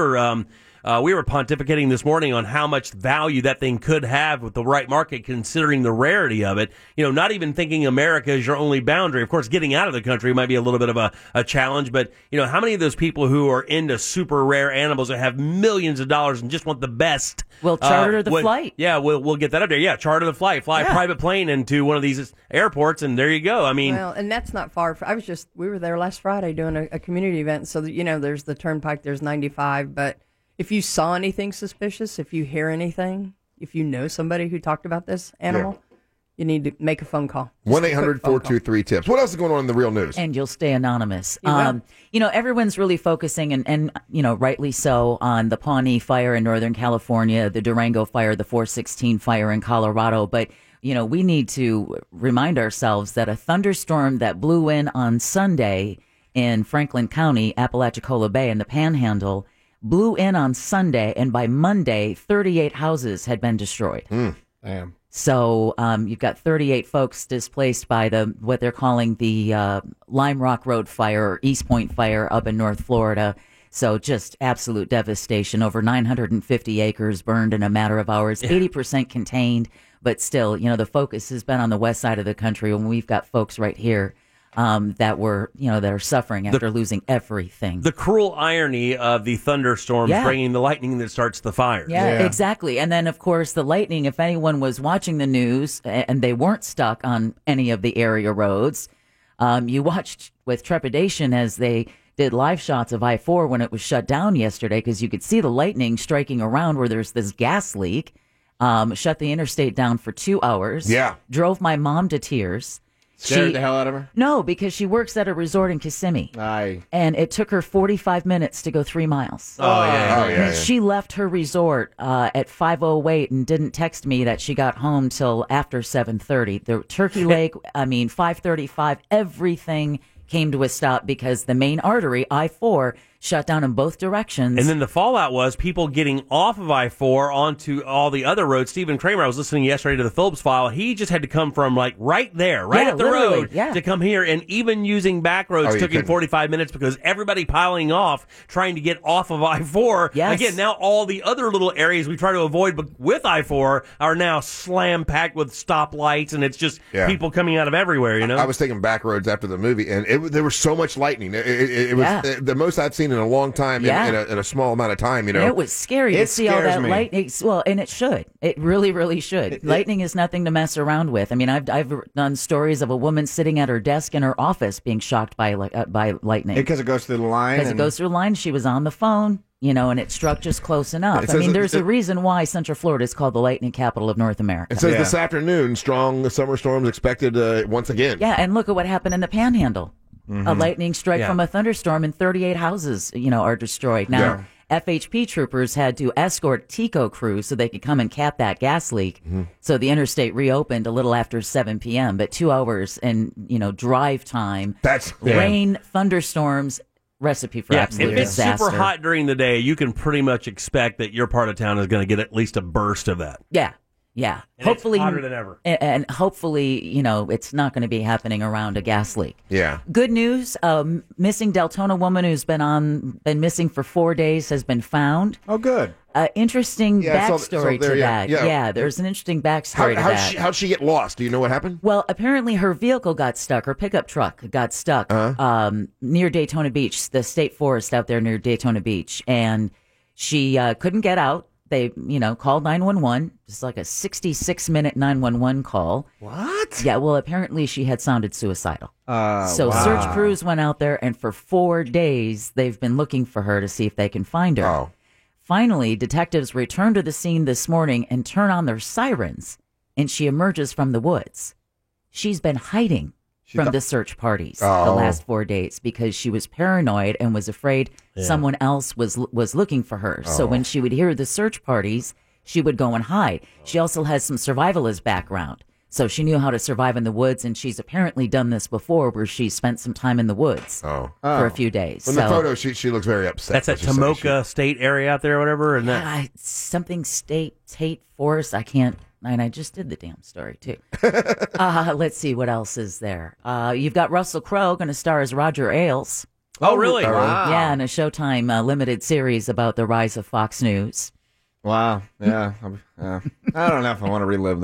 were pontificating this morning on how much value that thing could have with the right market, considering the rarity of it. You know, not even thinking America is your only boundary. Of course, getting out of the country might be a little bit of a challenge, but, you know, how many of those people who are into super rare animals that have millions of dollars and just want the best? Well, charter the flight. Yeah, we'll get that up there. Yeah, charter the flight. Fly a private plane into one of these airports, and there you go. I mean... Well, and that's not far. We were there last Friday doing a community event, so, you know, there's the Turnpike, there's 95, but... If you saw anything suspicious, if you hear anything, if you know somebody who talked about this animal, you need to make a phone call. 1-800-423-TIPS. What else is going on in the real news? And you'll stay anonymous. You know, everyone's really focusing, and you know, rightly so, on the Pawnee fire in Northern California, the Durango fire, the 416 fire in Colorado. But, you know, we need to remind ourselves that a thunderstorm that blew in on Sunday in Franklin County, Apalachicola Bay, and the Panhandle blew in on Sunday, and by Monday, 38 houses had been destroyed. Damn. So you've got 38 folks displaced by what they're calling the Lime Rock Road fire or East Point fire up in North Florida. So just absolute devastation. Over 950 acres burned in a matter of hours, 80% contained. But still, you know, the focus has been on the west side of the country, and we've got folks right here that are suffering after losing everything. The cruel irony of the thunderstorms bringing the lightning that starts the fire. Yeah, exactly. And then, of course, the lightning, if anyone was watching the news and they weren't stuck on any of the area roads, you watched with trepidation as they did live shots of I-4 when it was shut down yesterday, because you could see the lightning striking around where there's this gas leak. Shut the interstate down for 2 hours. Yeah. Drove my mom to tears. Scared the hell out of her? No, because she works at a resort in Kissimmee. And it took her 45 minutes to go 3 miles. She left her resort at 5:08 and didn't text me that she got home till after 7:30. The Turkey Lake, 5:35, everything came to a stop because the main artery, I-4, shut down in both directions. And then the fallout was people getting off of I-4 onto all the other roads. Stephen Kramer, I was listening yesterday to the Phillips File. He just had to come from right there, up the road to come here. And even using back roads took him 45 minutes because everybody piling off, trying to get off of I-4. Again, now all the other little areas we try to avoid but with I-4 are now slam-packed with stoplights, and it's just people coming out of everywhere, you know? I was taking back roads after the movie, and there was so much lightning. It was the most I'd seen in a long time in a small amount of time, you know. It was scary to see all that lightning. Well, and it should. It really, really should. Lightning is nothing to mess around with. I mean, I've done stories of a woman sitting at her desk in her office being shocked by lightning. Because it goes through the line? Because it goes through the line. She was on the phone, you know, and it struck just close enough. I mean, there's a reason why Central Florida is called the lightning capital of North America. It says this afternoon, strong summer storms expected once again. Yeah, and look at what happened in the Panhandle. A lightning strike from a thunderstorm, and 38 houses, you know, are destroyed. Now, FHP troopers had to escort TECO crews so they could come and cap that gas leak. So the interstate reopened a little after 7 p.m., but 2 hours and, you know, drive time. Rain, thunderstorms, recipe for absolute disaster. If it's super hot during the day, you can pretty much expect that your part of town is going to get at least a burst of that. Yeah. And hopefully, it's hotter than ever. And hopefully, you know, it's not going to be happening around a gas leak. Yeah. Good news. Missing Deltona woman who's been missing for 4 days has been found. Oh, good. Interesting backstory to that. Yeah, there's an interesting backstory to that. How'd she get lost? Do you know what happened? Well, apparently her vehicle got stuck. Her pickup truck got stuck near Daytona Beach, the state forest out there near Daytona Beach. And she couldn't get out. They, you know, called 911. It's like a 66-minute 911 call. What? Yeah, well, apparently she had sounded suicidal. Search crews went out there, and for 4 days, they've been looking for her to see if they can find her. Finally, detectives return to the scene this morning and turn on their sirens, and she emerges from the woods. She's been hiding from the search parties the last 4 days because she was paranoid and was afraid someone else was looking for her. So when she would hear the search parties, she would go and hide. She also has some survivalist background. So she knew how to survive in the woods, and she's apparently done this before where she spent some time in the woods for a few days. In the photo, she looks very upset. That's at Tomoka State area out there or whatever? And something Tate Forest. I can't. And I just did the damn story, too. Let's see. What else is there? You've got Russell Crowe going to star as Roger Ailes. Oh, really? Wow. Yeah, in a Showtime limited series about the rise of Fox News. Wow. Yeah. I don't know if I want to relive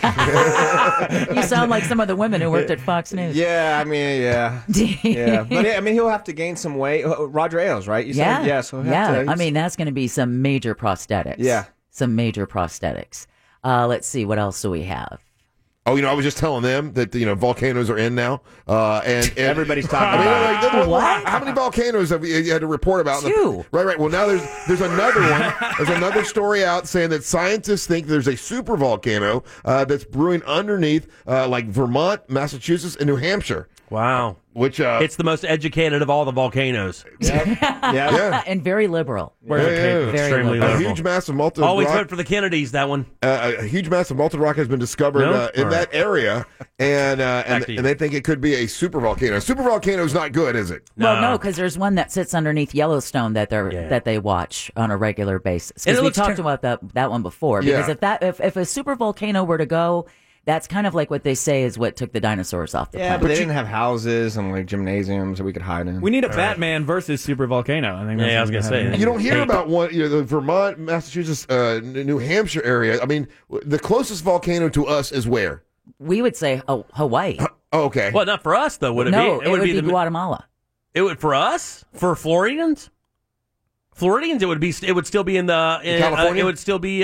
that. You sound like some of the women who worked at Fox News. Yeah, I mean, yeah. But I mean, he'll have to gain some weight. Roger Ailes, right? You said? Yeah. So I mean, that's going to be some major prosthetics. Yeah. Some major prosthetics. Let's see. What else do we have? Oh, I was just telling them that volcanoes are in now, and everybody's talking about what? How many volcanoes have you had to report about? Two. Right. Well, now there's another one. There's another story out saying that scientists think there's a super volcano that's brewing underneath like Vermont, Massachusetts, and New Hampshire. Wow. Which it's the most educated of all the volcanoes. Yeah. And very liberal. Very Extremely liberal. liberal. A huge mass of molten Always rock. vote for the Kennedys, that one. A huge mass of molten rock has been discovered in that area, and they think it could be a super volcano. Super volcano is not good, is it? Well, no, because there's one that sits underneath Yellowstone that they watch on a regular basis. Because we talked about that one before. Because if a super volcano were to go, that's kind of like what they say is what took the dinosaurs off the planet. But they didn't have houses and like gymnasiums that we could hide in. We need a Batman versus super volcano. I think. I was gonna say. You don't hear about one. The Vermont, Massachusetts, New Hampshire area. I mean, the closest volcano to us is where? We would say Hawaii. Oh, okay. Well, not for us though. Would it be? No, it would be Guatemala. It would for us? For Floridians? Floridians, it would still be in California. It would still be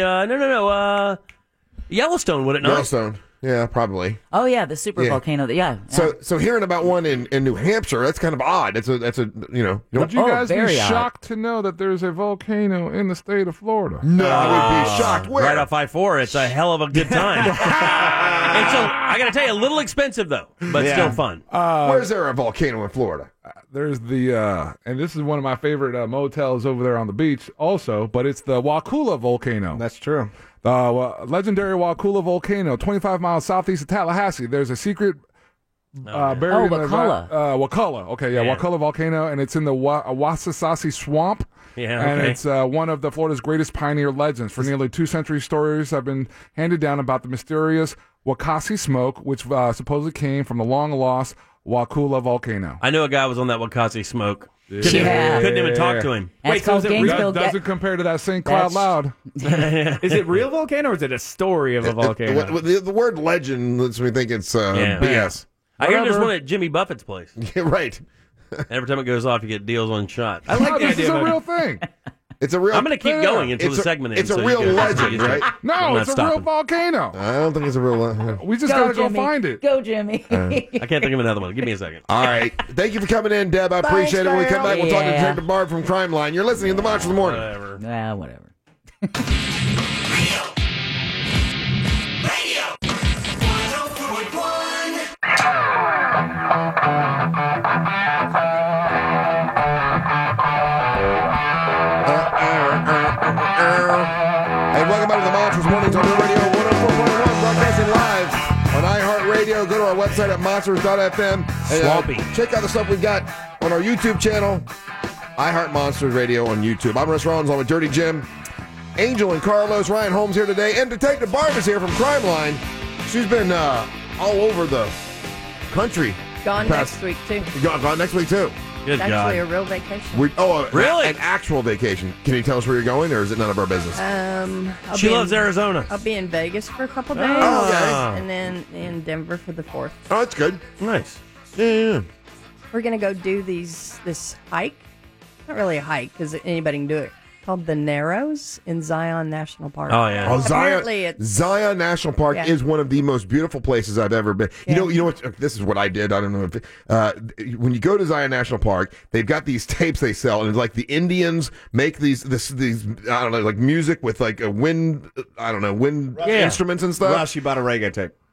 Yellowstone, would it not? Yellowstone. Yeah, probably. Oh yeah, the super volcano. Yeah. So hearing about one in New Hampshire, that's kind of odd. That's a Would you guys be shocked to know that there's a volcano in the state of Florida? No, I would be shocked. Where? Right off I-4. It's a hell of a good time. And so I got to tell you, a little expensive though, but still fun. Where's there a volcano in Florida? There's and this is one of my favorite motels over there on the beach also, but it's the Wakulla volcano. That's true. The legendary Wakulla volcano, 25 miles southeast of Tallahassee. There's a secret buried in Wakulla. Okay, Wakulla volcano, and it's in the Wasasasi Swamp. Yeah, and it's one of Florida's greatest pioneer legends. For nearly 2 centuries, stories have been handed down about the mysterious Wakasi smoke, which supposedly came from the long-lost Wakulla volcano. I know a guy was on that Wakasi smoke. Couldn't even talk to him. Wait, so it doesn't compare to that St. Cloud Loud. Is it real volcano or is it a story of a volcano? The word legend lets me think it's BS. I hear there's one at Jimmy Buffett's place. Yeah, right. Every time it goes off, you get deals on shot. I like the idea. This is a real thing. It's a real. I'm going to keep going until the segment ends. It's a real legend, right? No, it's a real volcano. I don't think it's a real legend. We just got to go find it. Go, Jimmy. I can't think of another one. Give me a second. All right. Thank you for coming in, Deb. I appreciate it. When we come back, we'll talk to Detective Barb from Crime Line. You're listening to The Monster of the Morning. Whatever. Whatever. And welcome back to the Monsters Morning Talk Radio 104.1, broadcasting live on iHeartRadio. Go to our website at monsters.fm and check out the stuff we've got on our YouTube channel, iHeart Monsters Radio on YouTube. I'm Russ Rollins, along with Dirty Jim, Angel and Carlos, Ryan Holmes here today, and Detective Barb is here from Crime Line. She's been all over the country. Gone next week, too. Gone next week, too. Good it's actually a real vacation. Really? An actual vacation. Can you tell us where you're going, or is it none of our business? She loves Arizona. I'll be in Vegas for a couple days, and then in Denver for the 4th. Oh, that's good. Nice. Yeah. We're gonna go do this hike. Not really a hike because anybody can do it. Called the Narrows in Zion National Park. Oh yeah. Zion National Park is one of the most beautiful places I've ever been. You know what? This is what I did. I don't know if when you go to Zion National Park, they've got these tapes they sell, and it's like the Indians make these I don't know, like music with like a wind instruments and stuff. Russ, you bought a reggae tape.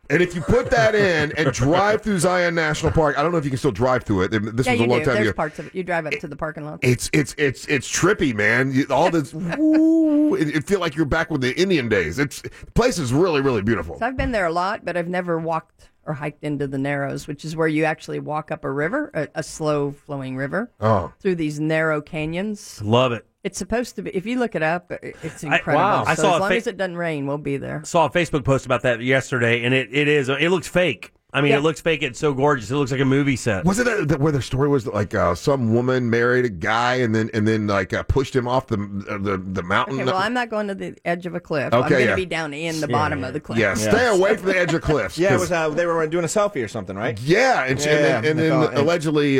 And if you put that in and drive through Zion National Park, I don't know if you can still drive through it. This was a long time There's ago. parts of it. You drive up to the parking lot. It's trippy, man. All this, woo, it feel like you're back with the Indian days. The place is really, really beautiful. So I've been there a lot, but I've never walked or hiked into the Narrows, which is where you actually walk up a river, a slow-flowing river, through these narrow canyons. Love it. It's supposed to be. If you look it up, it's incredible. Wow. So I saw as long as it doesn't rain, we'll be there. Saw a Facebook post about that yesterday, and it looks fake. I mean, it looks fake. It's so gorgeous. It looks like a movie set. Was it where the story was like some woman married a guy and then like pushed him off the mountain? Okay, well, I'm not going to the edge of a cliff. Okay, I'm going to be down in the bottom of the cliff. Yeah, stay away from the edge of cliffs. Yeah, it was. They were doing a selfie or something, right? Yeah, and then allegedly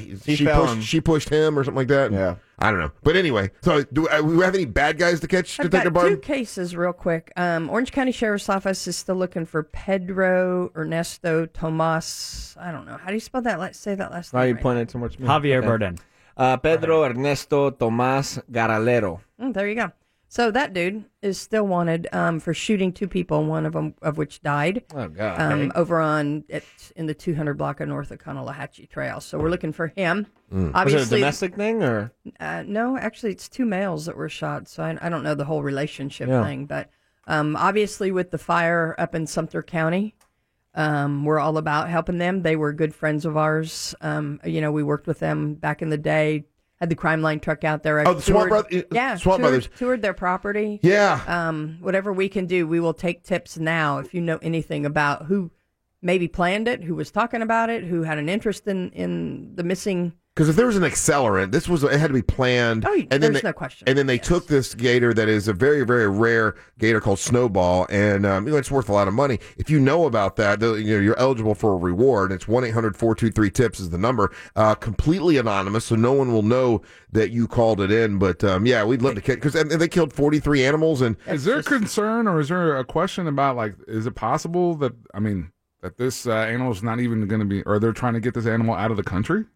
she pushed him or something like that. Yeah. I don't know. But anyway, so do we have any bad guys to catch to take their I've got bar? 2 cases real quick. Orange County Sheriff's Office is still looking for Pedro Ernesto Tomas. I don't know. How do you spell that? Say that last name. Why are you pointing towards me? Javier Bardem. Pedro Ernesto Tomas Garalero. There you go. So that dude is still wanted for shooting 2 people, one of them of which died. Oh, God. Over in the 200 block of north of Conolehatchee Trail. So we're looking for him. Was it a domestic thing or? No, actually, it's 2 males that were shot. So I don't know the whole relationship thing, but obviously with the fire up in Sumter County, we're all about helping them. They were good friends of ours. We worked with them back in the day. Had the crime line truck out there. The Swamp Brothers. Yeah, Swamp Brothers toured their property. Yeah. Whatever we can do, we will take tips now. If you know anything about who maybe planned it, who was talking about it, who had an interest in the missing. Because if there was an accelerant, it had to be planned. Oh, there's no question. And then they took this gator that is a very, very rare gator called Snowball, and it's worth a lot of money. If you know about that, you're eligible for a reward. It's 1-800-423-TIPS is the number. Completely anonymous, so no one will know that you called it in. But we'd love to catch because they killed 43 animals. And is there concern or is there a question about is it possible that that this animal is not even going to be, or they're trying to get this animal out of the country?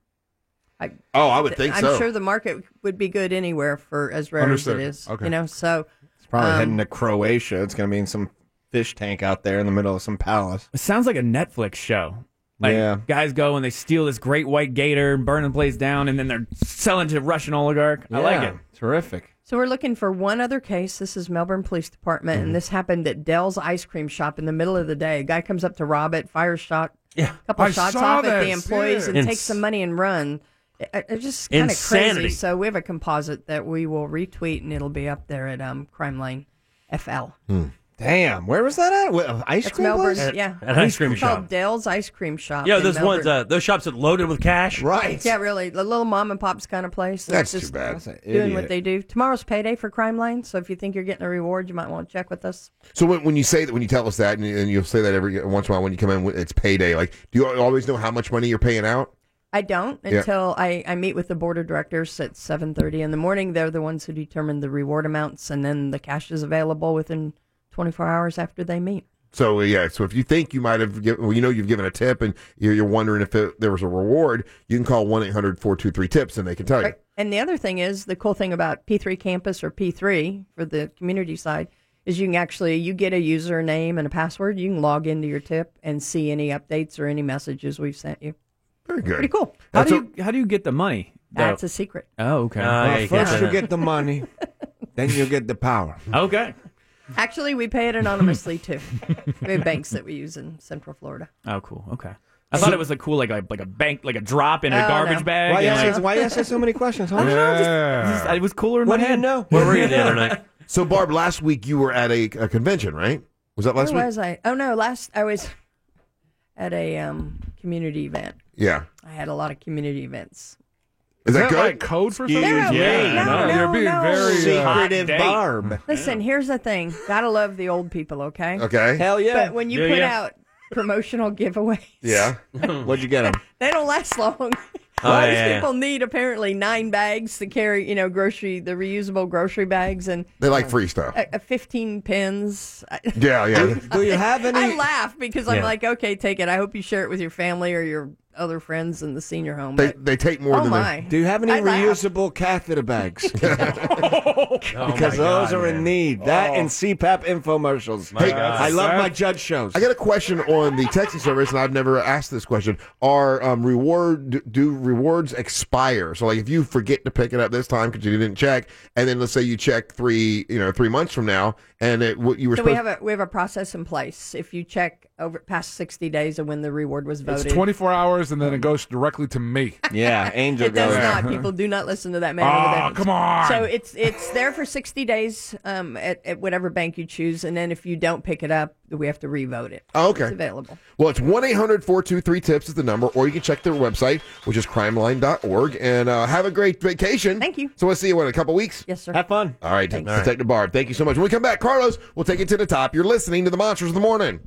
I would think so. I'm sure the market would be good anywhere for as rare as it is. Okay. So it's probably heading to Croatia. It's going to be in some fish tank out there in the middle of some palace. It sounds like a Netflix show. Guys go and they steal this great white gator, burn the place down, and then they're selling to Russian oligarch. I like it. Terrific. So we're looking for one other case. This is Melbourne Police Department, and this happened at Dell's Ice Cream Shop in the middle of the day. A guy comes up to rob it, fires a couple shots off at the employees, and takes some money and run. It's just kind of crazy. So we have a composite that we will retweet, and it'll be up there at Crime Line FL. Damn, where was that at? Ice cream place? At ice cream it's shop. called Dell's Ice Cream Shop. Yeah, in those Melbourne. ones, those shops that loaded with cash. Right. Yeah, really, the little mom and pop's kind of place. That's just too bad. Doing what they do. Tomorrow's payday for Crime Line, so if you think you're getting a reward, you might want to check with us. So when you say that, when you tell us that, and you'll say that every once in a while when you come in, it's payday. Do you always know how much money you're paying out? I don't until I meet with the board of directors at 7:30 in the morning. They're the ones who determine the reward amounts, and then the cash is available within 24 hours after they meet. So so if you think you might have you've given a tip and you're wondering if there was a reward, you can call 1-800-423-TIPS and they can tell you. And the other thing is, the cool thing about P3 Campus or P3 for the community side is you get a username and a password. You can log into your tip and see any updates or any messages we've sent you. Very good. Pretty cool. How do you get the money? That's a secret. Oh, okay. First you get the money, then you get the power. Okay. Actually, we pay it anonymously too. We have banks that we use in Central Florida. Oh, cool. Okay. I thought it was like a bank, like a drop in a garbage bag. Why you ask so many questions? Huh? I don't know. It was cooler in my head. Know? Where were you the other night? So, Barb, last week you were at a convention, right? Was that last week? Where was I? Oh, no. I was at a community event. Yeah. I had a lot of community events. Is that good? Like code for something? No, You're being very secretive, Barb. Listen, here's the thing. Gotta love the old people, okay? Okay. Hell yeah. But when you put out promotional giveaways, What'd you get them? they don't last long. These people need apparently 9 bags to carry, the reusable grocery bags, and they like free stuff. 15 pins. Yeah. Do you have any? I laugh because I'm like, okay, take it. I hope you share it with your family or your other friends in the senior home. They take more than my. Do you have any I laugh. reusable catheter bags? Because those are in need. That and CPAP infomercials. Hey, I love my judge shows. I got a question on the texting service, and I've never asked this question. Are do rewards expire? So, like, if you forget to pick it up this time because you didn't check, and then let's say you check 3 months from now, and you were So supposed we have a process in place. If you check over past 60 days of when the reward was voted, It's 24 hours, and then it goes directly to me. Yeah, Angel it does goes. not. People do not listen to that man. Oh, come on. So it's there for 60 days at whatever bank you choose, and then if you don't pick it up, we have to revote it. Oh, okay. It's available. Well, it's 1-800-423-TIPS is the number, or you can check their website, which is crimeline.org, and have a great vacation. Thank you. So we'll see you in a couple weeks. Yes, sir. Have fun. All right, Detective Barb, thank you so much. When we come back, Carlos, we'll take it to the top. You're listening to the Monsters of the Morning.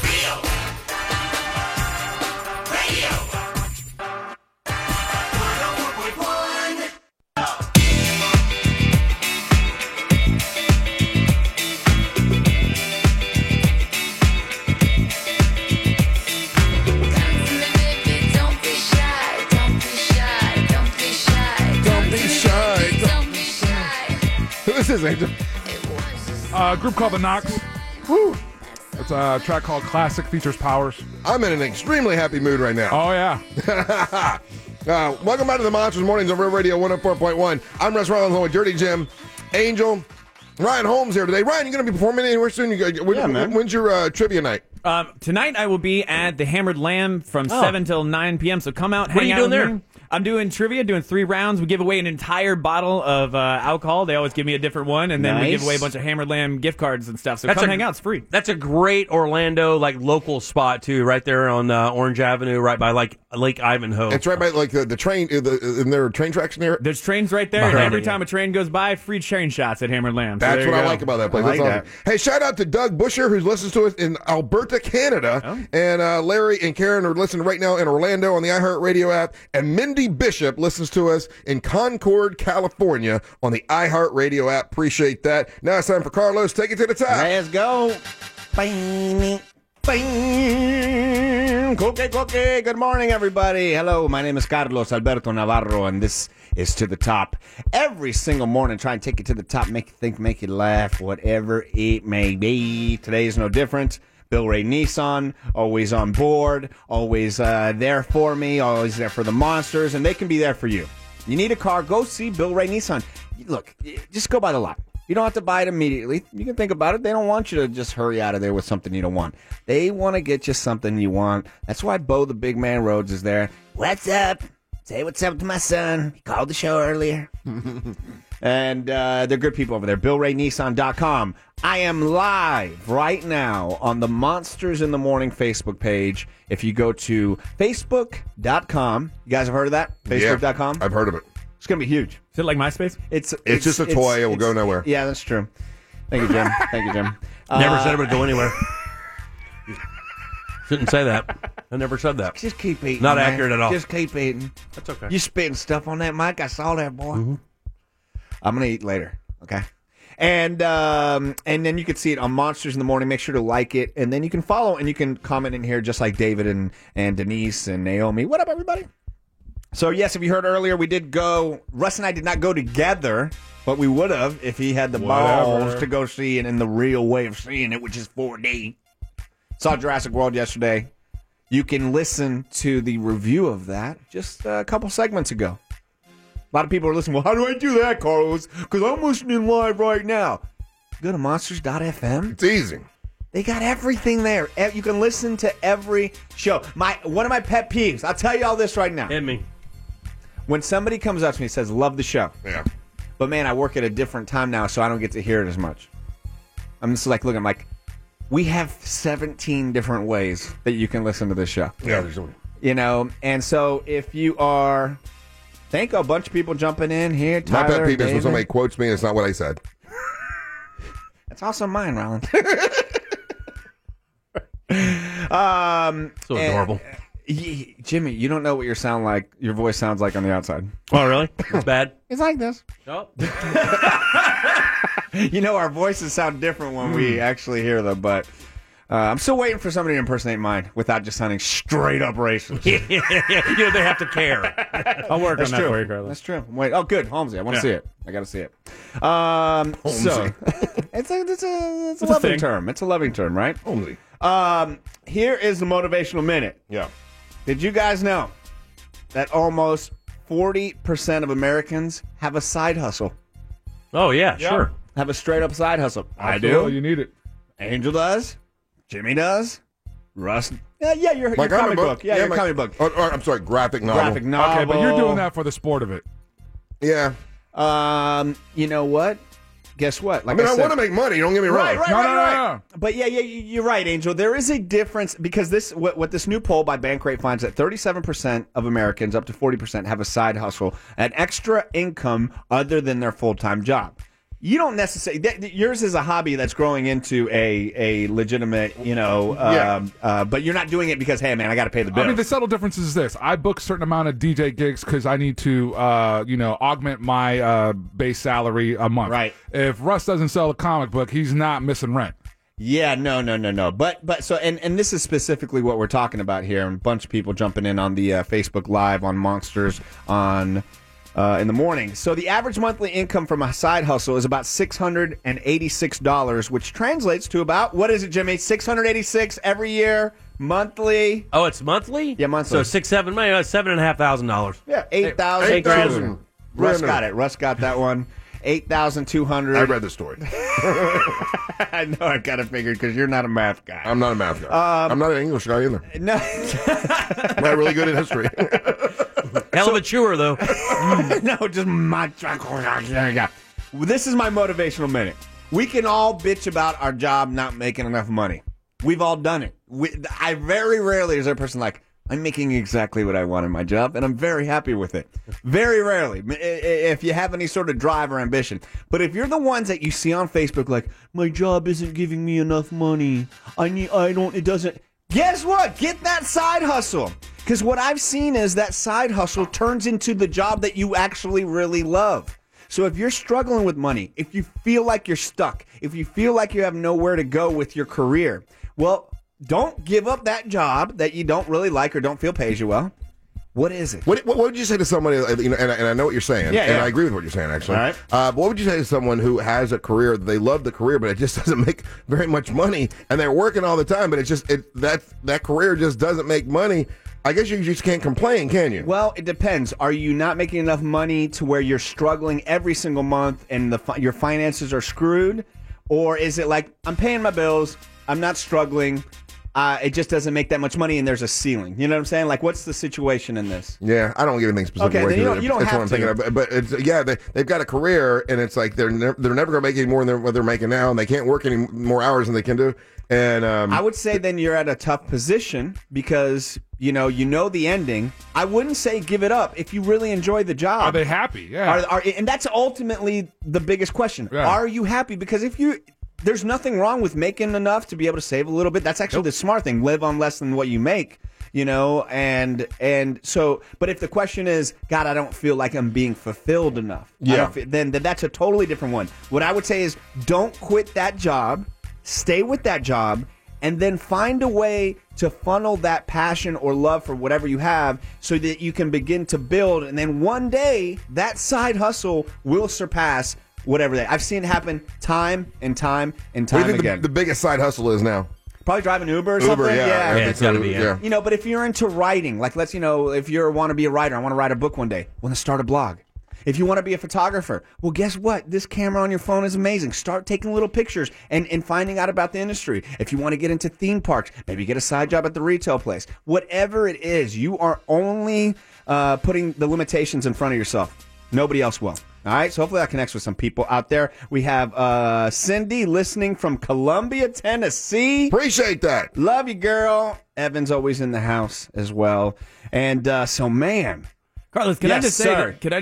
This is Angel. A group called The Knox. Woo! It's a track called Classic, features Powers. I'm in an extremely happy mood right now. Oh, yeah. Welcome back to the Monsters Mornings on Real Radio 104.1. I'm Russ Rollins with Dirty Jim, Angel, Ryan Holmes here today. Ryan, you going to be performing anywhere soon? When's your trivia night? Tonight I will be at the Hammered Lamb from 7 till 9 p.m. So come out, hang out with me. I'm doing trivia, doing 3 rounds. We give away an entire bottle of alcohol. They always give me a different one, and then we give away a bunch of Hammered Lamb gift cards and stuff. So come hang out. It's free. That's a great Orlando local spot too, right there on Orange Avenue, right by Lake Ivanhoe. It's right by the train. And there are train tracks near it. There's trains right there, and every time a train goes by, free train shots at Hammered Lamb. So That's what I like about that place. I like That's awesome. Hey, shout out to Doug Busher, who listens to us in Alberta, Canada, and Larry and Karen are listening right now in Orlando on the iHeartRadio app, and Mindy Bishop listens to us in Concord, California on the iHeartRadio app. Appreciate that. Now it's time for Carlos. Take it to the top. Let's go. Bing, bing. Cookie. Good morning, everybody. Hello, my name is Carlos Alberto Navarro, and this is To the Top. Every single morning, try and take it to the top, make you think, make you laugh, whatever it may be. Today is no different. Bill Ray Nissan, always on board, always there for me, always there for the monsters, and they can be there for you. You need a car, go see Bill Ray Nissan. Look, just go by the lot. You don't have to buy it immediately. You can think about it. They don't want you to just hurry out of there with something you don't want. They want to get you something you want. That's why Bo the Big Man Rhodes is there. What's up? Say what's up to my son. He called the show earlier. And they're good people over there. BillRayNissan.com. I am live right now on the Monsters in the Morning Facebook page. If you go to Facebook.com. You guys have heard of that? Facebook.com? Yeah, I've heard of it. It's going to be huge. Is it like MySpace? It's just a toy. It will go nowhere. Yeah, that's true. Thank you, Jim. Thank you, Jim. Never said it would go anywhere. Shouldn't say that. I never said that. Just keep eating. Not man. accurate at all. Just keep eating. That's okay. You spitting stuff on that mic. I saw that, boy. Mm-hmm. I'm going to eat later, okay? And then you can see it on Monsters in the Morning. Make sure to like it. And then you can follow and you can comment in here just like David and Denise and Naomi. What up, everybody? So, yes, if you heard earlier, we did go. Russ and I did not go together, but we would have if he had the balls to go see it in the real way of seeing it, which is 4D. Saw Jurassic World yesterday. You can listen to the review of that just a couple segments ago. A lot of people are listening. Well, how do I do that, Carlos? Because I'm listening live right now. Go to monsters.fm. It's easy. They got everything there. You can listen to every show. One of my pet peeves. I'll tell you all this right now. Hit me. When somebody comes up to me and says, love the show. Yeah. But, man, I work at a different time now, so I don't get to hear it as much. I'm just like, look, I'm like, we have 17 different ways that you can listen to this show. Yeah, there's one. You know, and so if you are... Thank a bunch of people jumping in here. Tyler, my pet peeve is when David. somebody quotes me and it's not what I said. That's also mine, Rollins. So adorable. Jimmy, you don't know what your voice sounds like on the outside. Oh, really? It's bad? It's like this. Oh. You know, our voices sound different when we actually hear them, but I'm still waiting for somebody to impersonate mine without just sounding straight up racist. You know, they have to care. I'll work on that true. for you, Carlos. That's true. Wait. Oh, good. Holmesy. I want to see it. I got to see it. So it's a loving term. It's a loving term, right? Holmesy. Here is the motivational minute. Yeah. Did you guys know that almost 40% of Americans have a side hustle? Oh, yeah, sure. Have a straight up side hustle. I Absolutely, do. You need it. Angel does. Jimmy does. Russ. Yeah, your My comic book. Yeah, your my- comic book. or, I'm sorry, graphic novel. Graphic novel. Okay, but you're doing that for the sport of it. Yeah. You know what? Guess what? Like I said, want to make money. Don't get me wrong. Right. But yeah, you're right, Angel. There is a difference because what this new poll by Bankrate finds that 37% of Americans, up to 40%, have a side hustle, an extra income other than their full-time job. You don't necessarily. Yours is a hobby that's growing into a legitimate, but you're not doing it because, hey, man, I got to pay the bills. I mean, the subtle difference is this: I book a certain amount of DJ gigs because I need to, augment my base salary a month. Right. If Russ doesn't sell a comic book, he's not missing rent. Yeah, no. But so, and this is specifically what we're talking about here. And a bunch of people jumping in on the Facebook Live on Monsters on. In the morning. So the average monthly income from a side hustle is about $686, which translates to about, what is it, Jimmy? $686 every year, monthly. Oh, it's monthly? Yeah, monthly. So $7,500. Yeah, 8,000. 8,000. Russ got it. Russ got that one. 8,200. I read the story. I know, I kind of figured because you're not a math guy. I'm not a math guy. I'm not an English guy either. No. I'm not really good at history. Hell of a chewer, though. No, just my. This is my motivational minute. We can all bitch about our job not making enough money. We've all done it. I very rarely is there a person like, I'm making exactly what I want in my job, and I'm very happy with it. Very rarely, if you have any sort of drive or ambition. But if you're the ones that you see on Facebook, like, my job isn't giving me enough money. It doesn't. Guess what? Get that side hustle. Because what I've seen is that side hustle turns into the job that you actually really love. So if you're struggling with money, if you feel like you're stuck, if you feel like you have nowhere to go with your career, well, don't give up that job that you don't really like or don't feel pays you well. What is it? What would you say to somebody, and I know what you're saying, and I agree with what you're saying, actually. All right. But what would you say to someone who has a career, they love the career, but it just doesn't make very much money, and they're working all the time, but that career just doesn't make money? I guess you just can't complain, can you? Well, it depends. Are you not making enough money to where you're struggling every single month and your finances are screwed? Or is it like, I'm paying my bills, I'm not struggling, it just doesn't make that much money and there's a ceiling? You know what I'm saying? Like, what's the situation in this? Yeah, I don't get anything specific. Okay, then you don't that's have what I'm to. thinking of. But they've got a career, and it's like they're never going to make any more than what they're making now, and they can't work any more hours than they can do. And I would say then you're at a tough position because you know the ending. I wouldn't say give it up if you really enjoy the job. Are they happy? Yeah. And that's ultimately the biggest question. Yeah. Are you happy? Because there's nothing wrong with making enough to be able to save a little bit. That's actually the smart thing. Live on less than what you make. And so, but if the question is, God, I don't feel like I'm being fulfilled enough. Yeah. Then that's a totally different one. What I would say is, don't quit that job. Stay with that job, and then find a way to funnel that passion or love for whatever you have so that you can begin to build. And then one day, that side hustle will surpass whatever that. I've seen it happen time and time and time what do you think again. the biggest side hustle is now? Probably driving Uber or something. Yeah, it's got to be. Yeah. But if you're into writing, like if you want to be a writer, I want to write a book one day, want to start a blog. If you want to be a photographer, well, guess what? This camera on your phone is amazing. Start taking little pictures and finding out about the industry. If you want to get into theme parks, maybe get a side job at the retail place. Whatever it is, you are only putting the limitations in front of yourself. Nobody else will. All right, so hopefully that connects with some people out there. We have Cindy listening from Columbia, Tennessee. Appreciate that. Love you, girl. Evan's always in the house as well. And so, man. Carlos, can I just say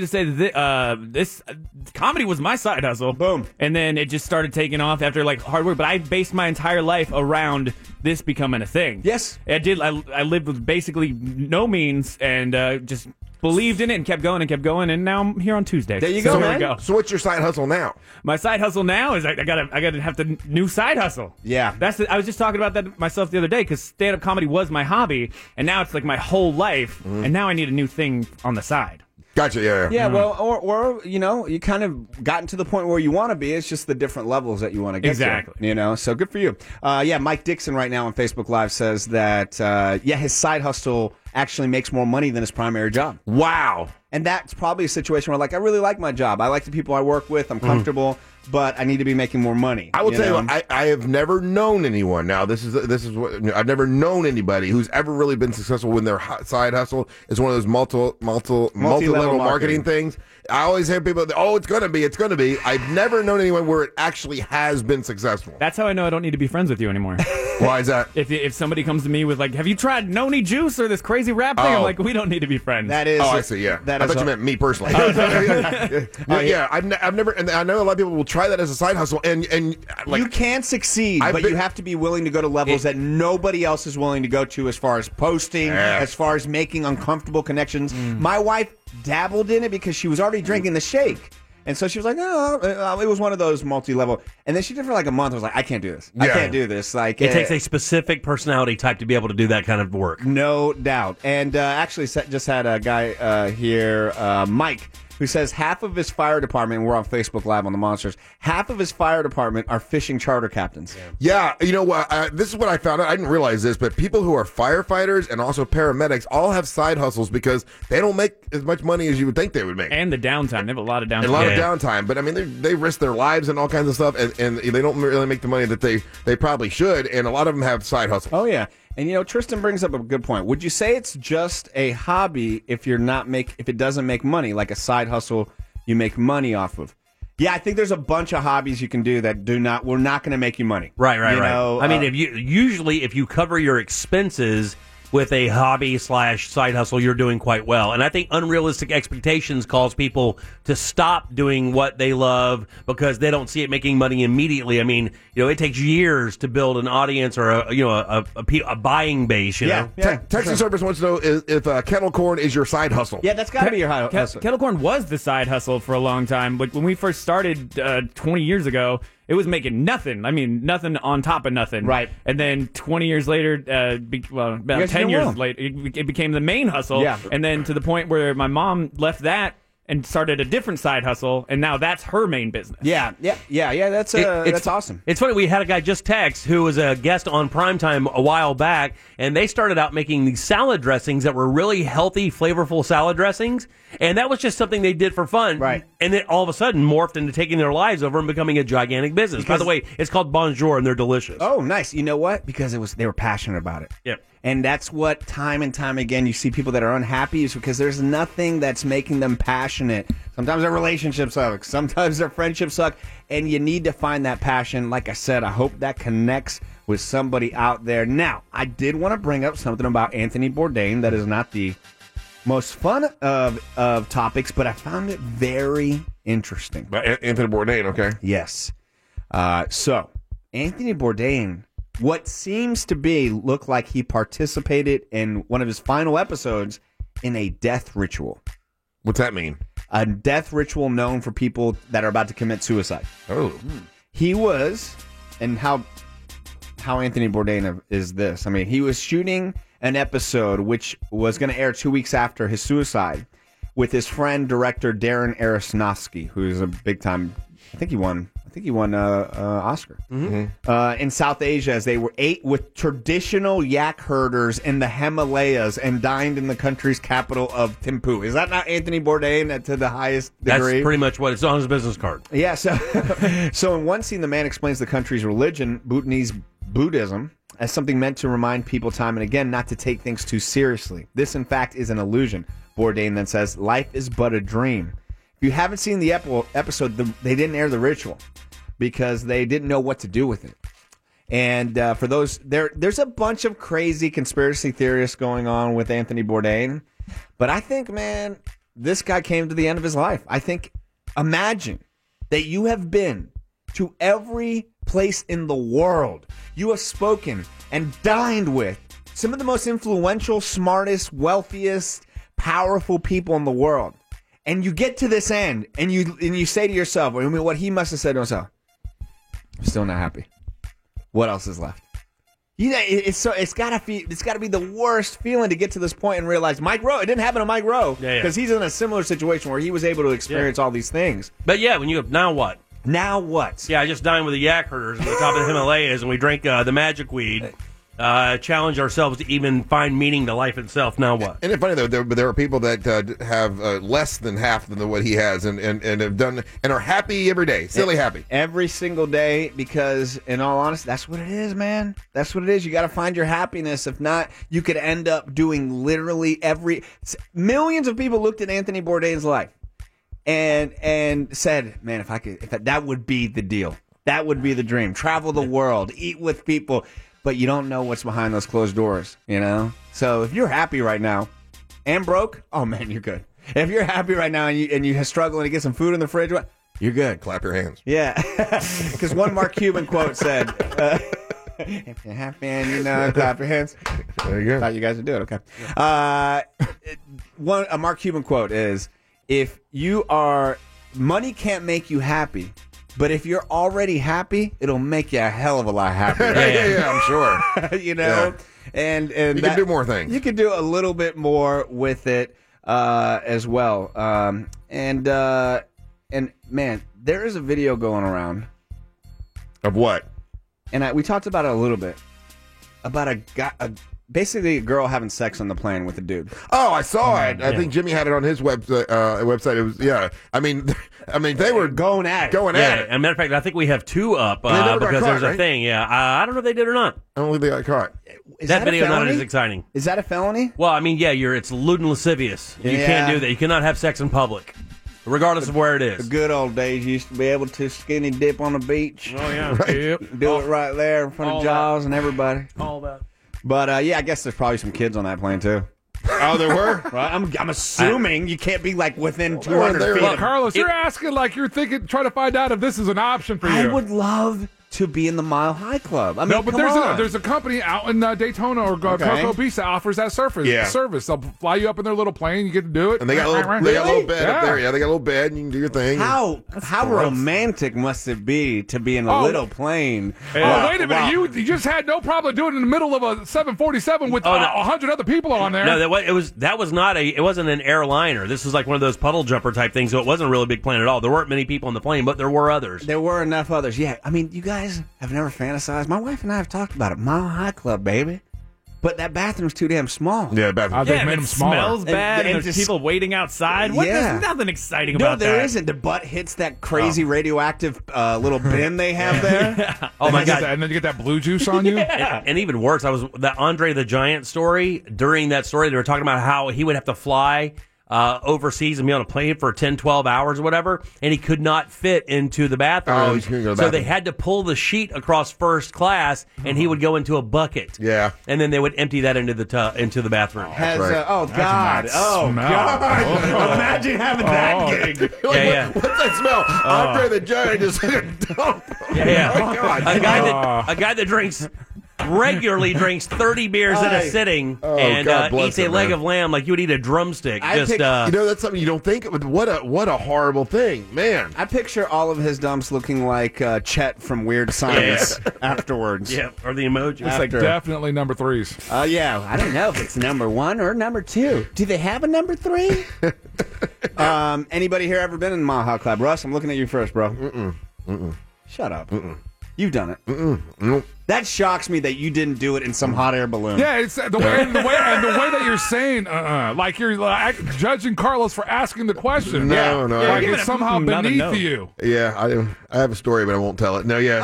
that this comedy was my side hustle. Boom. And then it just started taking off after like hard work. But I based my entire life around this becoming a thing. Yes. I lived with basically no means and just believed in it and kept going, and now I'm here on Tuesday. There you go, man. So what's your side hustle now? My side hustle now is I gotta have the new side hustle. Yeah, I was just talking about that myself the other day because stand-up comedy was my hobby, and now it's like my whole life, and now I need a new thing on the side. Gotcha. Yeah. Well, or you kind of gotten to the point where you want to be. It's just the different levels that you want to get exactly. to. So good for you. Mike Dixon right now on Facebook Live says that his side hustle actually makes more money than his primary job. Wow. And that's probably a situation where I really like my job. I like the people I work with. I'm comfortable. But I need to be making more money. I will tell you what, I have never known anyone. Now this is what I've never known anybody who's ever really been successful when their side hustle is one of those multi-level marketing things. I always hear people, it's going to be. I've never known anyone where it actually has been successful. That's how I know I don't need to be friends with you anymore. Why is that? If somebody comes to me with have you tried Noni Juice or this crazy rap thing? I'm like, we don't need to be friends. That is. Oh, I see. Yeah. I thought you meant me personally. Yeah. I've never, and I know a lot of people will try that as a side hustle, and you can succeed, but you have to be willing to go to levels that nobody else is willing to go to, as far as posting, as far as making uncomfortable connections. My wife dabbled in it because she was already drinking the shake. And so she was like, it was one of those multi-level. And then she did for a month. I was like, I can't do this. I can't do this. It takes a specific personality type to be able to do that kind of work. No doubt. And actually just had a guy here, Mike, who says half of his fire department, and we're on Facebook Live on the Monsters, half of his fire department are fishing charter captains. Yeah, you know what? This is what I found out. I didn't realize this, but people who are firefighters and also paramedics all have side hustles because they don't make as much money as you would think they would make. And the downtime. They have a lot of downtime. A lot of downtime. But, I mean, they risk their lives and all kinds of stuff, and they don't really make the money that they probably should, and a lot of them have side hustles. Oh, yeah. And Tristan brings up a good point. Would you say it's just a hobby if it doesn't make money, like a side hustle you make money off of? Yeah, I think there's a bunch of hobbies you can do that we're not going to make you money. Right. I mean, if you cover your expenses with a hobby / side hustle, you're doing quite well. And I think unrealistic expectations cause people to stop doing what they love because they don't see it making money immediately. I mean, it takes years to build an audience or a buying base. You know? Texas Service wants to know if kettle corn is your side hustle. Yeah, that's got to be your hustle. Kettle corn was the side hustle for a long time. But when we first started 20 years ago, it was making nothing. I mean, nothing on top of nothing. Right. And then 20 years later, about 10 years later, it became the main hustle. Yeah. And then to the point where my mom left that and started a different side hustle, and now that's her main business. Yeah. That's awesome. It's funny. We had a guy just text who was a guest on Primetime a while back, and they started out making these salad dressings that were really healthy, flavorful salad dressings, and that was just something they did for fun. Right. And it all of a sudden morphed into taking their lives over and becoming a gigantic business. By the way, it's called Bonjour, and they're delicious. Oh, nice. You know what? Because they were passionate about it. Yeah. And that's what time and time again you see people that are unhappy is because there's nothing that's making them passionate. Sometimes their relationships suck. Sometimes their friendships suck. And you need to find that passion. Like I said, I hope that connects with somebody out there. Now, I did want to bring up something about Anthony Bourdain that is not the most fun of topics, but I found it very interesting. Anthony Bourdain, okay. Yes. So, Anthony Bourdain, what seems to look like he participated in one of his final episodes in a death ritual. What's that mean? A death ritual known for people that are about to commit suicide. Oh. He was, and how Anthony Bourdain is this. I mean, he was shooting an episode which was going to air 2 weeks after his suicide with his friend, director Darren Aronofsky, who's a big-time, I think he won Oscar. Mm-hmm. In South Asia, as they ate with traditional yak herders in the Himalayas and dined in the country's capital of Thimphu. Is that not Anthony Bourdain to the highest degree? That's pretty much what it's on his business card. Yeah. So in one scene, the man explains the country's religion, Bhutanese Buddhism, as something meant to remind people time and again not to take things too seriously. This, in fact, is an illusion. Bourdain then says, life is but a dream. If you haven't seen the episode, they didn't air the ritual because they didn't know what to do with it. And for those, there's a bunch of crazy conspiracy theorists going on with Anthony Bourdain. But I think, man, this guy came to the end of his life. I think, imagine that you have been to every place in the world. You have spoken and dined with some of the most influential, smartest, wealthiest, powerful people in the world. And you get to this end, and you say to yourself, I mean, what he must have said to himself, I'm still not happy. What else is left? It's got to be the worst feeling to get to this point and realize Mike Rowe. It didn't happen to Mike Rowe because he's in a similar situation where he was able to experience all these things. But yeah, when you go, now what? Now what? Yeah, I just dined with the yak herders at the top of the Himalayas, and we drank the magic weed. Challenge ourselves to even find meaning to life itself. Now what? And it's funny though, there are people that have less than half than what he has, and have done and are happy every day, silly happy every single day. Because in all honesty, that's what it is, man. That's what it is. You got to find your happiness. If not, you could end up doing literally millions of people looked at Anthony Bourdain's life and said, man, if that would be the deal. That would be the dream. Travel the world, eat with people. But you don't know what's behind those closed doors, you know? So if you're happy right now and broke, oh, man, you're good. If you're happy right now and you're struggling to get some food in the fridge, you're good. Clap your hands. Yeah. Because one Mark Cuban quote said, if you're happy and clap your hands. There you go. Thought you guys would do it. Okay. A Mark Cuban quote is, money can't make you happy. But if you're already happy, it'll make you a hell of a lot happier. Yeah, I'm sure. You know, and you can do more things. You can do a little bit more with it as well. And man, there is a video going around of what? And we talked about it a little bit about a guy. Basically, a girl having sex on the plane with a dude. Oh, I saw it. I think Jimmy had it on his website. It was I mean, they were going at it. As a matter of fact, I think we have two up because there's a thing. Yeah, I don't know if they did or not. I don't think they got caught. That video is not as exciting. Is that a felony? Well, I mean, yeah, it's lewd and lascivious. You can't do that. You cannot have sex in public, regardless of where it is. The good old days, you used to be able to skinny dip on the beach. Oh yeah, right. Do it right there in front of Jaws and everybody. All that. But I guess there's probably some kids on that plane too. Oh, there were? Right? I'm assuming you can't be like within 200 feet. Well, Carlos, you're asking like you're thinking, trying to find out if this is an option for you. I would love to be in the Mile High Club. I mean, no, but there's a company out in Daytona or Cocoa Beach that offers that service. They'll fly you up in their little plane. You get to do it. And they got a little bed up there. Yeah, they got a little bed, and you can do your thing. How romantic must it be to be in a little plane? Wait a minute. You just had no problem doing it in the middle of a 747 with 100 other people on there. No, it wasn't an airliner. This was like one of those puddle jumper type things, so it wasn't a really big plane at all. There weren't many people on the plane, but there were others. There were enough others. Yeah, I mean, you guys have never fantasized. My wife and I have talked about it. Mile High Club, baby. But that bathroom's too damn small. Yeah, bathroom. They made them smaller. Smells bad, and there's people waiting outside. There's nothing exciting about that. No, there isn't. The butt hits that crazy radioactive little bin they have there. Oh my God! And then you get that blue juice on you. And even worse, that Andre the Giant story. During that story, they were talking about how he would have to fly overseas and be on a plane for 10, 12 hours or whatever, and he could not fit into the bathroom. So they had to pull the sheet across first class, and he would go into a bucket. Yeah. And then they would empty that into the bathroom. Oh, God. Oh, God. Imagine having that gig. What's that smell? Andre the Giant just dump. Yeah. Oh, my God. A guy that regularly drinks 30 beers in a sitting and eats a leg of lamb like you would eat a drumstick. That's something you don't think of. What a horrible thing, man. I picture all of his dumps looking like Chet from Weird Science afterwards. Yeah, or the emoji. It's like definitely number 3s. Yeah, I don't know if it's number 1 or number 2. Do they have a number 3? Anybody here ever been in the Mile High Club? Russ, I'm looking at you first, bro. Shut up. You've done it. Nope. That shocks me that you didn't do it in some hot air balloon. Yeah, it's the way that you're saying, like you're judging Carlos for asking the question. No. Like it's somehow beneath you. Yeah, I have a story, but I won't tell it. No. But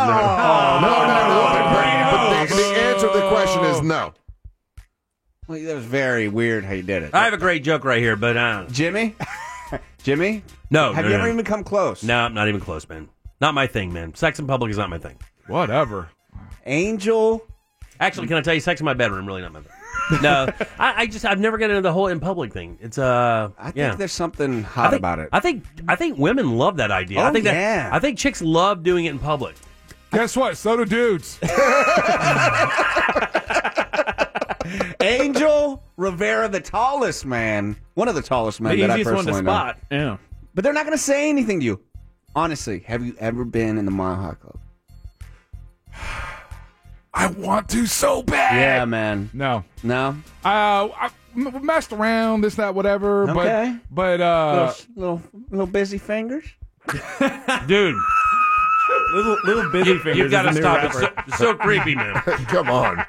the answer to the question is no. Well, that was very weird how you did it. I have a great joke right here, but Jimmy? No. Have you ever even come close? No, I'm not even close, man. Not my thing, man. Sex in public is not my thing. Whatever. Angel? Actually, can I tell you, sex in my bedroom, really not my thing. No, I've never gotten into the whole in public thing. It's I think there's something hot about it. I think women love that idea. Oh, I think chicks love doing it in public. Guess what? So do dudes. Angel, Rivera, the tallest man, one of the tallest men The that I easiest one personally to know. spot. Yeah. But they're not going to say anything to you. Honestly, have you ever been in the Mile High Club? I want to so bad. Yeah, man. No. I messed around, this, that, whatever. Okay. But little busy fingers. Dude. Little busy fingers. You've got to is the new stop. rapper. It's so creepy, man. Come on.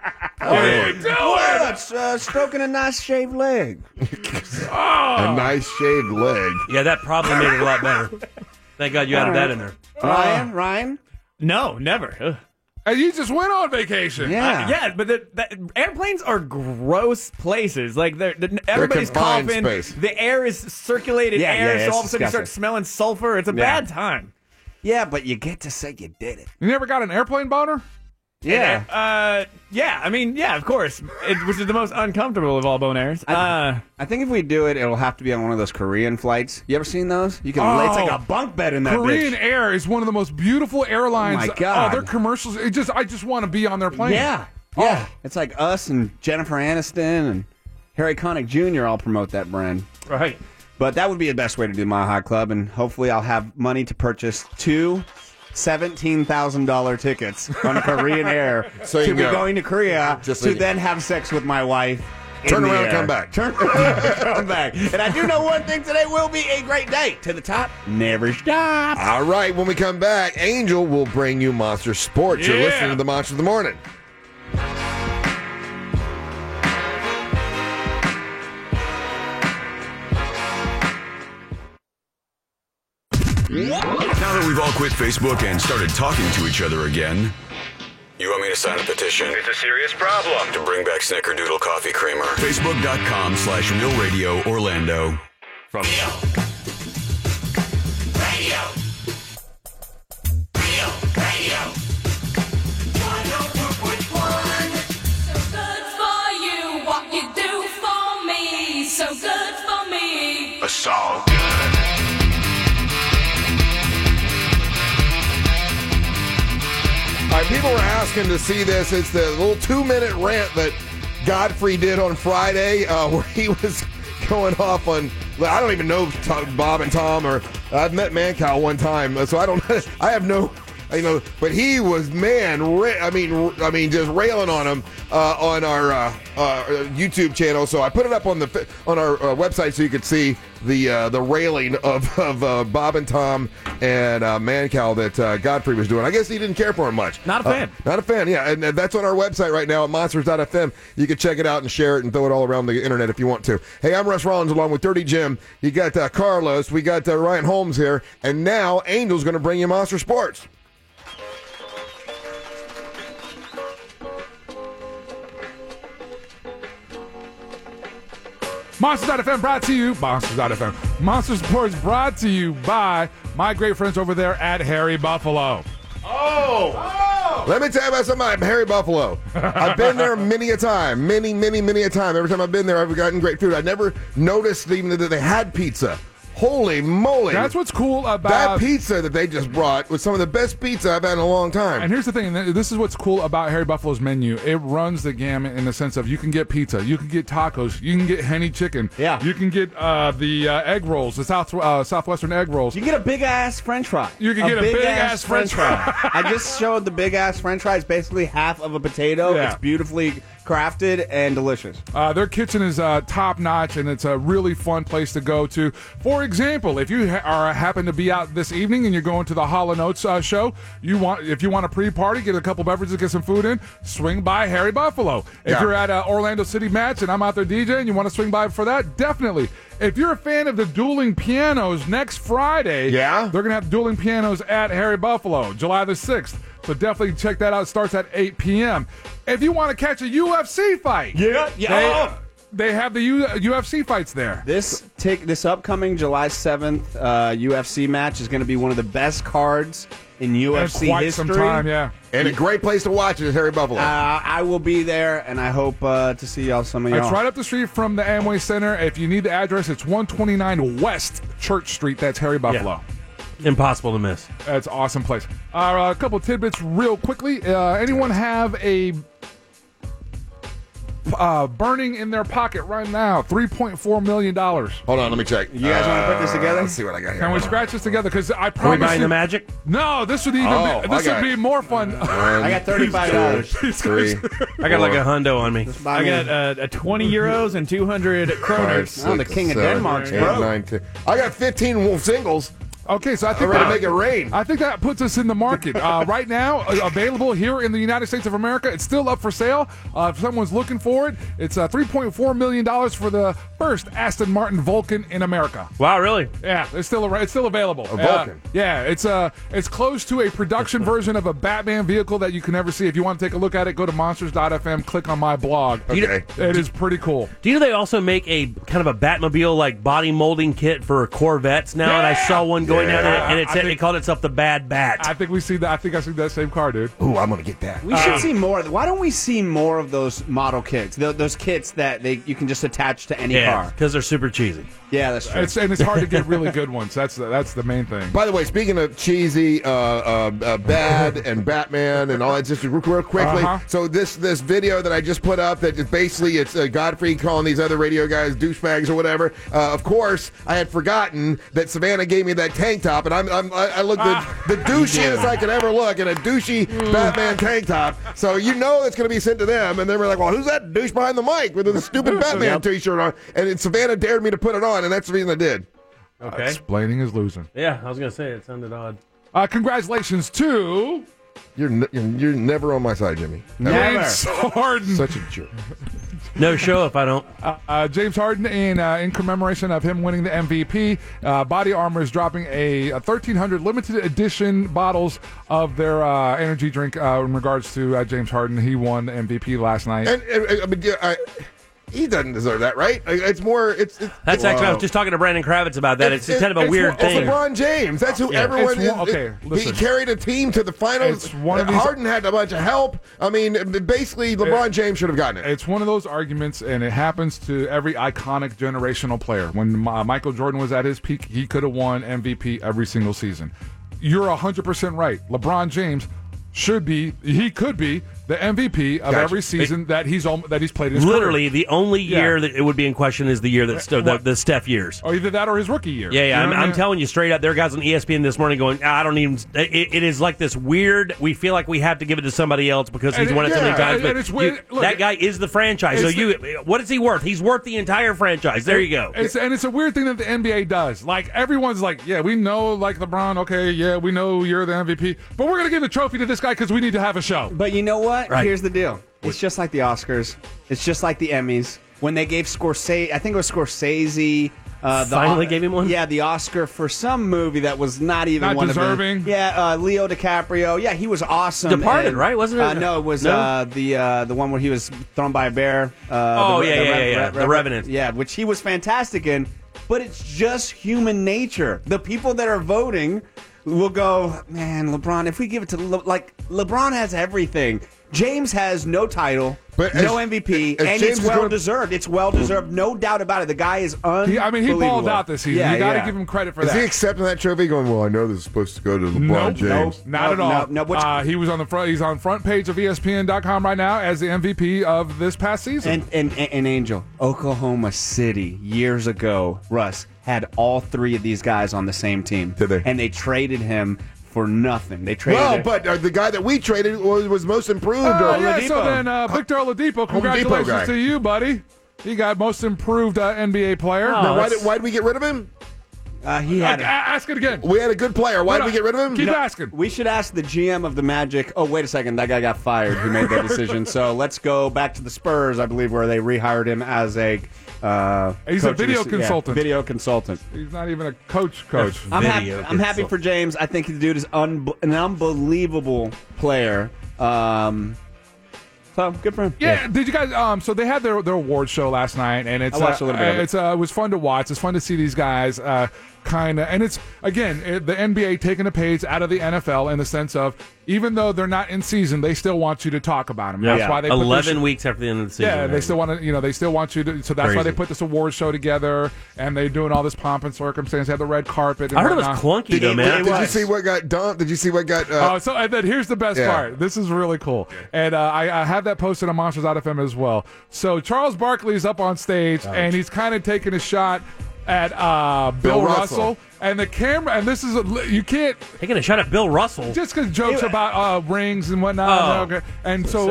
What? Stroking a nice shaved leg. A nice shaved leg. Yeah, that probably made it a lot better. Thank God you added that in there. Ryan? No, never. Ugh. And you just went on vacation. Yeah, but airplanes are gross places. Like everybody's confined coughing. space. The air is circulated air, so all of a sudden you start smelling sulfur. It's a bad time. Yeah, but you get to say you did it. You never got an airplane boner? Yeah. Yeah. I mean, yeah, of course. Which is the most uncomfortable of all bone airs. I think if we do it, it'll have to be on one of those Korean flights. You ever seen those? You can. It's like a bunk bed in that. Korean bitch. Air is one of the most beautiful airlines. Oh my God. Their commercials. I just want to be on their plane. Yeah. It's like us and Jennifer Aniston and Harry Connick Jr. all promote that brand. Right. But that would be the best way to do Mile High Club, and hopefully I'll have money to purchase two $17,000 tickets on Korean Air So you to be go. going to Korea Just to like- then have sex with my wife. Turn in the around and air. come back. Turn around and come back. And I do know one thing today will be a great day. To the top, never stop. All right, when we come back, Angel will bring you Monster Sports. You're Yeah. listening to the Monster of the Morning. Now that we've all quit Facebook and started talking to each other again, you want me to sign a petition? It's a serious problem. To bring back Snickerdoodle Coffee Creamer. Facebook.com/Real Radio Orlando. From A song. All right, people were asking to see this. It's the little 2-minute rant that Godfrey did on Friday, where he was going off on. I don't even know Bob and Tom, or I've met Mancow one time, so I don't. I have no. But he was I mean, just railing on him on our YouTube channel. So I put it up on our website so you could see the railing of Bob and Tom and Mancow that Godfrey was doing. I guess he didn't care for him much. Not a fan. Not a fan. Yeah, and that's on our website right now at monsters.fm. You can check it out and share it and throw it all around the internet if you want to. Hey, I'm Russ Rollins along with Dirty Jim. You got Carlos. We got Ryan Holmes here, and now Angel's going to bring you Monster Sports. Monsters.fm brought to you. Monsters.fm. Monster Sports brought to you by my great friends over there at Harry Buffalo. Let me tell you about somebody, Harry Buffalo. I've been there many a time. Many a time. Every time I've been there, I've gotten great food. I never noticed even that they had pizza. Holy moly. That's what's cool about that pizza that they just brought was some of the best pizza I've had in a long time. And here's the thing, this is what's cool about Harry Buffalo's menu. It runs the gamut in the sense of you can get pizza, you can get tacos, you can get Henny chicken, you can get the egg rolls, the Southwestern egg rolls. You get a big ass French fry. You can get a big ass French fry. I just showed the big ass French fry. It's basically half of a potato. Yeah. It's beautifully crafted and delicious. Their kitchen is top notch, and it's a really fun place to go to. For example, if you happen to be out this evening and you're going to the Hall & Oates show, if you want a pre-party, get a couple beverages, get some food in, swing by Harry Buffalo. If you're at Orlando City Match and I'm out there DJing, you want to swing by for that, definitely. If you're a fan of the dueling pianos, next Friday, they're going to have dueling pianos at Harry Buffalo, July the 6th. So definitely check that out. It starts at 8 p.m. If you want to catch a UFC fight, they have the UFC fights there. This upcoming July 7th UFC match is going to be one of the best cards in UFC quite history. Some time, yeah. And a great place to watch it is Harry Buffalo. I will be there, and I hope to see some of y'all. It's right up the street from the Amway Center. If you need the address, it's 129 West Church Street. That's Harry Buffalo. Yeah. Impossible to miss. That's an awesome place. A couple tidbits real quickly. Anyone have a burning in their pocket right now. $3.4 million. Hold on, let me check. You guys want to put this together? Let's see what I got here. Can we scratch this together? Because I Are we promise buying you, the Magic? No, this would be more fun. I got $35. 3. I got like a hundo on me. I got 20 euros and 200 kroners. Oh, the king of Denmark's broke. 9, 10. I got 15 singles. Okay, so I think Ready to make it rain. I think that puts us in the market right now. Available here in the United States of America. It's still up for sale. If someone's looking for it, it's $3.4 million for the first Aston Martin Vulcan in America. Wow, really? Yeah, it's still available. A Vulcan. Yeah, it's close to a production version of a Batman vehicle that you can never see. If you want to take a look at it, go to monsters.fm, click on my blog. Okay. It is pretty cool. Do you know they also make a kind of a Batmobile like body molding kit for Corvettes now? And I saw one going down there, and it called itself the Bad Bat. I think we see that. I think I see that same car, dude. Ooh, I'm gonna get that. We should see more. Why don't we see more of those model kits? Those kits that you can just attach to any car. Because they're super cheesy. Yeah, that's true. It's hard to get really good ones. That's the main thing. By the way, speaking of cheesy, bad and Batman and all that, just real quickly. So this video that I just put up, that is basically it's Godfrey calling these other radio guys douchebags or whatever. Of course, I had forgotten that Savannah gave me that tank top, and I look the douchiest I could ever look in a douchey Batman tank top. So you know it's going to be sent to them, and they were like, "Well, who's that douche behind the mic with the stupid Batman T-shirt on?" And Savannah dared me to put it on, and that's the reason I did. Okay. Explaining is losing. Yeah, I was going to say it sounded odd. Congratulations to... You're never on my side, Jimmy. James Harden. Such a jerk. No show if I don't. James Harden, in commemoration of him winning the MVP, Body Armor is dropping a 1,300 limited edition bottles of their energy drink in regards to James Harden. He won the MVP last night. He doesn't deserve that, right? It's more. That's actually. I was just talking to Brandon Kravitz about that. It's kind of a weird thing. It's LeBron James. That's who everyone. Listen. He carried a team to the finals. Harden had a bunch of help. I mean, basically, LeBron James should have gotten it. It's one of those arguments, and it happens to every iconic generational player. When Michael Jordan was at his peak, he could have won MVP every single season. You're 100% right. LeBron James could be the MVP of every season that he's played in his literally career. The only year that it would be in question is the year that the Steph years. Or either that or his rookie year. Yeah. I'm telling you straight up, there are guys on ESPN this morning going, I don't even. It is like this weird. We feel like we have to give it to somebody else because he's won it so many times. But it's weird. Look, that guy is the franchise. So what is he worth? He's worth the entire franchise. There you go. It's a weird thing that the NBA does. Like everyone's like, yeah, we know like LeBron. Okay, yeah, we know you're the MVP, but we're gonna give the trophy to this guy because we need to have a show. But you know what? Right. Here's the deal. It's just like the Oscars. It's just like the Emmys. When they gave Scorsese, I think it was Scorsese. Finally gave him one? Yeah, the Oscar for some movie that was not even one deserving. of them. Yeah, Leo DiCaprio. Yeah, he was awesome. Departed, right? Wasn't it? No, it was the one where he was thrown by a bear. The Revenant. Yeah, which he was fantastic in. But it's just human nature. The people that are voting will go, man, LeBron, if we give it to LeBron has everything. James has no title, no MVP, and it's well-deserved. It's well-deserved, no doubt about it. The guy is unbelievable. He balled out this season. Yeah, you got to give him credit for that. Is he accepting that trophy going, well, I know this is supposed to go to LeBron James? Not at all. No, he was on the front. He's on front page of ESPN.com right now as the MVP of this past season. And Angel, Oklahoma City, years ago, Russ, had all three of these guys on the same team. Did they? And they traded him for nothing. They traded him. But the guy that we traded was most improved. So then Victor Oladipo, congratulations to you, buddy. He got most improved NBA player. Now, why did we get rid of him? He had ask it again. We had a good player. Why did we get rid of him? Keep asking. We should ask the GM of the Magic. Oh, wait a second. That guy got fired who made that decision. So let's go back to the Spurs, I believe, where they rehired him as a he's a video consultant. Video consultant. He's not even a coach. I'm happy for James. I think the dude is an unbelievable player. So good for him. Yeah. Did you guys? So they had their award show last night, and it's I watched a little bit of it. It was fun to watch. It's fun to see these guys. kind of, and it's again the NBA taking a page out of the NFL in the sense of even though they're not in season, they still want you to talk about them. That's why they 11 weeks after the end of the season. Yeah, they still want to, they still want you to. So that's why they put this awards show together, and they're doing all this pomp and circumstance. They have the red carpet. And I heard it was clunky though, man. Did you see what got dumped? Did you see what got? And then here's the best part. This is really cool, and I have that posted on Monsters Out of FM as well. So Charles Barkley's up on stage, and he's kind of taking a shot at Bill Russell. And the camera, and this is you can't taking a shot at Bill Russell just because jokes about rings and whatnot. And so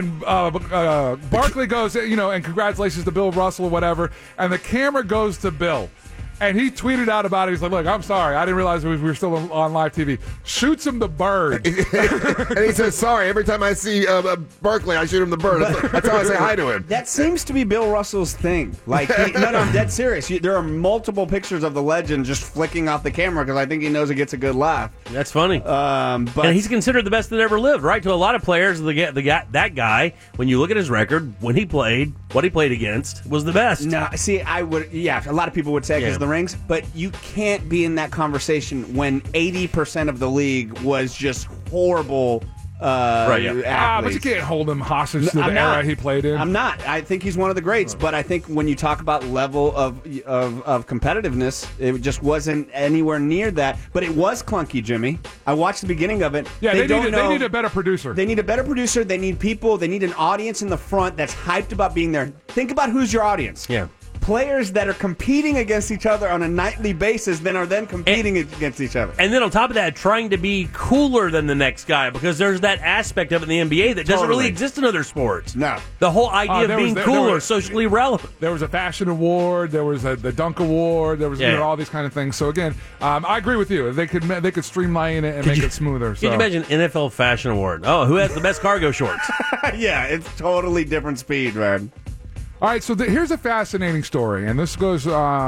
Barkley goes, and congratulations to Bill Russell or whatever. And the camera goes to Bill. And he tweeted out about it. He's like, look, I'm sorry. I didn't realize we were still on live TV. Shoots him the bird. And he says, sorry, every time I see Barkley, I shoot him the bird. That's how I say hi to him. That seems to be Bill Russell's thing. Like, no, I'm dead serious. There are multiple pictures of the legend just flicking off the camera because I think he knows it gets a good laugh. That's funny. But and he's considered the best that ever lived, right? To a lot of players, that guy, when you look at his record, when he played, what he played against, was the best. No, see, a lot of people would say because of the rings, but you can't be in that conversation when 80% of the league was just horrible athletes. But you can't hold him hostage to the era he played in. I'm not. I think he's one of the greats, but I think when you talk about level of competitiveness, it just wasn't anywhere near that. But it was clunky, Jimmy. I watched the beginning of it. Yeah, they need a better producer. They need a better producer. They need people. They need an audience in the front that's hyped about being there. Think about who's your audience. Yeah. Players that are competing against each other on a nightly basis are then competing against each other. And then on top of that, trying to be cooler than the next guy because there's that aspect of it in the NBA that doesn't really exist in other sports. No. The whole idea of being cooler, socially relevant. There was a fashion award. There was the dunk award. There was all these kind of things. So again, I agree with you. They could streamline it and make it smoother. Can you imagine NFL fashion award? Oh, who has the best cargo shorts? Yeah, it's totally different speed, man. All right, so here's a fascinating story, and this goes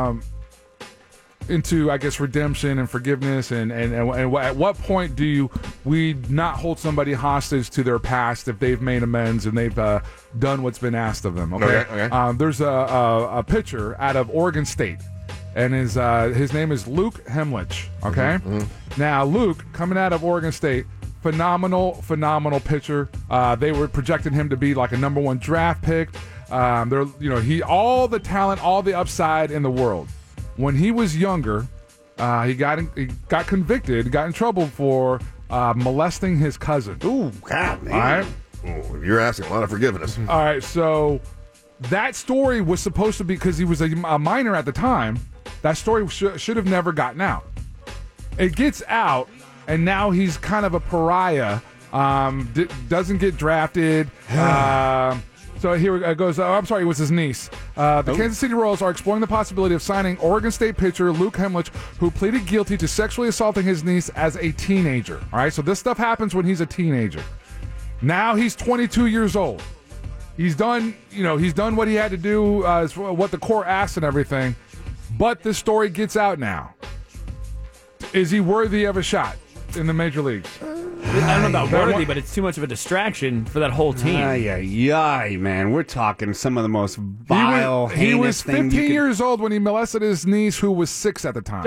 into, I guess, redemption and forgiveness, and at what point do we not hold somebody hostage to their past if they've made amends and they've done what's been asked of them? Okay. There's a pitcher out of Oregon State, and his name is Luke Hemlich. Okay, Now Luke, coming out of Oregon State. Phenomenal pitcher. They were projecting him to be like a number 1 draft pick. He all the talent, all the upside in the world. When he was younger, he got convicted, got in trouble for molesting his cousin. Ooh, God, man! All right, you're asking a lot of forgiveness. All right, so that story was supposed to be because he was a minor at the time. That story should have never gotten out. It gets out. And now he's kind of a pariah, doesn't get drafted. So here it goes. I'm sorry, it was his niece. The Kansas City Royals are exploring the possibility of signing Oregon State pitcher Luke Hemlich, who pleaded guilty to sexually assaulting his niece as a teenager. All right, so this stuff happens when he's a teenager. Now he's 22 years old. He's done what he had to do, what the court asked and everything. But this story gets out now. Is he worthy of a shot in the major leagues? I don't know about worthy, but it's too much of a distraction for that whole team. Man. We're talking some of the most vile, He was 15 years old when he molested his niece, who was 6 at the time.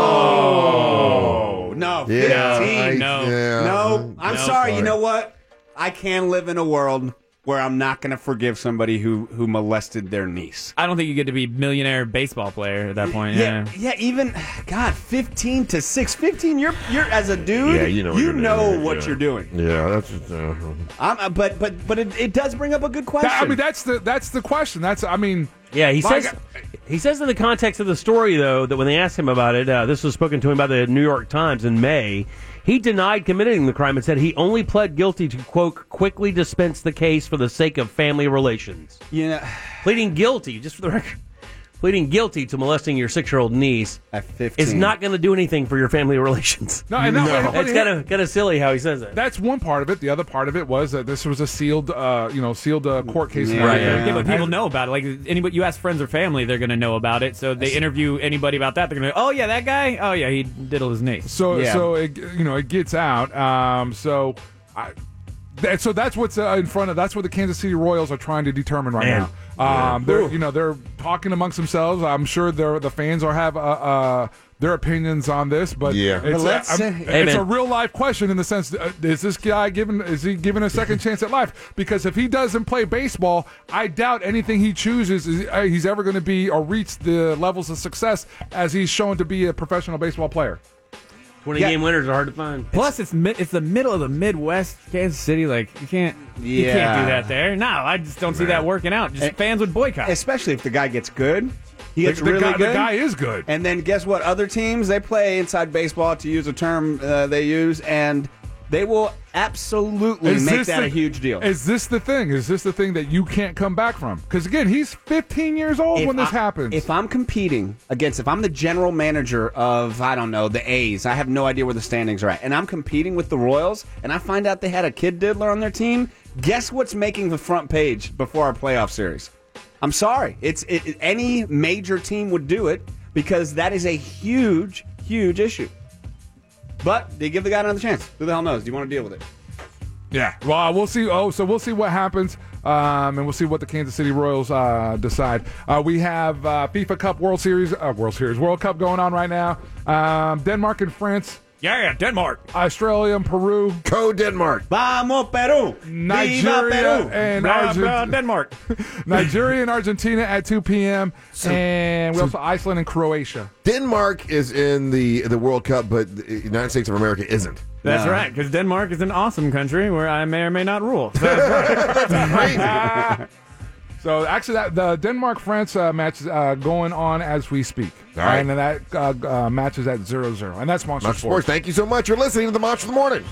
Oh! No, 15. No. I'm sorry. You know what? I can live in a world where I'm not going to forgive somebody who molested their niece. I don't think you get to be millionaire baseball player at that point. Yeah, even 15 to 6. 15, you're as a dude, you know what you're doing. Yeah, that's just, but it does bring up a good question. That's the question. He says in the context of the story, though, that when they asked him about it, this was spoken to him by the New York Times in May. He denied committing the crime and said he only pled guilty to, quote, quickly dispense the case for the sake of family relations. Pleading guilty, just for the record, pleading guilty to molesting your 6-year-old niece at 15 is not going to do anything for your family relations. It's kind of silly how he says that. That's one part of it. The other part of it was that this was a sealed court case. But people know about it. Like anybody, you ask friends or family, they're going to know about it. So they interview anybody about that. They're going to, oh yeah, that guy. Oh yeah, he diddled his niece. So it gets out. So that's what's in front of. That's what the Kansas City Royals are trying to determine right now. They're talking amongst themselves. I'm sure the fans they're their opinions on this, but it's a real life question in the sense: is this guy given a second chance at life? Because if he doesn't play baseball, I doubt anything he chooses he's ever going to be or reach the levels of success as he's shown to be a professional baseball player. 20-game winners are hard to find. Plus, it's the middle of the Midwest, Kansas City. Like you can't do that there. No, I just don't see that working out. Fans would boycott, especially if the guy gets good. He gets the really good. The guy is good. And then guess what? Other teams, they play inside baseball, to use a term they use, and they will absolutely make that a huge deal. Is this the thing? Is this the thing that you can't come back from? Because, again, he's 15 years old when this happens. If I'm competing if I'm the general manager of, I don't know, the A's, I have no idea where the standings are at, and I'm competing with the Royals, and I find out they had a kid diddler on their team, guess what's making the front page before our playoff series? I'm sorry. Any major team would do it because that is a huge, huge issue. But they give the guy another chance. Who the hell knows? Do you want to deal with it? Yeah. Well, we'll see. So we'll see what happens, and we'll see what the Kansas City Royals decide. We have FIFA Cup World Cup going on right now. Denmark and France. Yeah, Denmark. Australia and Peru. Go Denmark. Vamos Peru. Nigeria and Denmark. Nigeria and Argentina at 2 p.m. And we also Iceland and Croatia. Denmark is in the World Cup, but the United States of America isn't. That's right, because Denmark is an awesome country where I may or may not rule. So that's crazy. So actually, the Denmark-France match is going on as we speak. All right. And that match is at 0-0. And that's Monster Sports. Thank you so much. You're listening to the Monster of the Morning.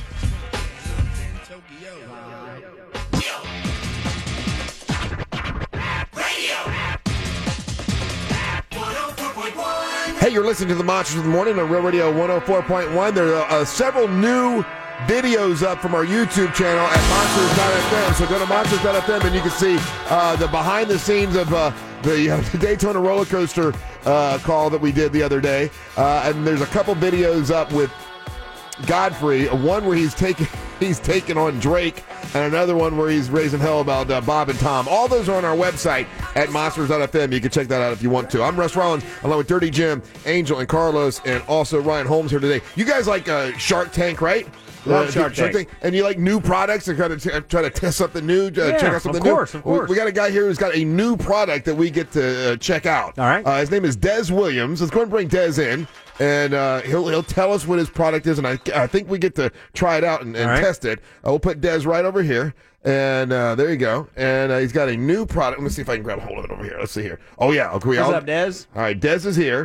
Hey, you're listening to the Monsters of the Morning on Real Radio 104.1. There are several new videos up from our YouTube channel at Monsters.fm. So go to Monsters.fm and you can see the behind the scenes of the Daytona roller coaster call that we did the other day. And there's a couple videos up with Godfrey, one where he's taking on Drake, and another one where he's raising hell about Bob and Tom. All those are on our website at Monsters.fm. You can check that out if you want to. I'm Russ Rollins, along with Dirty Jim, Angel, and Carlos, and also Ryan Holmes here today. You guys like Shark Tank, right? Love Shark Tank. And you like new products and kind of try to test something new, check out something new? Of course. We got a guy here who's got a new product that we get to check out. All right. His name is Des Williams. Let's go and bring Des in, and he'll tell us what his product is, and I think we get to try it out and test it. We'll put Des right over here, and there you go. And he's got a new product. Let me see if I can grab a hold of it over here. Let's see here. Oh, yeah. Okay, what's up, Des? All right, Des is here,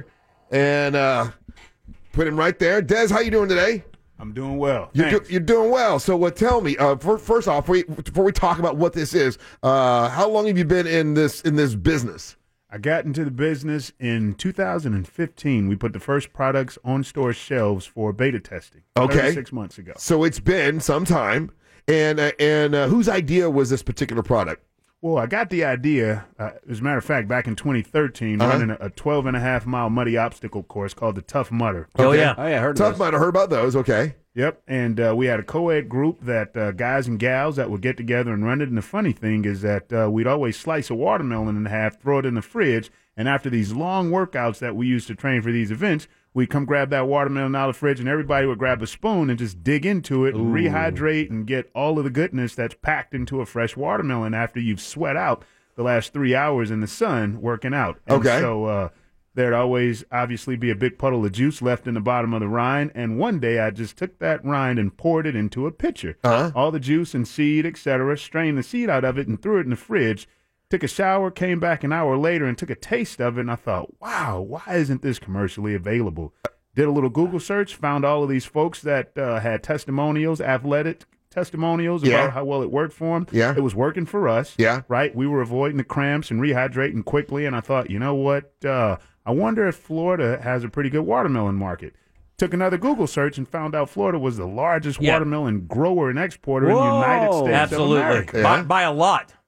and put him right there. Des, how you doing today? I'm doing well. You're doing well. So tell me, first off, before we talk about what this is, how long have you been in this business? I got into the business in 2015. We put the first products on store shelves for beta testing. Okay. 6 months ago. So it's been some time. And whose idea was this particular product? Well, I got the idea, as a matter of fact, back in 2013, running a 12.5-mile muddy obstacle course called the Tough Mudder. Okay. Oh, yeah. I heard of Tough Mudder. Heard about those. Okay. Yep, and we had a co-ed group that guys and gals that would get together and run it. And the funny thing is that we'd always slice a watermelon in half, throw it in the fridge, and after these long workouts that we used to train for these events, we'd come grab that watermelon out of the fridge, and everybody would grab a spoon and just dig into it and rehydrate and get all of the goodness that's packed into a fresh watermelon after you've sweat out the last 3 hours in the sun working out. And okay. So there'd always obviously be a big puddle of juice left in the bottom of the rind, and one day I just took that rind and poured it into a pitcher. All the juice and seed, etc., strained the seed out of it and threw it in the fridge. Took a shower, came back an hour later and took a taste of it, and I thought, wow, why isn't this commercially available? Did a little Google search, found all of these folks that had testimonials, athletic testimonials about how well it worked for them. Yeah. It was working for us. Yeah. Right? We were avoiding the cramps and rehydrating quickly, and I thought, you know what? I wonder if Florida has a pretty good watermelon market. Took another Google search and found out Florida was the largest watermelon grower and exporter in the United States of America. By a lot.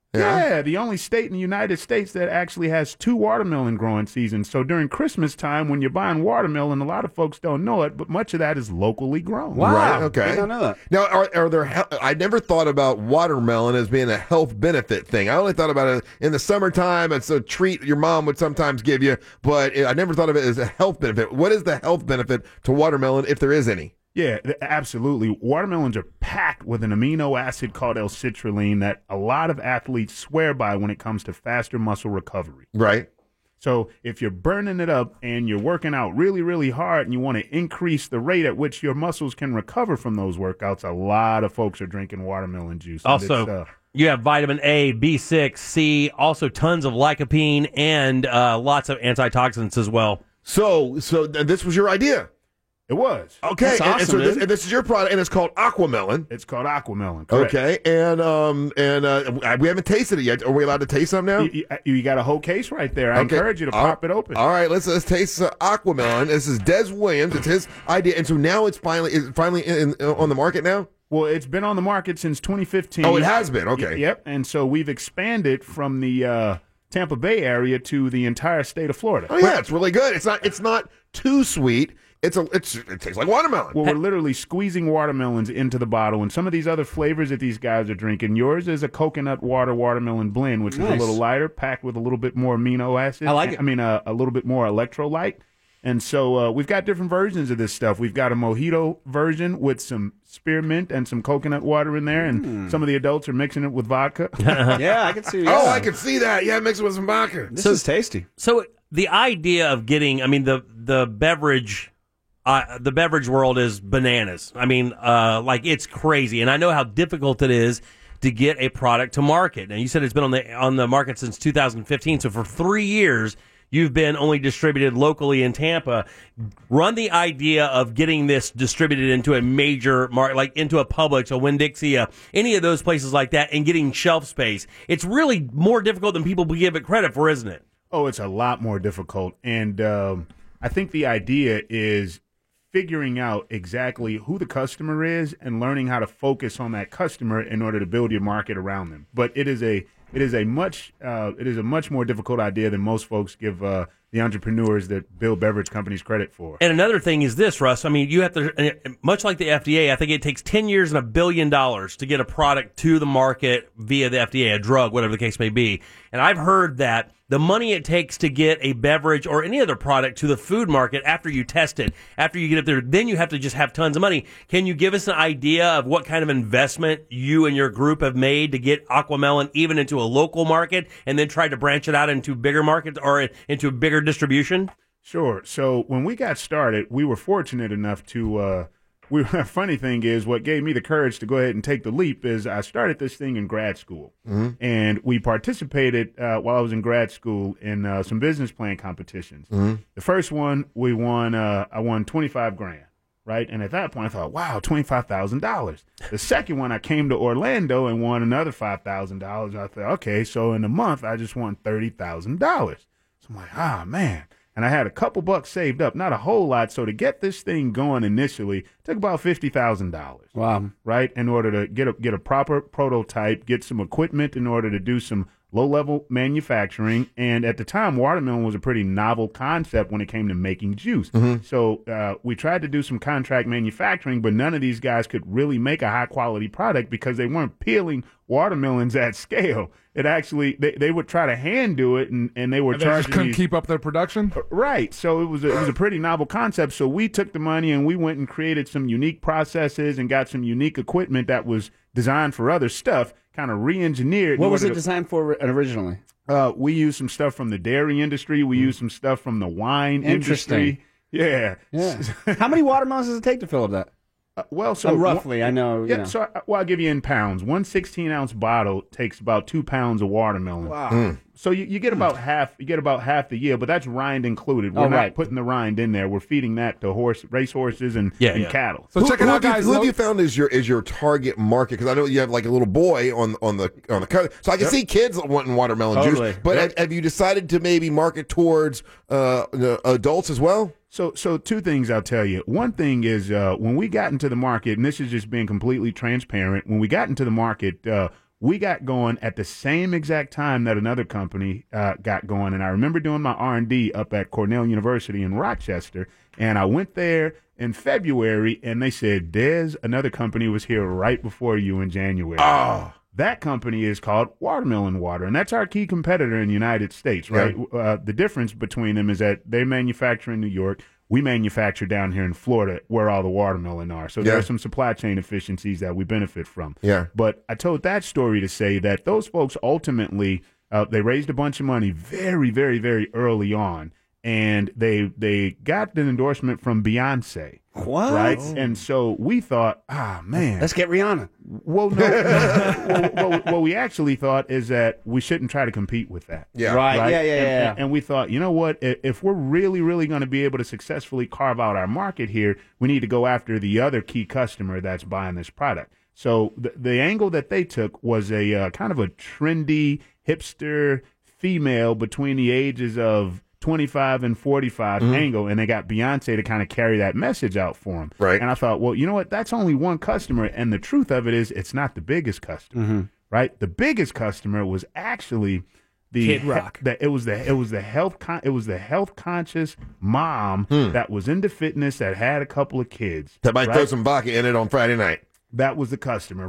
Yeah, the only state in the United States that actually has 2 watermelon growing seasons. So during Christmas time, when you're buying watermelon, a lot of folks don't know it, but much of that is locally grown. Wow. Right, okay. I don't know that. Now, are there? I never thought about watermelon as being a health benefit thing. I only thought about it in the summertime. It's a treat your mom would sometimes give you, but I never thought of it as a health benefit. What is the health benefit to watermelon, if there is any? Yeah, absolutely. Watermelons are packed with an amino acid called L-citrulline that a lot of athletes swear by when it comes to faster muscle recovery. Right. So if you're burning it up and you're working out really, really hard and you want to increase the rate at which your muscles can recover from those workouts, a lot of folks are drinking watermelon juice. Also, you have vitamin A, B6, C, also tons of lycopene, and lots of antioxidants as well. So this was your idea? It was. Okay, That's awesome, and so this is your product, and it's called Aquamelon. It's called Aquamelon, correct. Okay, and we haven't tasted it yet. Are we allowed to taste some now? You got a whole case right there. I encourage you to pop it open. All right, let's taste Aquamelon. This is Des Williams. It's his idea, and so now it's finally on the market now? Well, it's been on the market since 2015. Oh, it has been? Okay. Yep, and so we've expanded from the Tampa Bay area to the entire state of Florida. Oh, yeah, it's really good. It's not too sweet. It tastes like watermelon. Well, we're literally squeezing watermelons into the bottle, and some of these other flavors that these guys are drinking. Yours is a coconut watermelon blend, which is a little lighter, packed with a little bit more amino acids. I like it. I mean, a little bit more electrolyte. And so we've got different versions of this stuff. We've got a mojito version with some spearmint and some coconut water in there, and some of the adults are mixing it with vodka. Yeah, I can see that. Oh, I can see that. Yeah, mix it with some vodka. This is tasty. So the idea of getting, I mean, the beverage world is bananas. I mean, like it's crazy, and I know how difficult it is to get a product to market. And you said it's been on the market since 2015. So for 3 years, you've been only distributed locally in Tampa. Run the idea of getting this distributed into a major market, like into a Publix, a Winn-Dixie, any of those places like that, and getting shelf space. It's really more difficult than people give it credit for, isn't it? Oh, it's a lot more difficult. And I think the idea is figuring out exactly who the customer is and learning how to focus on that customer in order to build your market around them. But it is a much more difficult idea than most folks give the entrepreneurs that build beverage companies credit for. And another thing is this, Russ. I mean, you have to, much like the FDA, I think it takes 10 years and $1 billion to get a product to the market via the FDA, a drug, whatever the case may be. And I've heard that the money it takes to get a beverage or any other product to the food market after you test it, after you get it there, then you have to just have tons of money. Can you give us an idea of what kind of investment you and your group have made to get Aquamelon even into a local market and then try to branch it out into bigger markets or into bigger distribution? Sure. So when we got started, we were fortunate enough to funny thing is, what gave me the courage to go ahead and take the leap is I started this thing in grad school. Mm-hmm. And we participated while I was in grad school in some business plan competitions. Mm-hmm. The first one, we won. I won $25,000, right? And at that point, I thought, wow, $25,000. The second one, I came to Orlando and won another $5,000. I thought, okay, so in a month, I just won $30,000. So I'm like, ah, man. And I had a couple bucks saved up, not a whole lot. So to get this thing going initially, took about $50,000. Wow! Right, in order to get a proper prototype, get some equipment in order to do some low-level manufacturing. And at the time, watermelon was a pretty novel concept when it came to making juice. Mm-hmm. So we tried to do some contract manufacturing, but none of these guys could really make a high-quality product because they weren't peeling watermelons at scale. It actually, they would try to hand do it, and they were charging. They just couldn't keep up their production? Right. So it was a pretty novel concept. So we took the money and we went and created some unique processes and got some unique equipment that was designed for other stuff, kind of re-engineered. What was it designed for originally? We used some stuff from the dairy industry. We used some stuff from the wine industry. Yeah. How many watermelons does it take to fill up that? So roughly, I know. Yeah. So I'll give you in pounds. 1 16-ounce bottle takes about 2 pounds of watermelon. Wow. So you get about half. You get about half the yield, but that's rind included. We're not putting the rind in there. We're feeding that to racehorses and cattle. So check it out, guys. Who have you found is your target market? Because I know you have like a little boy on the cover, so I can see kids wanting watermelon juice. But have you decided to maybe market towards adults as well? So two things I'll tell you. One thing is when we got into the market, and this is just being completely transparent. When we got into the market, we got going at the same exact time that another company got going. And I remember doing my R&D up at Cornell University in Rochester, and I went there in February, and they said, Des, another company was here right before you in January. Oh. That company is called Watermelon Water, and that's our key competitor in the United States, right? Yeah. The difference between them is that they manufacture in New York. We manufacture down here in Florida where all the watermelon are. So there are some supply chain efficiencies that we benefit from. Yeah. But I told that story to say that those folks ultimately, they raised a bunch of money very, very, very early on. And they got an endorsement from Beyonce. What? Right? And so we thought, man. Let's get Rihanna. Well, no. What we actually thought is that we shouldn't try to compete with that. Yeah. Right. Yeah. And we thought, you know what? If we're really, really going to be able to successfully carve out our market here, we need to go after the other key customer that's buying this product. So the angle that they took was a kind of a trendy, hipster female between the ages of 25 and 45 angle, and they got Beyonce to kind of carry that message out for them. Right. And I thought, well, you know what? That's only one customer, and the truth of it is it's not the biggest customer, right? The biggest customer was actually the Kid Rock. It was the health conscious mom that was into fitness that had a couple of kids. That might throw some vodka in it on Friday night. That was the customer,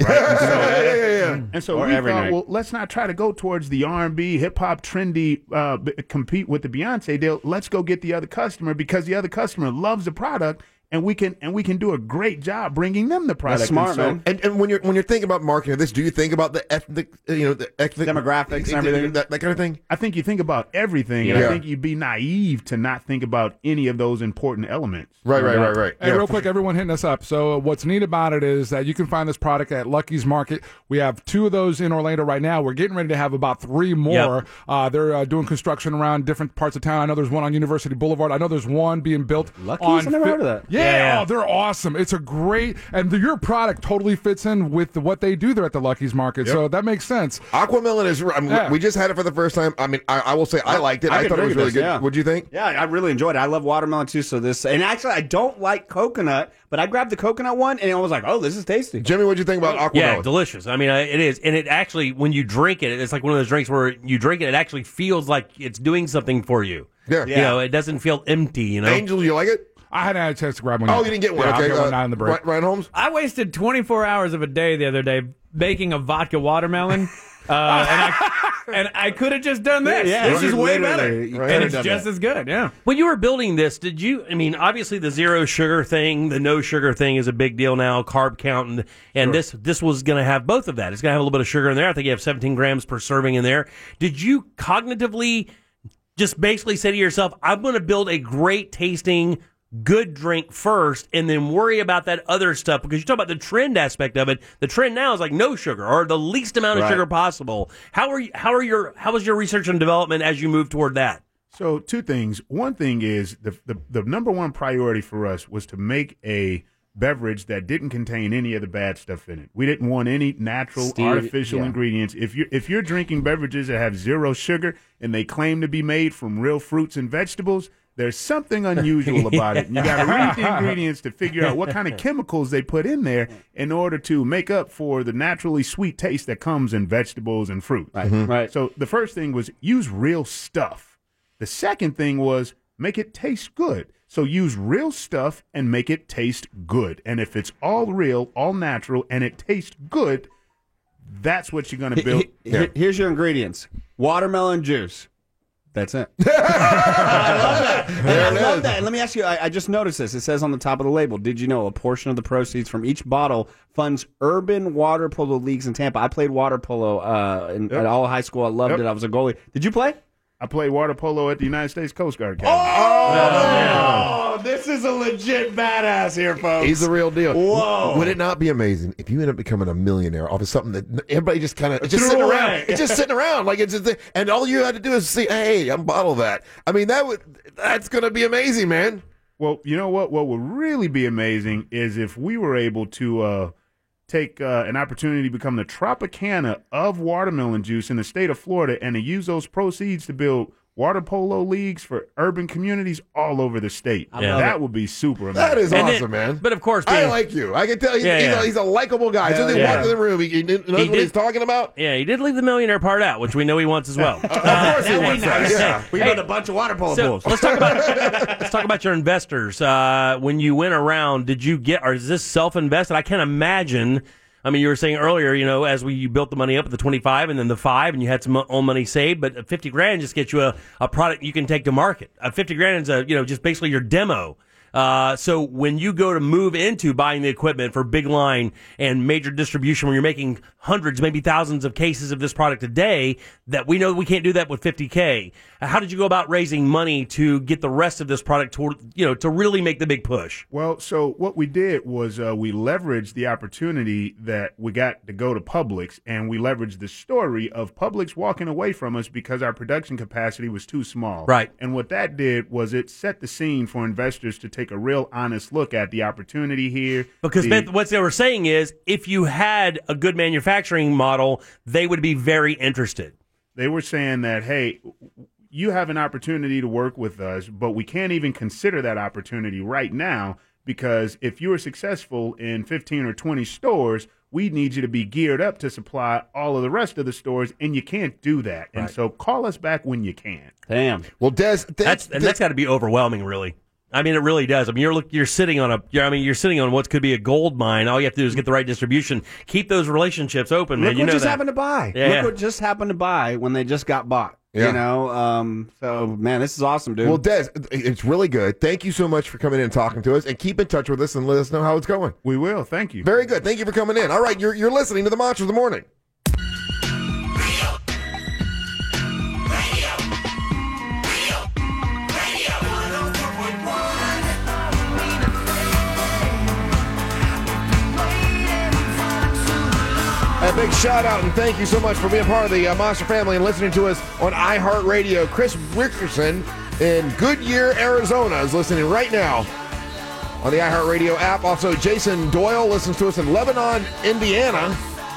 right? And so Or we every thought, night. well, let's not try to go towards the R&B, hip-hop, trendy, compete with the Beyonce deal. Let's go get the other customer because the other customer loves the product, and we can do a great job bringing them the product. That's smart, and man. And when you're thinking about marketing this, do you think about the ethnic, the ethnic Demographics and everything? that kind of thing? I think you think about everything, and I think you'd be naive to not think about any of those important elements. Right. Hey, real quick, everyone hitting us up. So what's neat about it is that you can find this product at Lucky's Market. We have 2 of those in Orlando right now. We're getting ready to have about 3 more. They're doing construction around different parts of town. I know there's one on University Boulevard. I know there's one being built Lucky's? on... I never heard of that. Yeah, they're awesome. It's a great... And your product totally fits in with what they do there at the Lucky's Market. So that makes sense. Aquamelon is... we just had it for the first time. I mean, I will say I liked it. I thought it was really good. Yeah. What'd you think? Yeah, I really enjoyed it. I love watermelon too. So this, and actually, I don't like coconut, but I grabbed the coconut one, and I was like, "Oh, this is tasty." Jimmy, what'd you think about Aquamelon? Yeah, delicious. I mean, it is, and it actually, when you drink it, it's like one of those drinks where you drink it, it actually feels like it's doing something for you. Yeah. You know, it doesn't feel empty. You know, Angel, you like it? I hadn't had a chance to grab one Oh, yet. you didn't get one. Yeah, Okay, I'll get one out in the break. Ryan Holmes? I wasted 24 hours of a day the other day making a vodka watermelon. And I could have just done this. Yeah, this is way better. Right. And it's just as good, yeah. when you were building this, did you? I mean, obviously the zero sugar thing, the no sugar thing is a big deal now. Carb count, and this was going to have both of that. It's going to have a little bit of sugar in there. I think you have 17 grams per serving in there. Did you cognitively just basically say to yourself, "I'm going to build a great tasting, good drink first, and then worry about that other stuff"? Because you talk about the trend aspect of it. The trend now is like no sugar or the least amount of sugar possible. How was your research and development as you move toward that? So 2 things. One thing is the number one priority for us was to make a beverage that didn't contain any of the bad stuff in it. We didn't want any natural, artificial ingredients. If you're drinking beverages that have 0 sugar and they claim to be made from real fruits and vegetables, there's something unusual about it. And you got to read the ingredients to figure out what kind of chemicals they put in there in order to make up for the naturally sweet taste that comes in vegetables and fruit. Right. So the first thing was use real stuff. The second thing was make it taste good. So use real stuff and make it taste good. And if it's all real, all natural, and it tastes good, that's what you're going to build. Here's your ingredients: watermelon juice. That's it. I love that. I love that. And let me ask you, I just noticed this. It says on the top of the label, did you know a portion of the proceeds from each bottle funds urban water polo leagues in Tampa? I played water polo at all high school. I loved it. I was a goalie. Did you play? I played water polo at the United States Coast Guard Academy. Oh, this is a legit badass here, folks. He's the real deal. Whoa. Would it not be amazing if you end up becoming a millionaire off of something that everybody just kind of just sitting around? It's just sitting around, like it's just, and all you had to do is say, "Hey, I'm bottle that." I mean, that's going to be amazing, man. Well, you know what? What would really be amazing is if we were able to take an opportunity to become the Tropicana of watermelon juice in the state of Florida and to use those proceeds to build water polo leagues for urban communities all over the state. That would be super amazing. That is awesome, man. But of course, I like you. I can tell he's a likable guy. As soon as he walked in the room, he knows what he's talking about. Yeah, he did leave the millionaire part out, which we know he wants as well. Of course he wants that. Yeah. We got a bunch of water polo pools. Let's talk about your investors. When you went around, did you get, or is this self-invested? I can't imagine. I mean, you were saying earlier, as you built the money up at the 25 and then the 5 and you had some own money saved, but 50 grand just gets you a product you can take to market. 50 grand is just basically your demo. So when you go to move into buying the equipment for big line and major distribution where you're making hundreds, maybe thousands of cases of this product a day, that we know we can't do that with 50K. How did you go about raising money to get the rest of this product to really make the big push? Well, so what we did was we leveraged the opportunity that we got to go to Publix, and we leveraged the story of Publix walking away from us because our production capacity was too small. Right. And what that did was it set the scene for investors to take a real honest look at the opportunity here. Because what they were saying is, if you had a good manufacturing model, they would be very interested. They were saying that, hey, you have an opportunity to work with us, but we can't even consider that opportunity right now because if you are successful in 15 or 20 stores, we need you to be geared up to supply all of the rest of the stores, and you can't do that. Right. And so call us back when you can. Damn. Well, Des, that's got to be overwhelming, really. I mean, it really does. I mean, you're sitting on you're sitting on what could be a gold mine. All you have to do is get the right distribution, keep those relationships open. Look man. what just happened to buy. Yeah. Look what just happened to buy when they just got bought. Yeah. So man, this is awesome, dude. Well, Des, it's really good. Thank you so much for coming in and talking to us, and keep in touch with us and let us know how it's going. We will. Thank you. Very good. Thank you for coming in. All right, you're listening to the Monsters of the Morning. A big shout out and thank you so much for being part of the Monster family and listening to us on iHeartRadio. Chris Wickerson in Goodyear, Arizona is listening right now on the iHeartRadio app. Also, Jason Doyle listens to us in Lebanon, Indiana.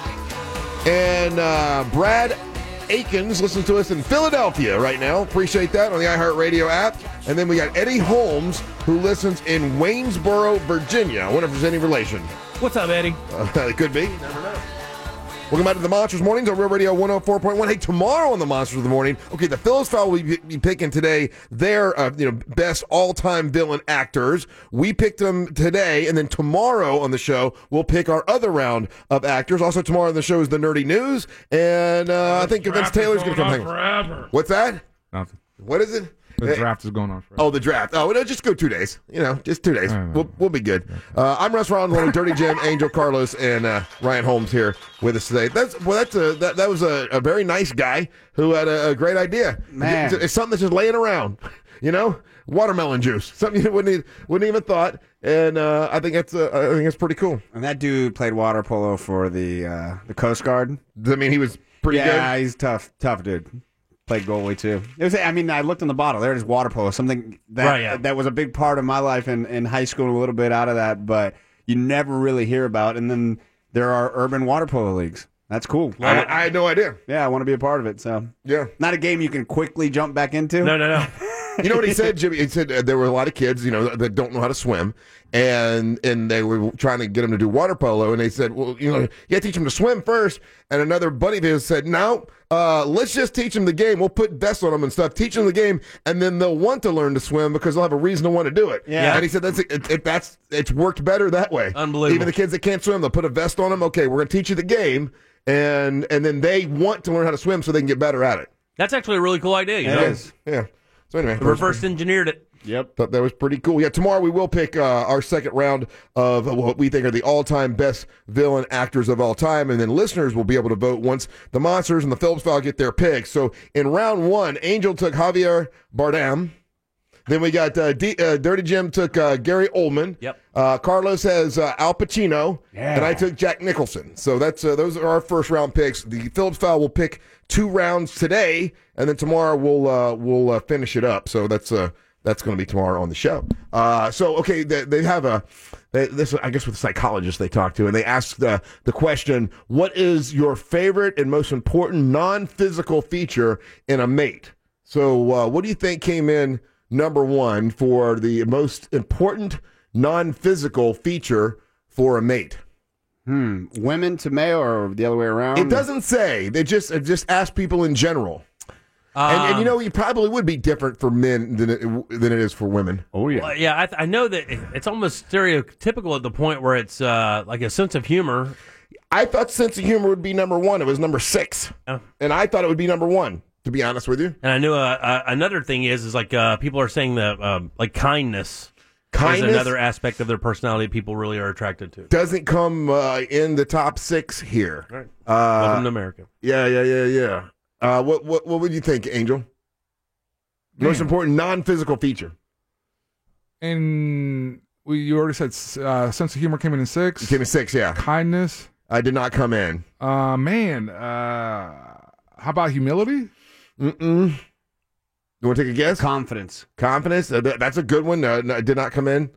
And Brad Akins listens to us in Philadelphia right now. Appreciate that on the iHeartRadio app. And then we got Eddie Holmes who listens in Waynesboro, Virginia. I wonder if there's any relation. What's up, Eddie? It could be. Never know. Welcome back to the Monsters Mornings on Real Radio 104.1. Hey, tomorrow on the Monsters of the Morning, okay, the Phillips File will be picking today their best all-time villain actors. We picked them today, and then tomorrow on the show, we'll pick our other round of actors. Also tomorrow on the show is the Nerdy News, and I think Vince Taylor's going to come hang. Forever. What's that? Nothing. What is it? The draft is going on forever. Oh, the draft. Oh, it'll just go 2 days. Just 2 days. We'll be good. I'm Russ Ron, along with Dirty Jim, Angel Carlos, and Ryan Holmes here with us today. That was a very nice guy who had a great idea. Man, it's something that's just laying around. Watermelon juice, something you wouldn't even thought. And I think that's pretty cool. And that dude played water polo for the Coast Guard. I mean, he was pretty good. Yeah, he's tough dude. Played goalie too. I looked in the bottle. There it is, water polo. Something that was a big part of my life in high school, and a little bit out of that, but you never really hear about. And then there are urban water polo leagues. That's cool. I had no idea. Yeah, I want to be a part of it. So yeah, not a game you can quickly jump back into. No. You know what he said, Jimmy? He said there were a lot of kids, that don't know how to swim, and they were trying to get them to do water polo, and they said, well, you have to teach them to swim first. And another buddy of his said, no, let's just teach them the game. We'll put vests on them and stuff, teach them the game, and then they'll want to learn to swim because they'll have a reason to want to do it. Yeah. And he said it's worked better that way. Unbelievable. Even the kids that can't swim, they'll put a vest on them. Okay, we're going to teach you the game, and then they want to learn how to swim so they can get better at it. That's actually a really cool idea. It is. Yeah. So anyway, reverse engineered it. Yep. Thought that was pretty cool. Yeah, tomorrow we will pick our second round of what we think are the all-time best villain actors of all time, and then listeners will be able to vote once the Monsters and the Phillips File get their picks. So in round one, Angel took Javier Bardem. Then we got Dirty Jim took Gary Oldman. Yep. Carlos has Al Pacino. Yeah. And I took Jack Nicholson. So that's those are our first round picks. The Phillips File will pick 2 rounds today, and then tomorrow we'll finish it up. So that's going to be tomorrow on the show. They have this, I guess, with psychologists they talk to, and they ask the question, what is your favorite and most important non-physical feature in a mate? So what do you think came in number one for the most important non-physical feature for a mate? Women to male or the other way around? It doesn't say. They just ask people in general. And you know, you probably would be different for men than it is for women. Oh, yeah. Well, yeah, I know that it's almost stereotypical at the point where it's like a sense of humor. I thought sense of humor would be number one. It was number 6. Oh. And I thought it would be number 1, to be honest with you. And I knew another thing is like people are saying that like kindness is another aspect of their personality people really are attracted to. Doesn't come in the top 6 here. Right. Welcome to America. Yeah. What would you think, Angel? Most important non-physical feature. And you already said sense of humor came in 6. It came in 6, yeah. Kindness. I did not come in. How about humility? You want to take a guess? Confidence. That's a good one. No, did not come in.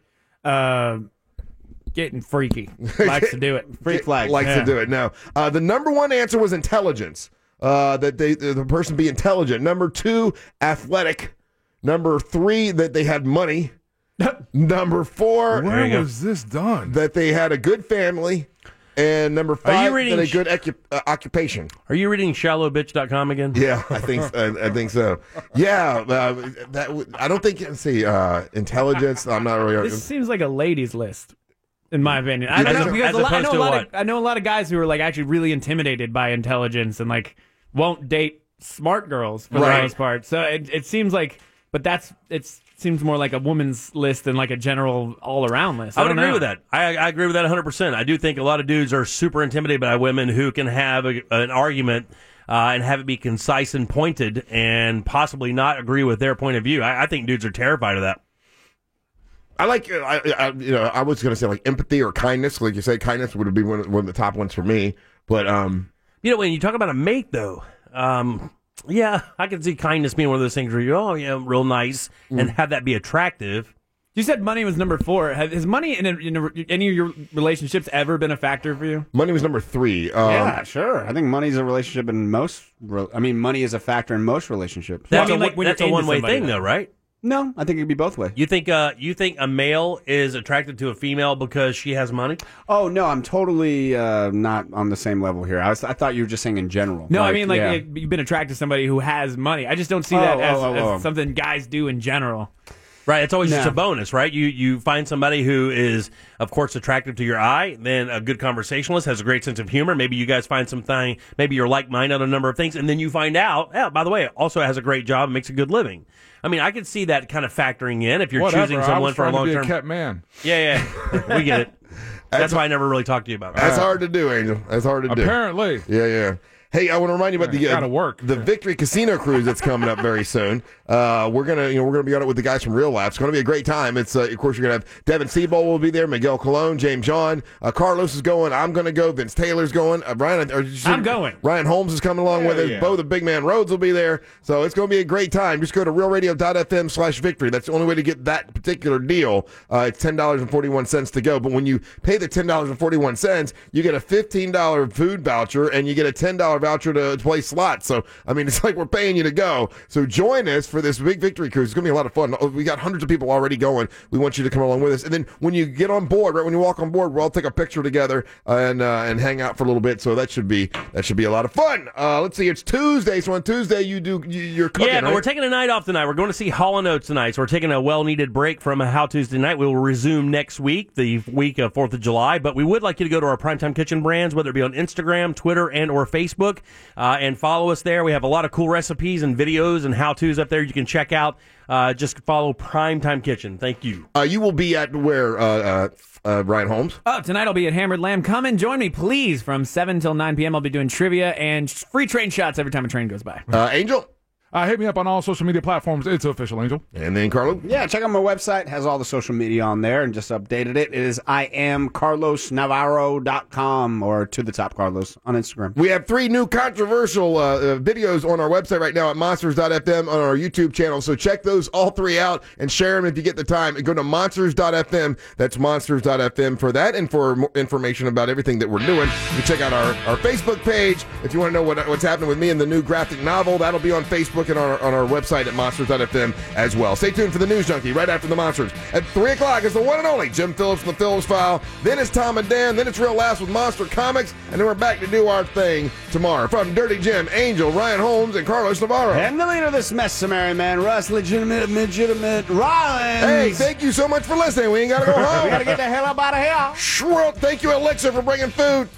Getting freaky. Likes to do it. Freak flag. Likes to do it. No. The number 1 answer was intelligence. That the person be intelligent. Number 2, athletic. Number 3, that they had money. Number 4, where was this done? That they had a good family. And number 5, that a good occupation. Are you reading shallowbitch.com again? Yeah, I think so. Yeah, I don't think. Let's see, intelligence. I'm not really. This seems like a ladies' list, in my opinion. I know a lot of guys who are like actually really intimidated by intelligence and like won't date smart girls for the most part. So it seems like, but it seems more like a woman's list than like a general all-around list. I would agree with that. I agree with that 100%. I do think a lot of dudes are super intimidated by women who can have an argument and have it be concise and pointed and possibly not agree with their point of view. I think dudes are terrified of that. I like, I was going to say like empathy or kindness. Like you say, kindness would be one of the top ones for me. But, when you talk about a mate, though, yeah, I can see kindness being one of those things where you're, real nice and have that be attractive. You said money was number 4. Has money in any of your relationships ever been a factor for you? Money was number 3. Yeah, sure. I think money's a relationship in most. Money is a factor in most relationships. That's a one-way thing, though, right? No, I think it could be both ways. You think a male is attracted to a female because she has money? Oh no, I'm totally not on the same level here. I thought you were just saying in general. No, you've been attracted to somebody who has money. I just don't see that as something guys do in general. Right, it's always just a bonus, right? You find somebody who is, of course, attractive to your eye, then a good conversationalist, has a great sense of humor. Maybe you guys find something, maybe you're like-minded on a number of things, and then you find out, by the way, also has a great job and makes a good living. I mean, I could see that kind of factoring in if you're choosing someone for a long term. To be a kept man. Yeah, we get it. That's why I never really talked to you about that. That's hard to do, Angel. That's hard to do. Apparently. Yeah. Hey, I want to remind you about the Victory Casino Cruise that's coming up very soon. We're gonna be on it with the guys from Real Life. It's gonna be a great time. It's of course you're gonna have Devin Seabold will be there, Miguel Colon, James John, Carlos is going. I'm gonna go. Vince Taylor's going. I'm going. Ryan Holmes is coming along with us. Yeah. Both the Big Man Rhodes will be there. So it's gonna be a great time. Just go to realradio.fm/victory. That's the only way to get that particular deal. It's $10.41 to go. But when you pay the $10.41, you get a $15 food voucher and you get a $10 voucher to play slots. So I mean, it's like we're paying you to go. So join us for this big Victory Cruise. It's going to be a lot of fun. We got hundreds of people already going. We want you to come along with us. And then when you get on board, right when you walk on board, we'll all take a picture together and hang out for a little bit. So that should be a lot of fun. Let's see. It's Tuesday. So on Tuesday you're cooking. Yeah, but right? we're taking a night off tonight. We're going to see Hall & Oates tonight. So we're taking a well-needed break from How Tuesday Night. We will resume next week, the week of 4th of July. But we would like you to go to our Primetime Kitchen brands, whether it be on Instagram, Twitter, and or Facebook, and follow us there. We have a lot of cool recipes and videos and how-tos up there you can check out. Just follow Primetime Kitchen. Thank you. You will be at where, Ryan Holmes? Tonight I'll be at Hammered Lamb. Come and join me, please. From 7 till 9 p.m. I'll be doing trivia and free train shots every time a train goes by. Angel? Hit me up on all social media platforms. It's Official Angel. And then Carlo? Yeah, check out my website. It has all the social media on there and just updated it. It is IamCarlosNavarro.com or To The Top Carlos on Instagram. We have 3 new controversial videos on our website right now at Monsters.fm on our YouTube channel. So check those all 3 out and share them if you get the time. Go to Monsters.fm. That's Monsters.fm for that and for more information about everything that we're doing. You can check out our Facebook page. If you want to know what's happening with me in the new graphic novel, that'll be on Facebook. Facebook and on our website at monsters.fm as well. Stay tuned for the News Junkie right after the Monsters. At 3 o'clock is the one and only Jim Phillips from the Phillips File. Then it's Tom and Dan. Then it's Real Laughs with Monster Comics. And then we're back to do our thing tomorrow. From Dirty Jim, Angel, Ryan Holmes, and Carlos Navarro. And the leader of this mess, Samaritan Man, Russ, legitimate Rollins. Hey, thank you so much for listening. We ain't got to go home. We got to get the hell up out of here. Sure. Thank you, Alexa, for bringing food.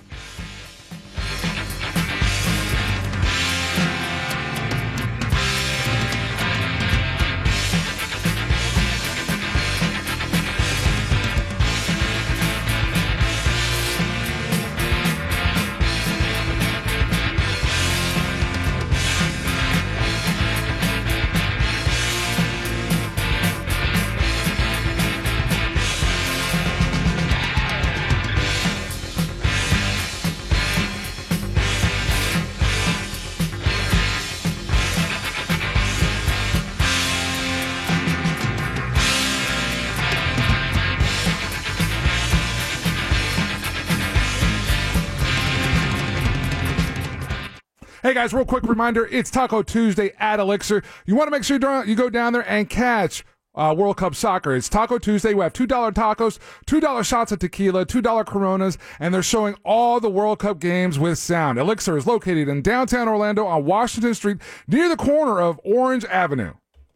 Hey guys, real quick reminder, it's Taco Tuesday at Elixir. You want to make sure you go down there and catch World Cup Soccer. It's Taco Tuesday. We have $2 tacos, $2 shots of tequila, $2 Coronas, and they're showing all the World Cup games with sound. Elixir is located in downtown Orlando on Washington Street near the corner of Orange Avenue.